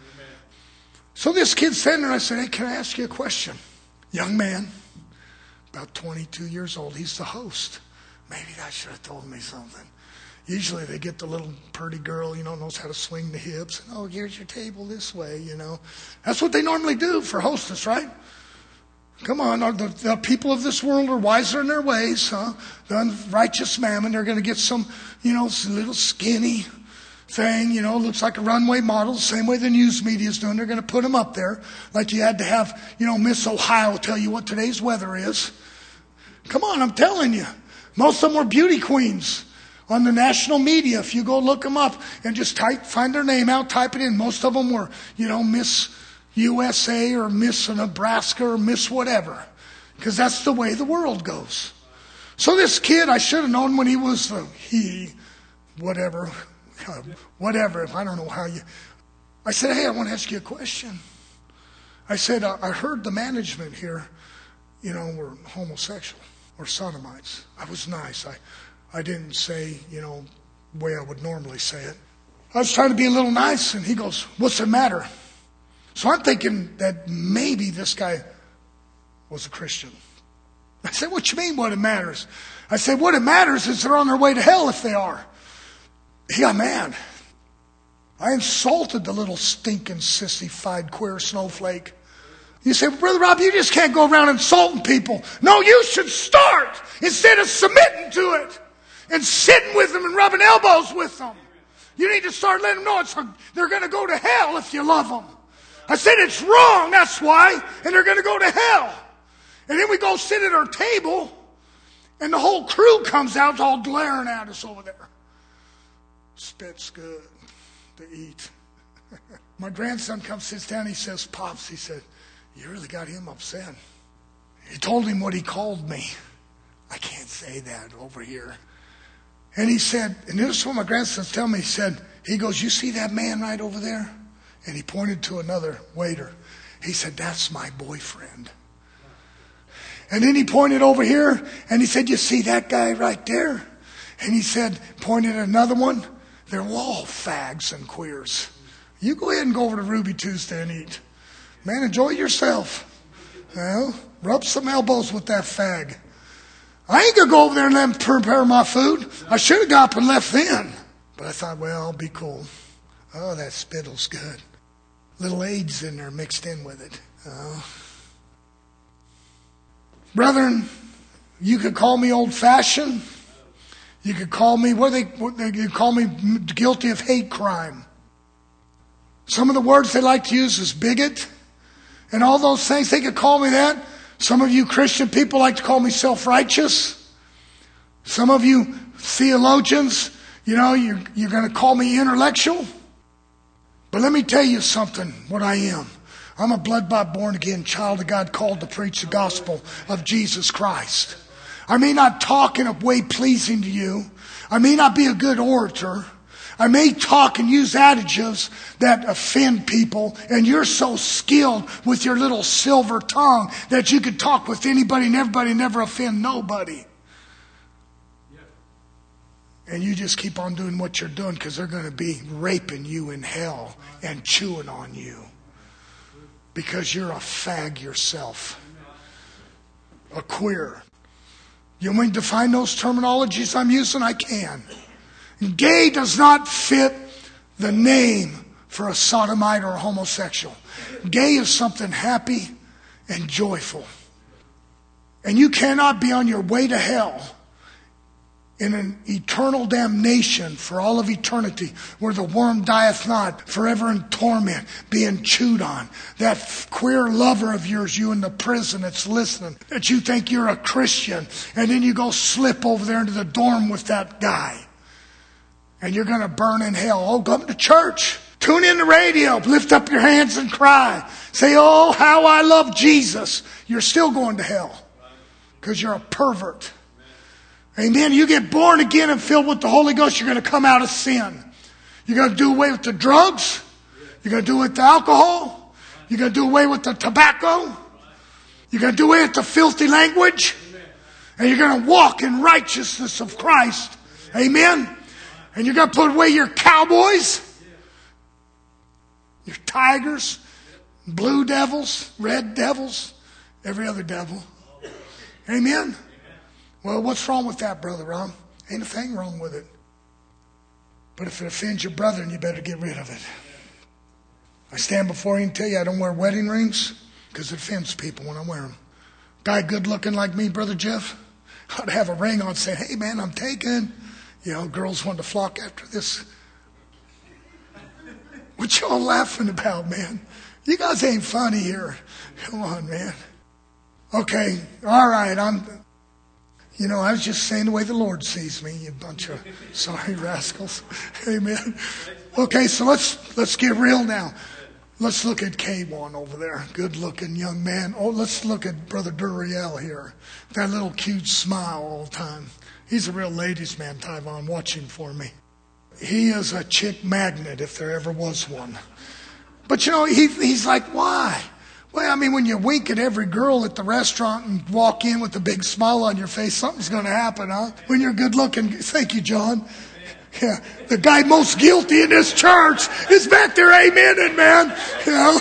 So this kid's sitting there, and I said, hey, can I ask you a question? Young man, about twenty-two years old, he's the host. Maybe that should have told me something. Usually they get the little pretty girl, you know, knows how to swing the hips. And, oh, here's your table this way, you know. That's what they normally do for hostess, right? Come on, the, the people of this world are wiser in their ways, huh? The unrighteous mammon, they're going to get some, you know, little skinny thing, you know, looks like a runway model, same way the news media is doing. They're going to put them up there like you had to have, you know, Miss Ohio tell you what today's weather is. Come on, I'm telling you. Most of them were beauty queens on the national media. If you go look them up and just type, find their name out, type it in. Most of them were, you know, Miss U S A or Miss Nebraska or Miss whatever. Because that's the way the world goes. So this kid, I should have known when he was the he, whatever, whatever. I don't know how you. I said, hey, I want to ask you a question. I said, I heard the management here, you know, were homosexual or sodomites. I was nice. I, I didn't say, you know, the way I would normally say it. I was trying to be a little nice, and he goes, what's the matter? So I'm thinking that maybe this guy was a Christian. I said, what you mean what it matters? I said, what it matters is they're on their way to hell if they are. He got mad. I insulted the little stinking sissy-fied queer snowflake. You say, well, Brother Rob, you just can't go around insulting people. No, you should start instead of submitting to it and sitting with them and rubbing elbows with them. You need to start letting them know it's, they're going to go to hell if you love them. I said it's wrong, that's why, and they're going to go to hell. And then we go sit at our table, and the whole crew comes out all glaring at us over there. Spit's good to eat. My grandson comes, sits down, he says, Pops, he said, you really got him upset. He told him what he called me. I can't say that over here. And he said, and this is what my grandson's telling me, he said, he goes, you see that man right over there? And he pointed to another waiter. He said, that's my boyfriend. And then he pointed over here, and he said, you see that guy right there? And he said, pointed at another one, they're all fags and queers. You go ahead and go over to Ruby Tuesday and eat. Man, enjoy yourself. Well, rub some elbows with that fag. I ain't going to go over there and let him prepare my food. I should have got up and left then. But I thought, well, I'll be cool. Oh, that spittle's good. Little AIDS in there mixed in with it. Oh. Brethren, you could call me old-fashioned. You could call me, what they, what they you call me guilty of hate crime. Some of the words they like to use is bigot. And all those things, they could call me that. Some of you Christian people like to call me self-righteous. Some of you theologians, you know, you're, you're going to call me intellectual. But let me tell you something, what I am. I'm a blood-bought, born-again child of God called to preach the gospel of Jesus Christ. I may not talk in a way pleasing to you. I may not be a good orator. I may talk and use adjectives that offend people, and you're so skilled with your little silver tongue that you could talk with anybody and everybody and never offend nobody. And you just keep on doing what you're doing because they're going to be raping you in hell and chewing on you because you're a fag yourself, a queer. You want me to define those terminologies I'm using? I can. Gay does not fit the name for a sodomite or a homosexual. Gay is something happy and joyful. And you cannot be on your way to hell in an eternal damnation for all of eternity, where the worm dieth not, forever in torment, being chewed on. That queer lover of yours, you in the prison that's listening, that you think you're a Christian, and then you go slip over there into the dorm with that guy. And you're going to burn in hell. Oh, come to church. Tune in the radio. Lift up your hands and cry. Say, oh, how I love Jesus. You're still going to hell because you're a pervert. Amen. You get born again and filled with the Holy Ghost, you're going to come out of sin. You're going to do away with the drugs. You're going to do away with the alcohol. You're going to do away with the tobacco. You're going to do away with the filthy language. And you're going to walk in righteousness of Christ. Amen. And you're going to put away your cowboys, your tigers, blue devils, red devils, every other devil. Amen. Well, what's wrong with that, Brother Rob? Ain't a thing wrong with it. But if it offends your brother, you better get rid of it. I stand before you and tell you I don't wear wedding rings because it offends people when I wear them. Guy good looking like me, Brother Jeff, I'd have a ring on saying, hey man, I'm taken. You know, girls want to flock after this. What y'all laughing about, man? You guys ain't funny here. Come on, man. Okay, all right, I'm... You know, I was just saying the way the Lord sees me, you bunch of sorry rascals. Amen. Okay, so let's let's get real now. Let's look at K one over there. Good-looking young man. Oh, let's look at Brother Duriel here. That little cute smile all the time. He's a real ladies' man, Tyvon. Watch him for me. He is a chick magnet if there ever was one. But, you know, he he's like, why? Well, I mean, when you wink at every girl at the restaurant and walk in with a big smile on your face, something's going to happen, huh? When you're good looking. Thank you, John. Yeah, the guy most guilty in this church is back there amening, man. You know,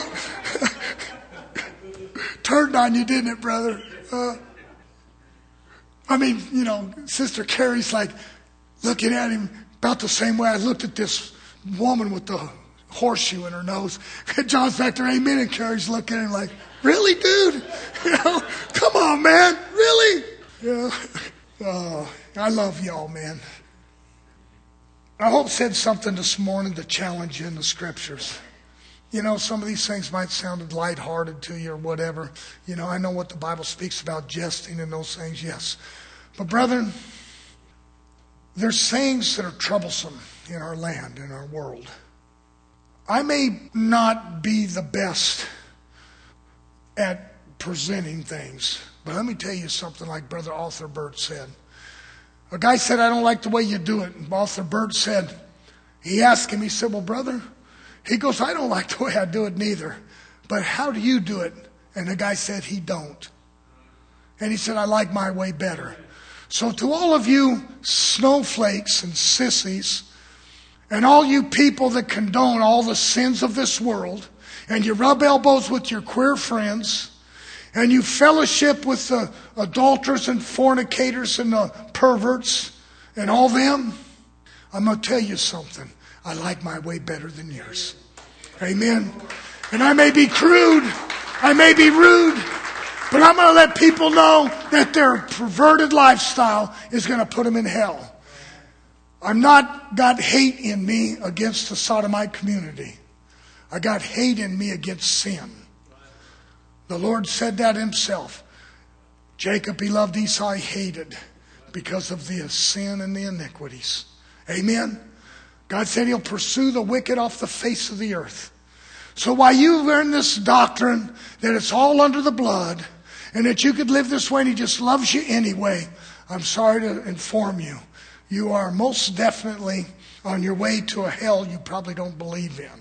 turned on you, didn't it, brother? Uh, I mean, you know, Sister Carrie's like looking at him about the same way I looked at this woman with the horseshoe in her nose. John's back there, amen, and Carrie's looking at him like, really, dude? You know, come on, man, really? Yeah. Oh, I love y'all, man. I hope said something this morning to challenge you in the scriptures. You know, some of these things might sound lighthearted to you or whatever. You know, I know what the Bible speaks about jesting and those things, yes. But brethren, there's sayings that are troublesome in our land, in our world. I may not be the best at presenting things, but let me tell you something like Brother Arthur Burt said. A guy said, I don't like the way you do it. And Arthur Burt said, he asked him, he said, well, brother, he goes, I don't like the way I do it neither. But how do you do it? And the guy said, he don't. And he said, I like my way better. So to all of you snowflakes and sissies, and all you people that condone all the sins of this world, and you rub elbows with your queer friends, and you fellowship with the adulterers and fornicators and the perverts and all them, I'm going to tell you something. I like my way better than yours. Amen. And I may be crude, I may be rude, but I'm going to let people know that their perverted lifestyle is going to put them in hell. I'm not got hate in me against the sodomite community. I got hate in me against sin. The Lord said that himself. Jacob he loved, Esau he hated because of the sin and the iniquities. Amen. God said he'll pursue the wicked off the face of the earth. So while you learn this doctrine that it's all under the blood and that you could live this way and he just loves you anyway, I'm sorry to inform you, you are most definitely on your way to a hell you probably don't believe in.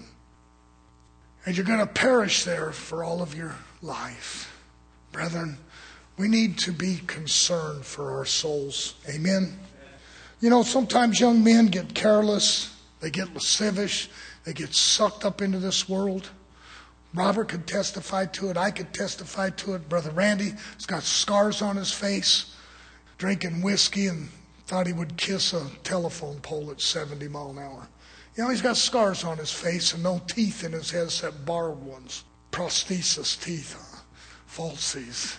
And you're going to perish there for all of your life. Brethren, we need to be concerned for our souls. Amen. You know, sometimes young men get careless. They get lascivious. They get sucked up into this world. Robert could testify to it. I could testify to it. Brother Randy has got scars on his face, drinking whiskey and thought he would kiss a telephone pole at seventy mile an hour. You know, he's got scars on his face and no teeth in his head except borrowed ones. Prosthesis teeth, huh? Falsies.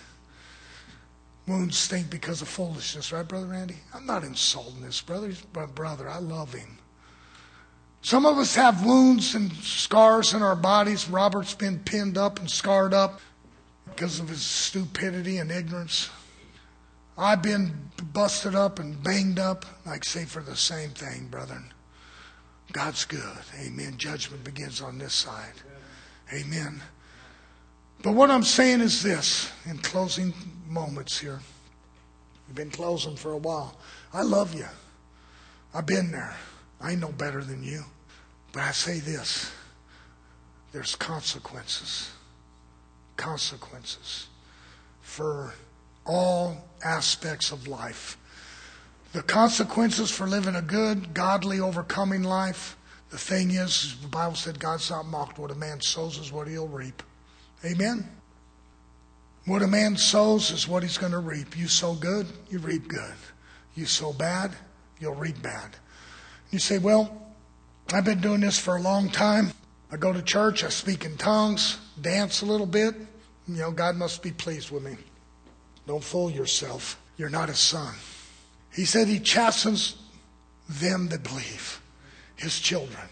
Wounds stink because of foolishness, right, Brother Randy? I'm not insulting this brother. He's my brother. I love him. Some of us have wounds and scars in our bodies. Robert's been pinned up and scarred up because of his stupidity and ignorance. I've been busted up and banged up, like say for the same thing, brethren. God's good. Amen. Judgment begins on this side. Amen. But what I'm saying is this, in closing moments here. We've been closing for a while. I love you. I've been there. I know better than you. But I say this. There's consequences. Consequences. for all aspects of life. The consequences for living a good, godly, overcoming life, the thing is, the Bible said God's not mocked. What a man sows is what he'll reap. Amen? What a man sows is what he's going to reap. You sow good, you reap good. You sow bad, you'll reap bad. You say, well, I've been doing this for a long time. I go to church, I speak in tongues, dance a little bit. You know, God must be pleased with me. Don't fool yourself. You're not his son. He said he chastens them that believe, his children.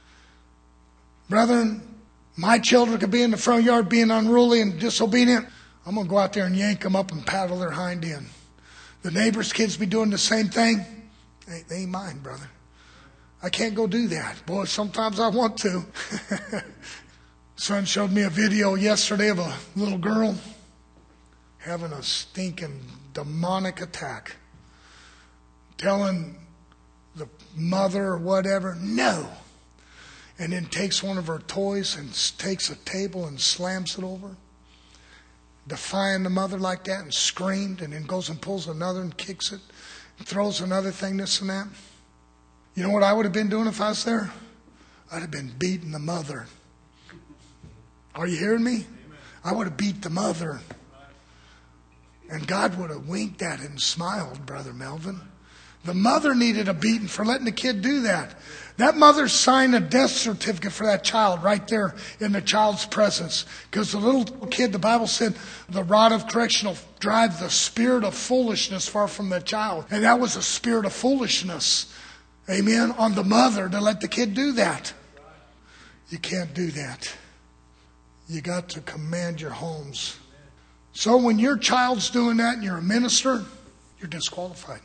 Brethren, my children could be in the front yard being unruly and disobedient. I'm going to go out there and yank them up and paddle their hind end. The neighbor's kids be doing the same thing. They, they ain't mine, brother. I can't go do that. Boy, sometimes I want to. Son showed me a video yesterday of a little girl having a stinking demonic attack. Telling the mother or whatever, no. And then takes one of her toys and takes a table and slams it over. Defying the mother like that and screamed, and then goes and pulls another and kicks it. And throws another thing, this and that. You know what I would have been doing if I was there? I'd have been beating the mother. Are you hearing me? Amen. I would have beat the mother. And God would have winked at it and smiled, Brother Melvin. The mother needed a beating for letting the kid do that. That mother signed a death certificate for that child right there in the child's presence. Because the little kid, the Bible said, the rod of correction will drive the spirit of foolishness far from the child. And that was a spirit of foolishness. Amen. On the mother to let the kid do that. You can't do that. You got to command your homes. So when your child's doing that and you're a minister, you're disqualified.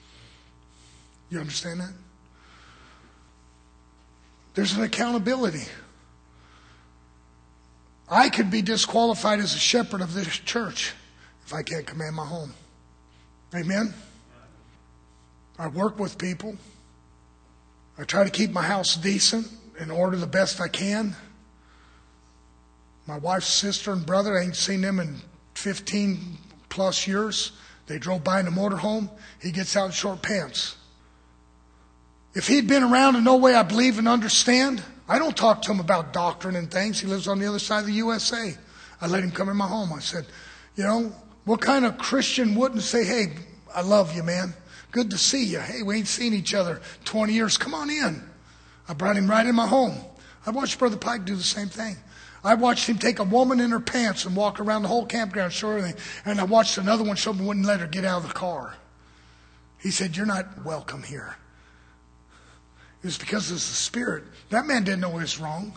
You understand that? There's an accountability. I could be disqualified as a shepherd of this church if I can't command my home. Amen? I work with people. I try to keep my house decent and order the best I can. My wife's sister and brother, I ain't seen them in fifteen plus years. They drove by in a motorhome. He gets out in short pants. If he'd been around in no way I believe and understand, I don't talk to him about doctrine and things. He lives on the other side of the U S A. I let him come in my home. I said, you know, what kind of Christian wouldn't say, hey, I love you, man. Good to see you. Hey, we ain't seen each other twenty years. Come on in. I brought him right in my home. I watched Brother Pike do the same thing. I watched him take a woman in her pants and walk around the whole campground, show her everything. And I watched another one show me wouldn't let her get out of the car. He said, you're not welcome here. It was because of the Spirit. That man didn't know it was wrong.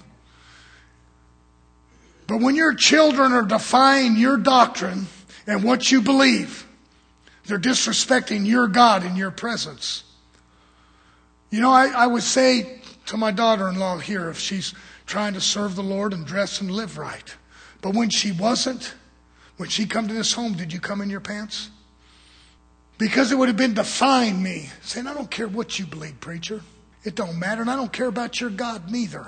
But when your children are defying your doctrine and what you believe, they're disrespecting your God in your presence. You know, I, I would say to my daughter-in-law here, if she's trying to serve the Lord and dress and live right. But when she wasn't, when she come to this home, did you come in your pants? Because it would have been defying me. Saying, I don't care what you believe, preacher. It don't matter, and I don't care about your God neither.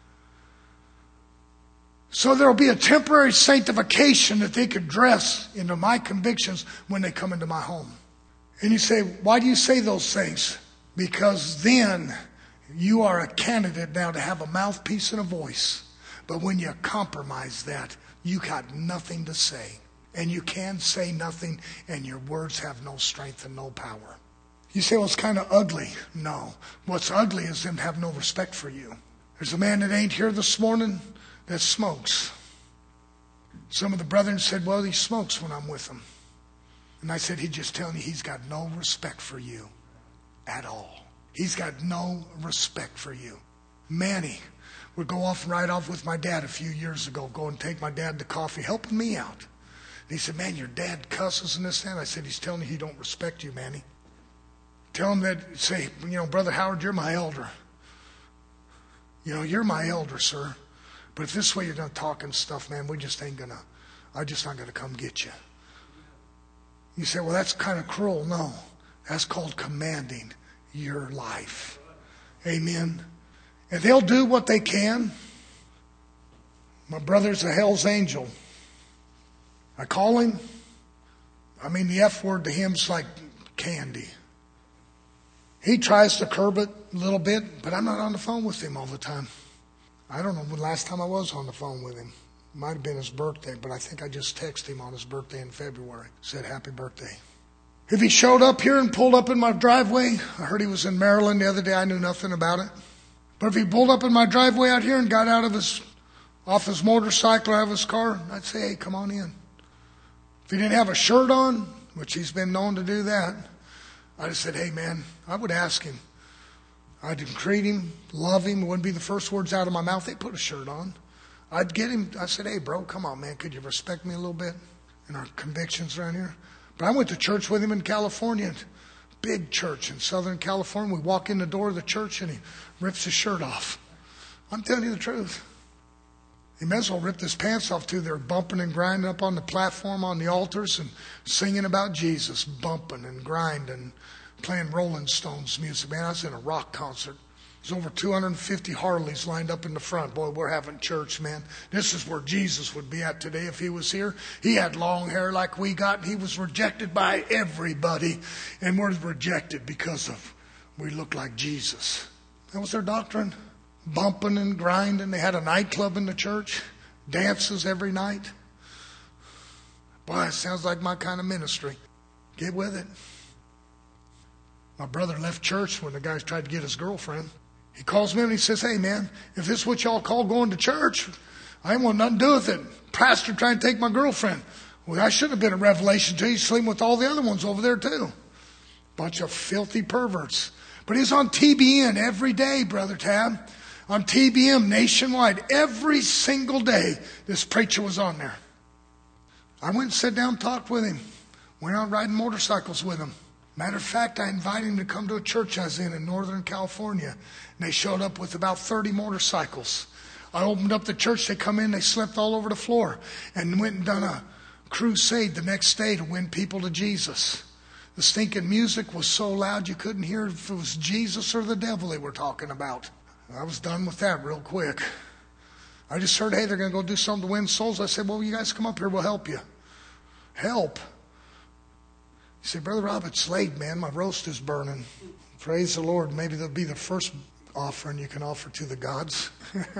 So there will be a temporary sanctification that they could dress into my convictions when they come into my home. And you say, why do you say those things? Because then you are a candidate now to have a mouthpiece and a voice. But when you compromise that, you got nothing to say. And you can say nothing, and your words have no strength and no power. You say, well, it's kind of ugly. No. What's ugly is them have no respect for you. There's a man that ain't here this morning that smokes. Some of the brethren said, well, he smokes when I'm with him. And I said, he's just telling you he's got no respect for you at all. He's got no respect for you. Manny would go off and ride off with my dad a few years ago, go and take my dad to coffee, helping me out. And he said, man, your dad cusses and this and that. I said, he's telling you he don't respect you, Manny. Tell him that, say, you know, Brother Howard, you're my elder. You know, you're my elder, sir. But if this way you're going to talk and stuff, man, we just ain't going to, I'm just not going to come get you. You say, well, that's kind of cruel. No, that's called commanding your life. Amen. And they'll do what they can. My brother's a hell's angel. I call him. I mean, the F word to him's like candy. He tries to curb it a little bit, but I'm not on the phone with him all the time. I don't know when the last time I was on the phone with him. It might have been his birthday, but I think I just texted him on his birthday in February. Said happy birthday. If he showed up here and pulled up in my driveway, I heard he was in Maryland the other day. I knew nothing about it. But if he pulled up in my driveway out here and got out of his, off his motorcycle or out of his car, I'd say, hey, come on in. If he didn't have a shirt on, which he's been known to do that, I just said, hey, man, I would ask him. I'd greet him, love him. It wouldn't be the first words out of my mouth. They put a shirt on. I'd get him. I said, hey, bro, come on, man. Could you respect me a little bit and our convictions around here? But I went to church with him in California, big church in Southern California. We walk in the door of the church and he rips his shirt off. I'm telling you the truth. He may as well ripped his pants off too. They're bumping and grinding up on the platform on the altars and singing about Jesus, bumping and grinding, playing Rolling Stones music. Man, I was in a rock concert. There's over two hundred fifty Harleys lined up in the front. Boy, we're having church, man. This is where Jesus would be at today if he was here. He had long hair like we got. He was rejected by everybody. And we're rejected because of we look like Jesus. That was their doctrine. Bumping and grinding. They had a nightclub in the church. Dances every night. Boy, it sounds like my kind of ministry. Get with it. My brother left church when the guys tried to get his girlfriend. He calls me and he says, hey, man, if this is what y'all call going to church, I ain't want nothing to do with it. Pastor trying to take my girlfriend. Well, I shouldn't have been a revelation to you. He's sleeping with all the other ones over there, too. Bunch of filthy perverts. But he's on T B N every day, Brother Tab. On T B M nationwide. Every single day, this preacher was on there. I went and sat down and talked with him. Went out riding motorcycles with him. Matter of fact, I invited him to come to a church I was in in Northern California. And they showed up with about thirty motorcycles. I opened up the church. They come in. They slept all over the floor. And went and done a crusade the next day to win people to Jesus. The stinking music was so loud you couldn't hear if it was Jesus or the devil they were talking about. I was done with that real quick. I just heard, hey, they're going to go do something to win souls. I said, well, you guys come up here. We'll help you. Help. He said, Brother Rob, it's late, man. My roast is burning. Praise the Lord. Maybe that'll be the first offering you can offer to the gods.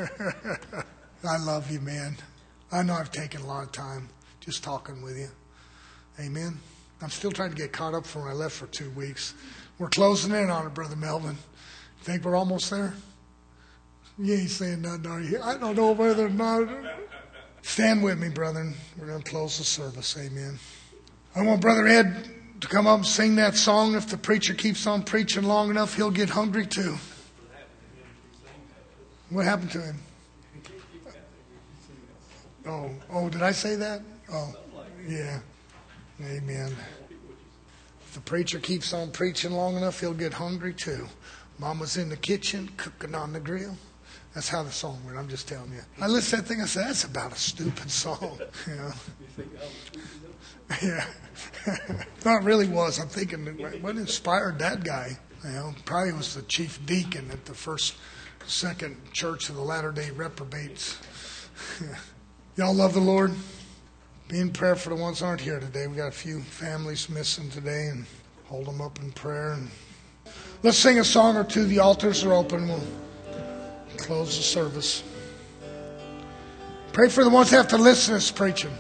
I love you, man. I know I've taken a lot of time just talking with you. Amen. I'm still trying to get caught up from when I left for two weeks. We're closing in on it, Brother Melvin. Think we're almost there? You ain't saying nothing, are you? I don't know whether or not. Stand with me, brethren. We're going to close the service. Amen. I want Brother Ed to come up and sing that song. If the preacher keeps on preaching long enough, he'll get hungry too. What happened to him? Oh, oh, did I say that? Oh, yeah. Amen. If the preacher keeps on preaching long enough, he'll get hungry too. Mama's in the kitchen cooking on the grill. That's how the song went. I'm just telling you. I listened to that thing. I said, that's about a stupid song. You know? Yeah. No, it really was. I'm thinking, what inspired that guy? You know, probably was the chief deacon at the first, second church of the Latter-day Reprobates. Y'all love the Lord? Be in prayer for the ones who aren't here today. We got a few families missing today, and hold them up in prayer. And let's sing a song or two. The altars are open. We'll close the service. Pray for the ones that have to listen to us preaching.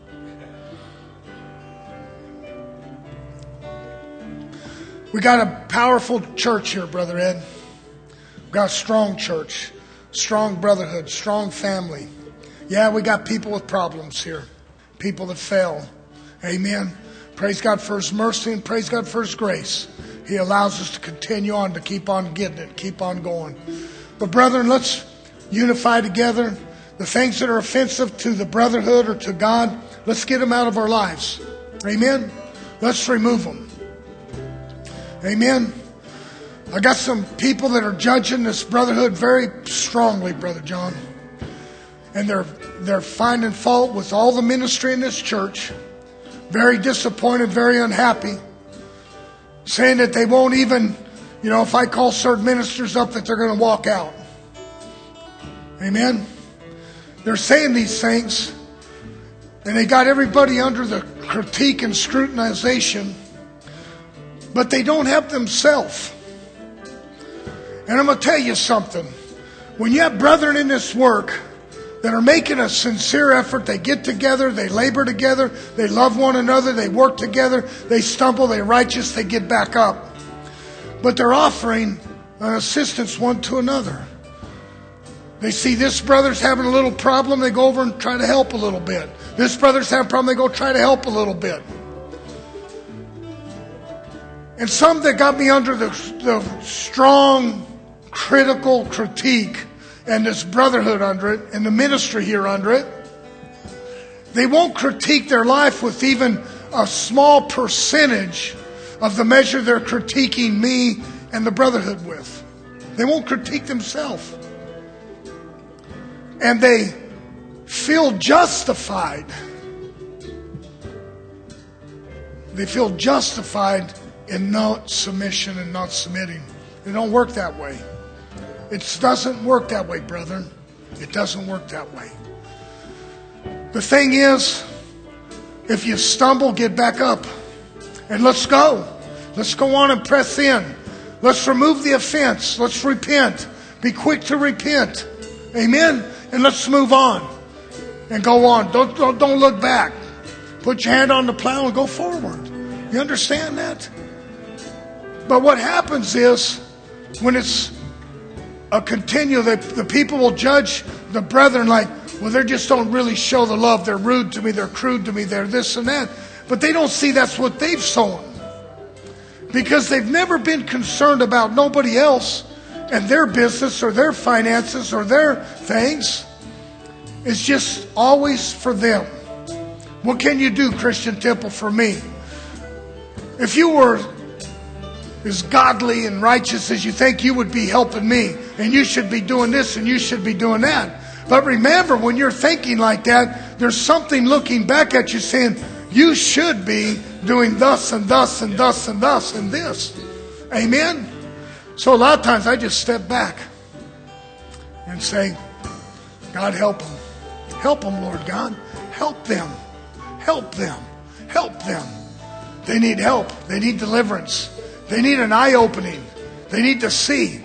We got a powerful church here, Brother Ed. We got a strong church, strong brotherhood, strong family. Yeah, we got people with problems here, people that fail. Amen. Praise God for His mercy and praise God for His grace. He allows us to continue on, to keep on getting it, keep on going. But brethren, let's unify together. The things that are offensive to the brotherhood or to God, let's get them out of our lives. Amen. Let's remove them. Amen. I got some people that are judging this brotherhood very strongly, Brother John. And they're they're finding fault with all the ministry in this church. Very disappointed, very unhappy. Saying that they won't even, you know, if I call certain ministers up, that they're going to walk out. Amen. They're saying these things. And they got everybody under the critique and scrutinization, but they don't have themselves. And I'm going to tell you something. When you have brethren in this work that are making a sincere effort, they get together, they labor together, they love one another, they work together, they stumble, they're righteous, they get back up. But they're offering an assistance one to another. They see this brother's having a little problem, they go over and try to help a little bit. This brother's having a problem, they go try to help a little bit. And some that got me under the, the strong, critical critique, and this brotherhood under it, and the ministry here under it, they won't critique their life with even a small percentage of the measure they're critiquing me and the brotherhood with. They won't critique themselves. And they feel justified. They feel justified in not submission and not submitting. It don't work that way. It doesn't work that way, brethren. It doesn't work that way. The thing is, if you stumble, get back up. And let's go. Let's go on and press in. Let's remove the offense. Let's repent. Be quick to repent. Amen? And let's move on. And go on. Don't, don't, don't look back. Put your hand on the plow and go forward. You understand that? But what happens is, when it's a continual, the, the people will judge the brethren like, well, they just don't really show the love. They're rude to me. They're crude to me. They're this and that. But they don't see that's what they've sown. Because they've never been concerned about nobody else and their business or their finances or their things. It's just always for them. What can you do, Christian Temple, for me? If you were as godly and righteous as you think, you would be helping me. And you should be doing this and you should be doing that. But remember, when you're thinking like that, there's something looking back at you saying, you should be doing thus and thus and thus and thus and this. Amen? So a lot of times I just step back and say, God, help them. Help them, Lord God. Help them. Help them. Help them. They need help. They need deliverance. They need an eye-opening. They need to see.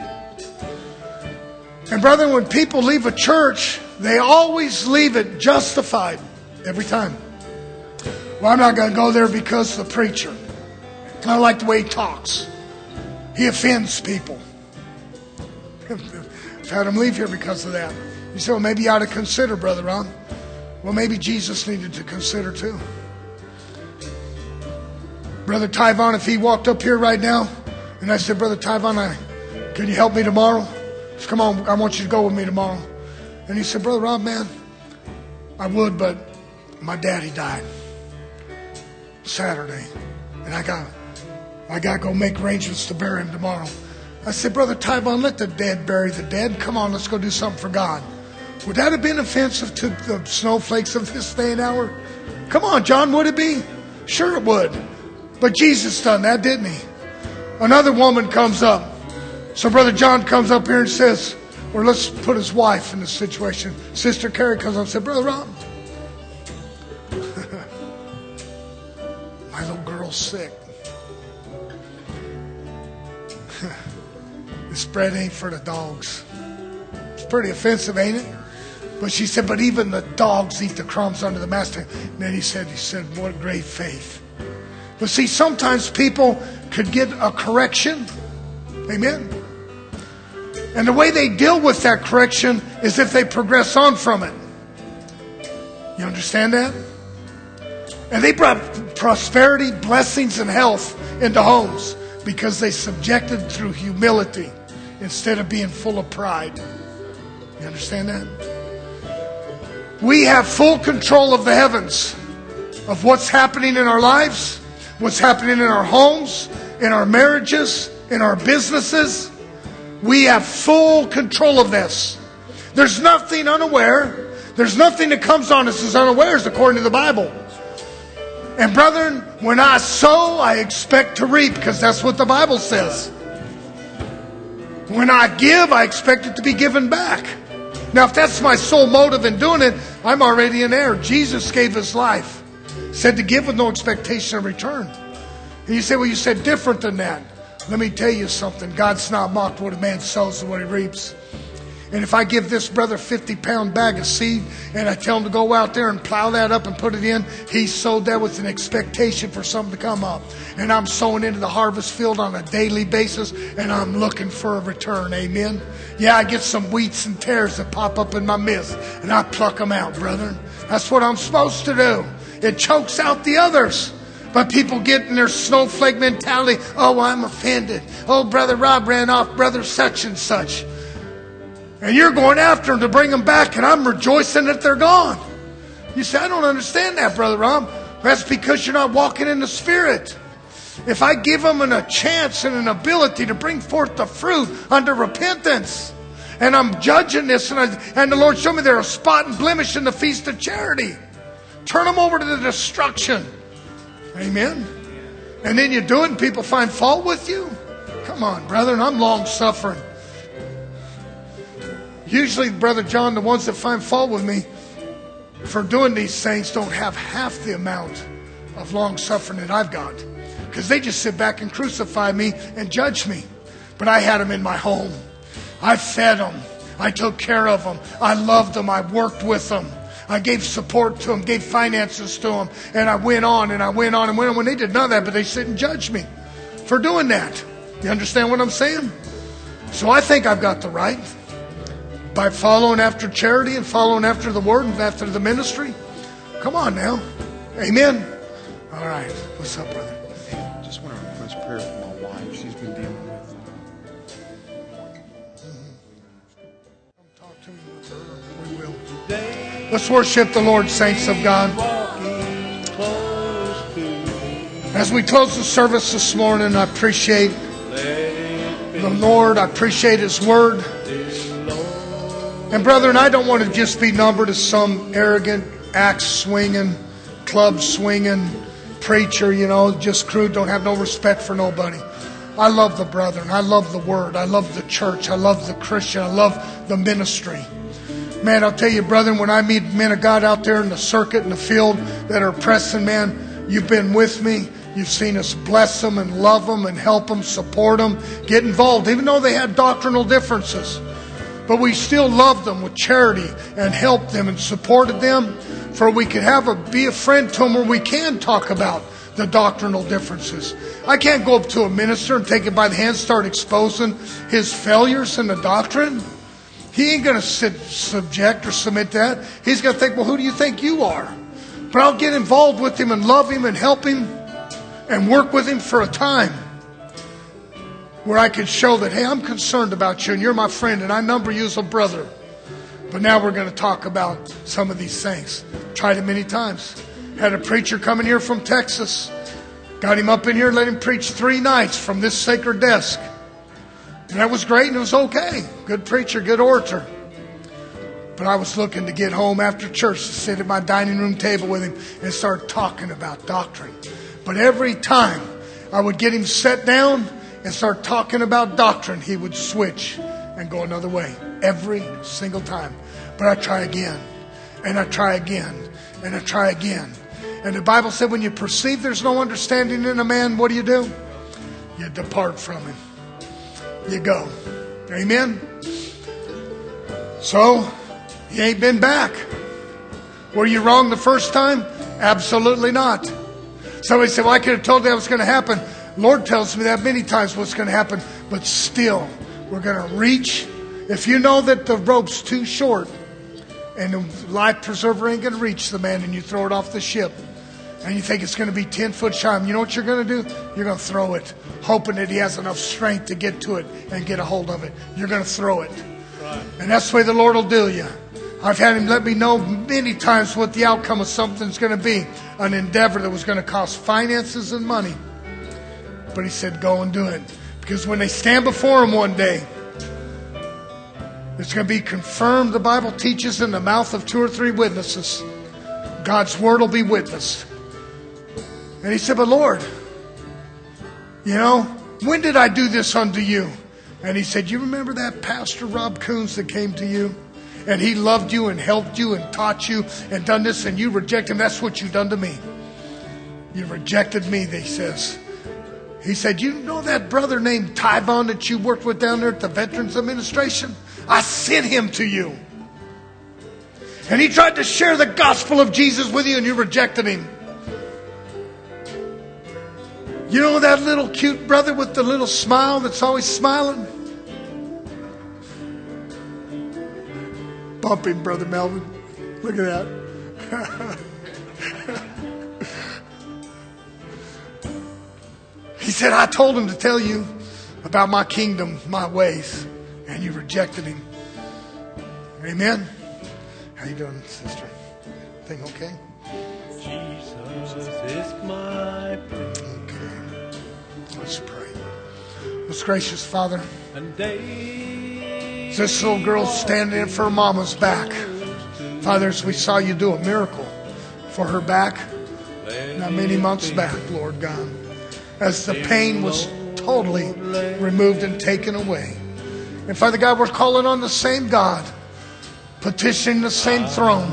And brethren, when people leave a church, they always leave it justified. Every time. Well, I'm not going to go there because of the preacher. I don't like the way he talks. He offends people. I've had him leave here because of that. You say, well, maybe you ought to consider, Brother Ron. Well, maybe Jesus needed to consider too. Brother Tyvon, if he walked up here right now and I said, Brother Tyvon, I, can you help me tomorrow? Said, come on, I want you to go with me tomorrow. And he said, Brother Rob, man, I would, but my daddy died Saturday. And I got I got to go make arrangements to bury him tomorrow. I said, Brother Tyvon, let the dead bury the dead. Come on, let's go do something for God. Would that have been offensive to the snowflakes of this day and hour? Come on, John, would it be? Sure it would. But Jesus done that, didn't he? Another woman comes up. So Brother John comes up here and says, or let's put his wife in this situation. Sister Carrie comes up and says, Brother Rob, my little girl's sick. This bread ain't for the dogs. It's pretty offensive, ain't it? But she said, but even the dogs eat the crumbs under the master. And then he said, he said, what great faith. But see, sometimes people could get a correction. Amen. And the way they deal with that correction is if they progress on from it. You understand that? And they brought prosperity, blessings, and health into homes because they subjected through humility instead of being full of pride. You understand that? We have full control of the heavens, of what's happening in our lives, what's happening in our homes, in our marriages, in our businesses. We have full control of this. There's nothing unaware. There's nothing that comes on us as unawares according to the Bible. And brethren, when I sow, I expect to reap because that's what the Bible says. When I give, I expect it to be given back. Now, if that's my sole motive in doing it, I'm already in error. Jesus gave his life. He said to give with no expectation of return. And you say, well, you said different than that. Let me tell you something. God's not mocked. What a man sows and what he reaps. And if I give this brother a fifty pound bag of seed and I tell him to go out there and plow that up and put it in, he sowed that with an expectation for something to come up. And I'm sowing into the harvest field on a daily basis and I'm looking for a return. Amen. Yeah, I get some wheats and tares that pop up in my midst and I pluck them out, brethren. That's what I'm supposed to do. It chokes out the others. But people get in their snowflake mentality. Oh, I'm offended. Oh, Brother Rob ran off Brother such and such. And you're going after them to bring them back, and I'm rejoicing that they're gone. You say, I don't understand that, Brother Rob. That's because you're not walking in the Spirit. If I give them an, a chance and an ability to bring forth the fruit under repentance, and I'm judging this, and, I, and the Lord showed me they're a spot and blemish in the feast of charity. Turn them over to the destruction. Amen. And then you do it and people find fault with you. Come on, brethren, I'm long suffering. Usually, Brother John, the ones that find fault with me for doing these things don't have half the amount of long suffering that I've got. Because they just sit back and crucify me and judge me. But I had them in my home. I fed them. I took care of them. I loved them. I worked with them. I gave support to them, gave finances to them, and I went on and I went on and went on. When they did none of that, but they sit and judge me for doing that. You understand what I'm saying? So I think I've got the right. By following after charity and following after the Word and after the ministry. Come on now. Amen. All right. What's up, brother? Hey, just want to request prayer for my wife. She's been dealing with. Come talk to me with her. We will. Let's worship the Lord, saints of God. As we close the service this morning, I appreciate the Lord. I appreciate His Word. And brethren, I don't want to just be numbered as some arrogant, axe-swinging, club-swinging preacher, you know, just crude, don't have no respect for nobody. I love the brethren. I love the Word. I love the church. I love the Christian. I love the ministry. Man, I'll tell you, brethren, when I meet men of God out there in the circuit, in the field that are pressing, man, you've been with me. You've seen us bless them and love them and help them, support them, get involved, even though they had doctrinal differences. But we still loved them with charity and helped them and supported them, for we could have a be a friend to them where we can talk about the doctrinal differences. I can't go up to a minister and take it by the hand, start exposing his failures in the doctrine. He ain't going to sit, subject or submit that. He's going to think, well, who do you think you are? But I'll get involved with him and love him and help him and work with him for a time where I could show that, hey, I'm concerned about you and you're my friend and I number you as a brother. But now we're going to talk about some of these things. Tried it many times. Had a preacher coming here from Texas. Got him up in here, let him preach three nights from this sacred desk. And that was great and it was okay. Good preacher, good orator. But I was looking to get home after church to sit at my dining room table with him and start talking about doctrine. But every time I would get him set down and start talking about doctrine, he would switch and go another way. Every single time. But I try again. And I try again. And I try again. And the Bible said when you perceive there's no understanding in a man, what do you do? You depart from him. You go. Amen? So, you ain't been back. Were you wrong the first time? Absolutely not. Somebody said, well, I could have told you that was going to happen. Lord tells me that many times what's going to happen. But still, we're going to reach. If you know that the rope's too short and the life preserver ain't going to reach the man and you throw it off the ship and you think it's going to be ten foot shy, you know what you're going to do? You're going to throw it, hoping that he has enough strength to get to it and get a hold of it. You're going to throw it. Right. And that's the way the Lord will do you. I've had him let me know many times what the outcome of something's going to be. An endeavor that was going to cost finances and money. But he said, go and do it. Because when they stand before him one day, it's going to be confirmed. The Bible teaches in the mouth of two or three witnesses, God's word will be witnessed. And he said, but Lord, you know, when did I do this unto you? And he said, you remember that Pastor Rob Coons that came to you? And he loved you and helped you and taught you and done this and you reject him. That's what you've done to me. You rejected me, he says. He said, you know that brother named Tybon that you worked with down there at the Veterans Administration? I sent him to you. And he tried to share the gospel of Jesus with you and you rejected him. You know that little cute brother with the little smile that's always smiling? Bump him, Brother Melvin. Look at that. He said, I told him to tell you about my kingdom, my ways, and you rejected him. Amen. How you doing, sister? Thing okay? Jesus is my prayer. Okay. Let's pray. Most gracious Father, And days this little girl standing in for her mama's back. Father, as we saw you do a miracle for her back not many months back, Lord God, as the pain was totally removed and taken away. And Father God, we're calling on the same God, petitioning the same throne,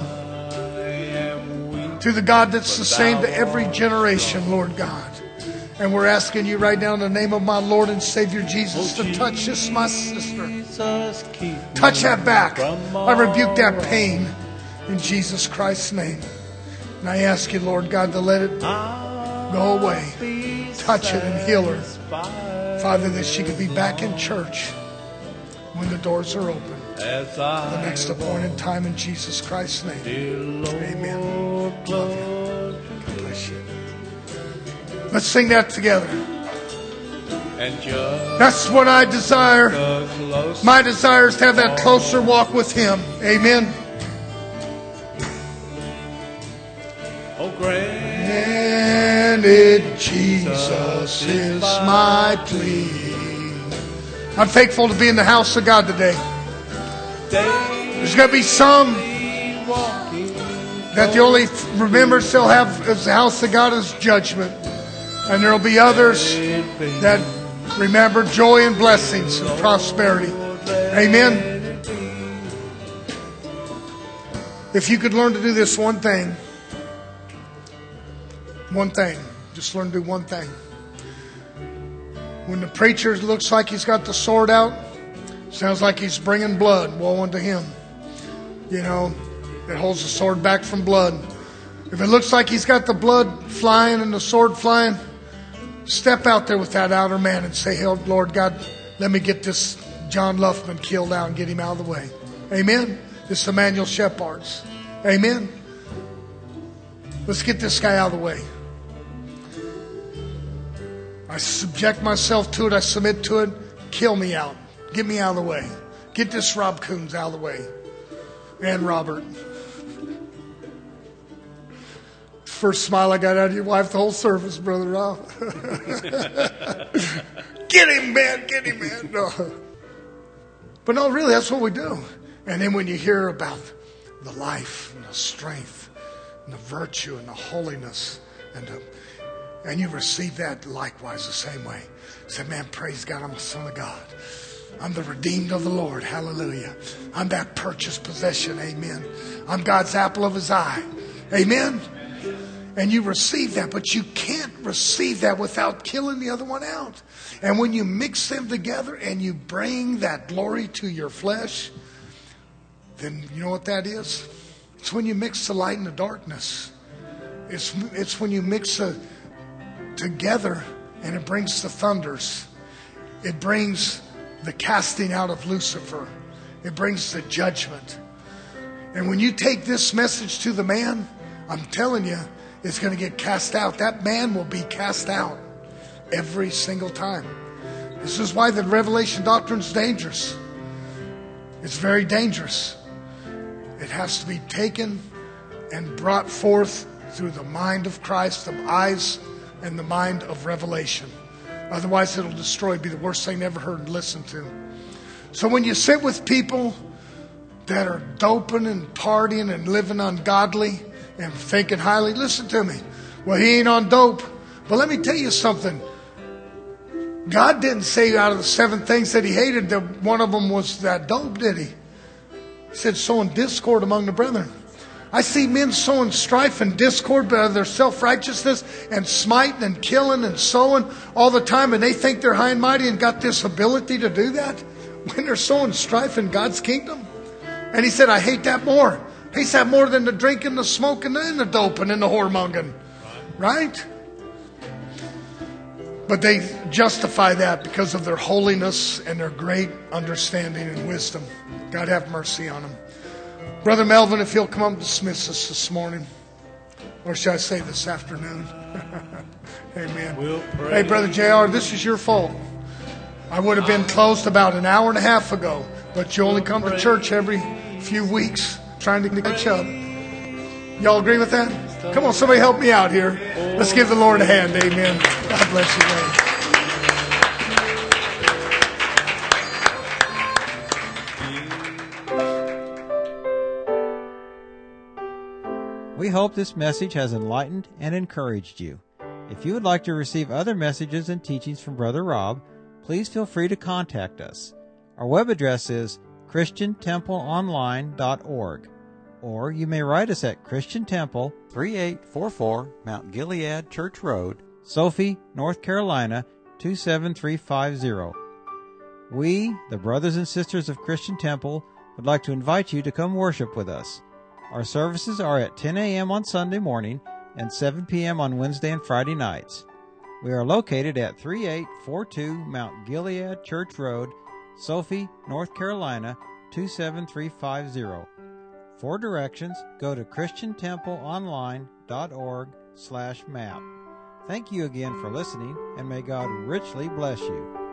to the God that's the same to every generation, Lord God. And we're asking you right now in the name of my Lord and Savior Jesus to touch this, my sister. Touch that back. I rebuke that pain in Jesus Christ's name. And I ask you, Lord God, to let it go away. Touch it and heal her. Father, that she could be back in church when the doors are open. The next appointed time in Jesus Christ's name. Amen. Love you. God bless you. Let's sing that together. That's what I desire. My desire is to have that closer walk with Him. Amen. Oh, great. Granted, Jesus is my plea. I'm thankful to be in the house of God today. There's going to be some that the only remembrance they'll have as the house of God is judgment. And there will be others that remember joy and blessings and prosperity. Amen. If you could learn to do this one thing, one thing, just learn to do one thing. When the preacher looks like he's got the sword out, sounds like he's bringing blood, woe unto him. You know, it holds the sword back from blood. If it looks like he's got the blood flying and the sword flying, step out there with that outer man and say, hey, Lord God, let me get this John Luffman killed out and get him out of the way. Amen. This is Emmanuel Shephard's. Amen. Let's get this guy out of the way. I subject myself to it. I submit to it. Kill me out. Get me out of the way. Get this Rob Coons out of the way. And Robert. First smile I got out of your wife the whole service, Brother Rob. Get him, man. Get him, man. No. But no, really, that's what we do. And then when you hear about the life and the strength and the virtue and the holiness and the, and you receive that likewise the same way. Say, man, praise God, I'm a son of God. I'm the redeemed of the Lord. Hallelujah. I'm that purchased possession. Amen. I'm God's apple of His eye. Amen. And you receive that, but you can't receive that without killing the other one out. And when you mix them together and you bring that glory to your flesh, then you know what that is? It's when you mix the light and the darkness. It's, it's when you mix the together and it brings the thunders. It brings the casting out of Lucifer. It brings the judgment. And when you take this message to the man, I'm telling you, it's going to get cast out. That man will be cast out every single time. This is why the revelation doctrine is dangerous. It's very dangerous. It has to be taken and brought forth through the mind of Christ, the eyes and the mind of revelation. Otherwise, it'll destroy, be the worst thing ever heard and listened to. So when you sit with people that are doping and partying and living ungodly and thinking highly, listen to me. Well, he ain't on dope. But let me tell you something. God didn't say out of the seven things that He hated that one of them was that dope, did He? He said sowing discord among the brethren. I see men sowing strife and discord by their self-righteousness and smiting and killing and sowing all the time, and they think they're high and mighty and got this ability to do that when they're sowing strife in God's kingdom. And he said, I hate that more. I hate that more than the drinking, the smoking, and the doping and the whoremongering. Right? But they justify that because of their holiness and their great understanding and wisdom. God have mercy on them. Brother Melvin, if he'll come up and dismiss us this morning. Or should I say this afternoon? Amen. We'll hey, Brother J R, this is your fault. I would have been closed about an hour and a half ago. But you only come to church every few weeks trying to catch up. Y'all agree with that? Come on, somebody help me out here. Let's give the Lord a hand. Amen. God bless you, man. We hope this message has enlightened and encouraged you. If you would like to receive other messages and teachings from Brother Rob, please feel free to contact us. Our web address is christian temple online dot org, or you may write us at Christian Temple, thirty-eight forty-four Mount Gilead Church Road, Sophie, North Carolina, two seven three five zero. We, the brothers and sisters of Christian Temple, would like to invite you to come worship with us. Our services are at ten a.m. on Sunday morning and seven p.m. on Wednesday and Friday nights. We are located at thirty-eight forty-two Mount Gilead Church Road, Sophie, North Carolina, two seven three five zero. For directions, go to christian temple online dot org slash map. Thank you again for listening, and may God richly bless you.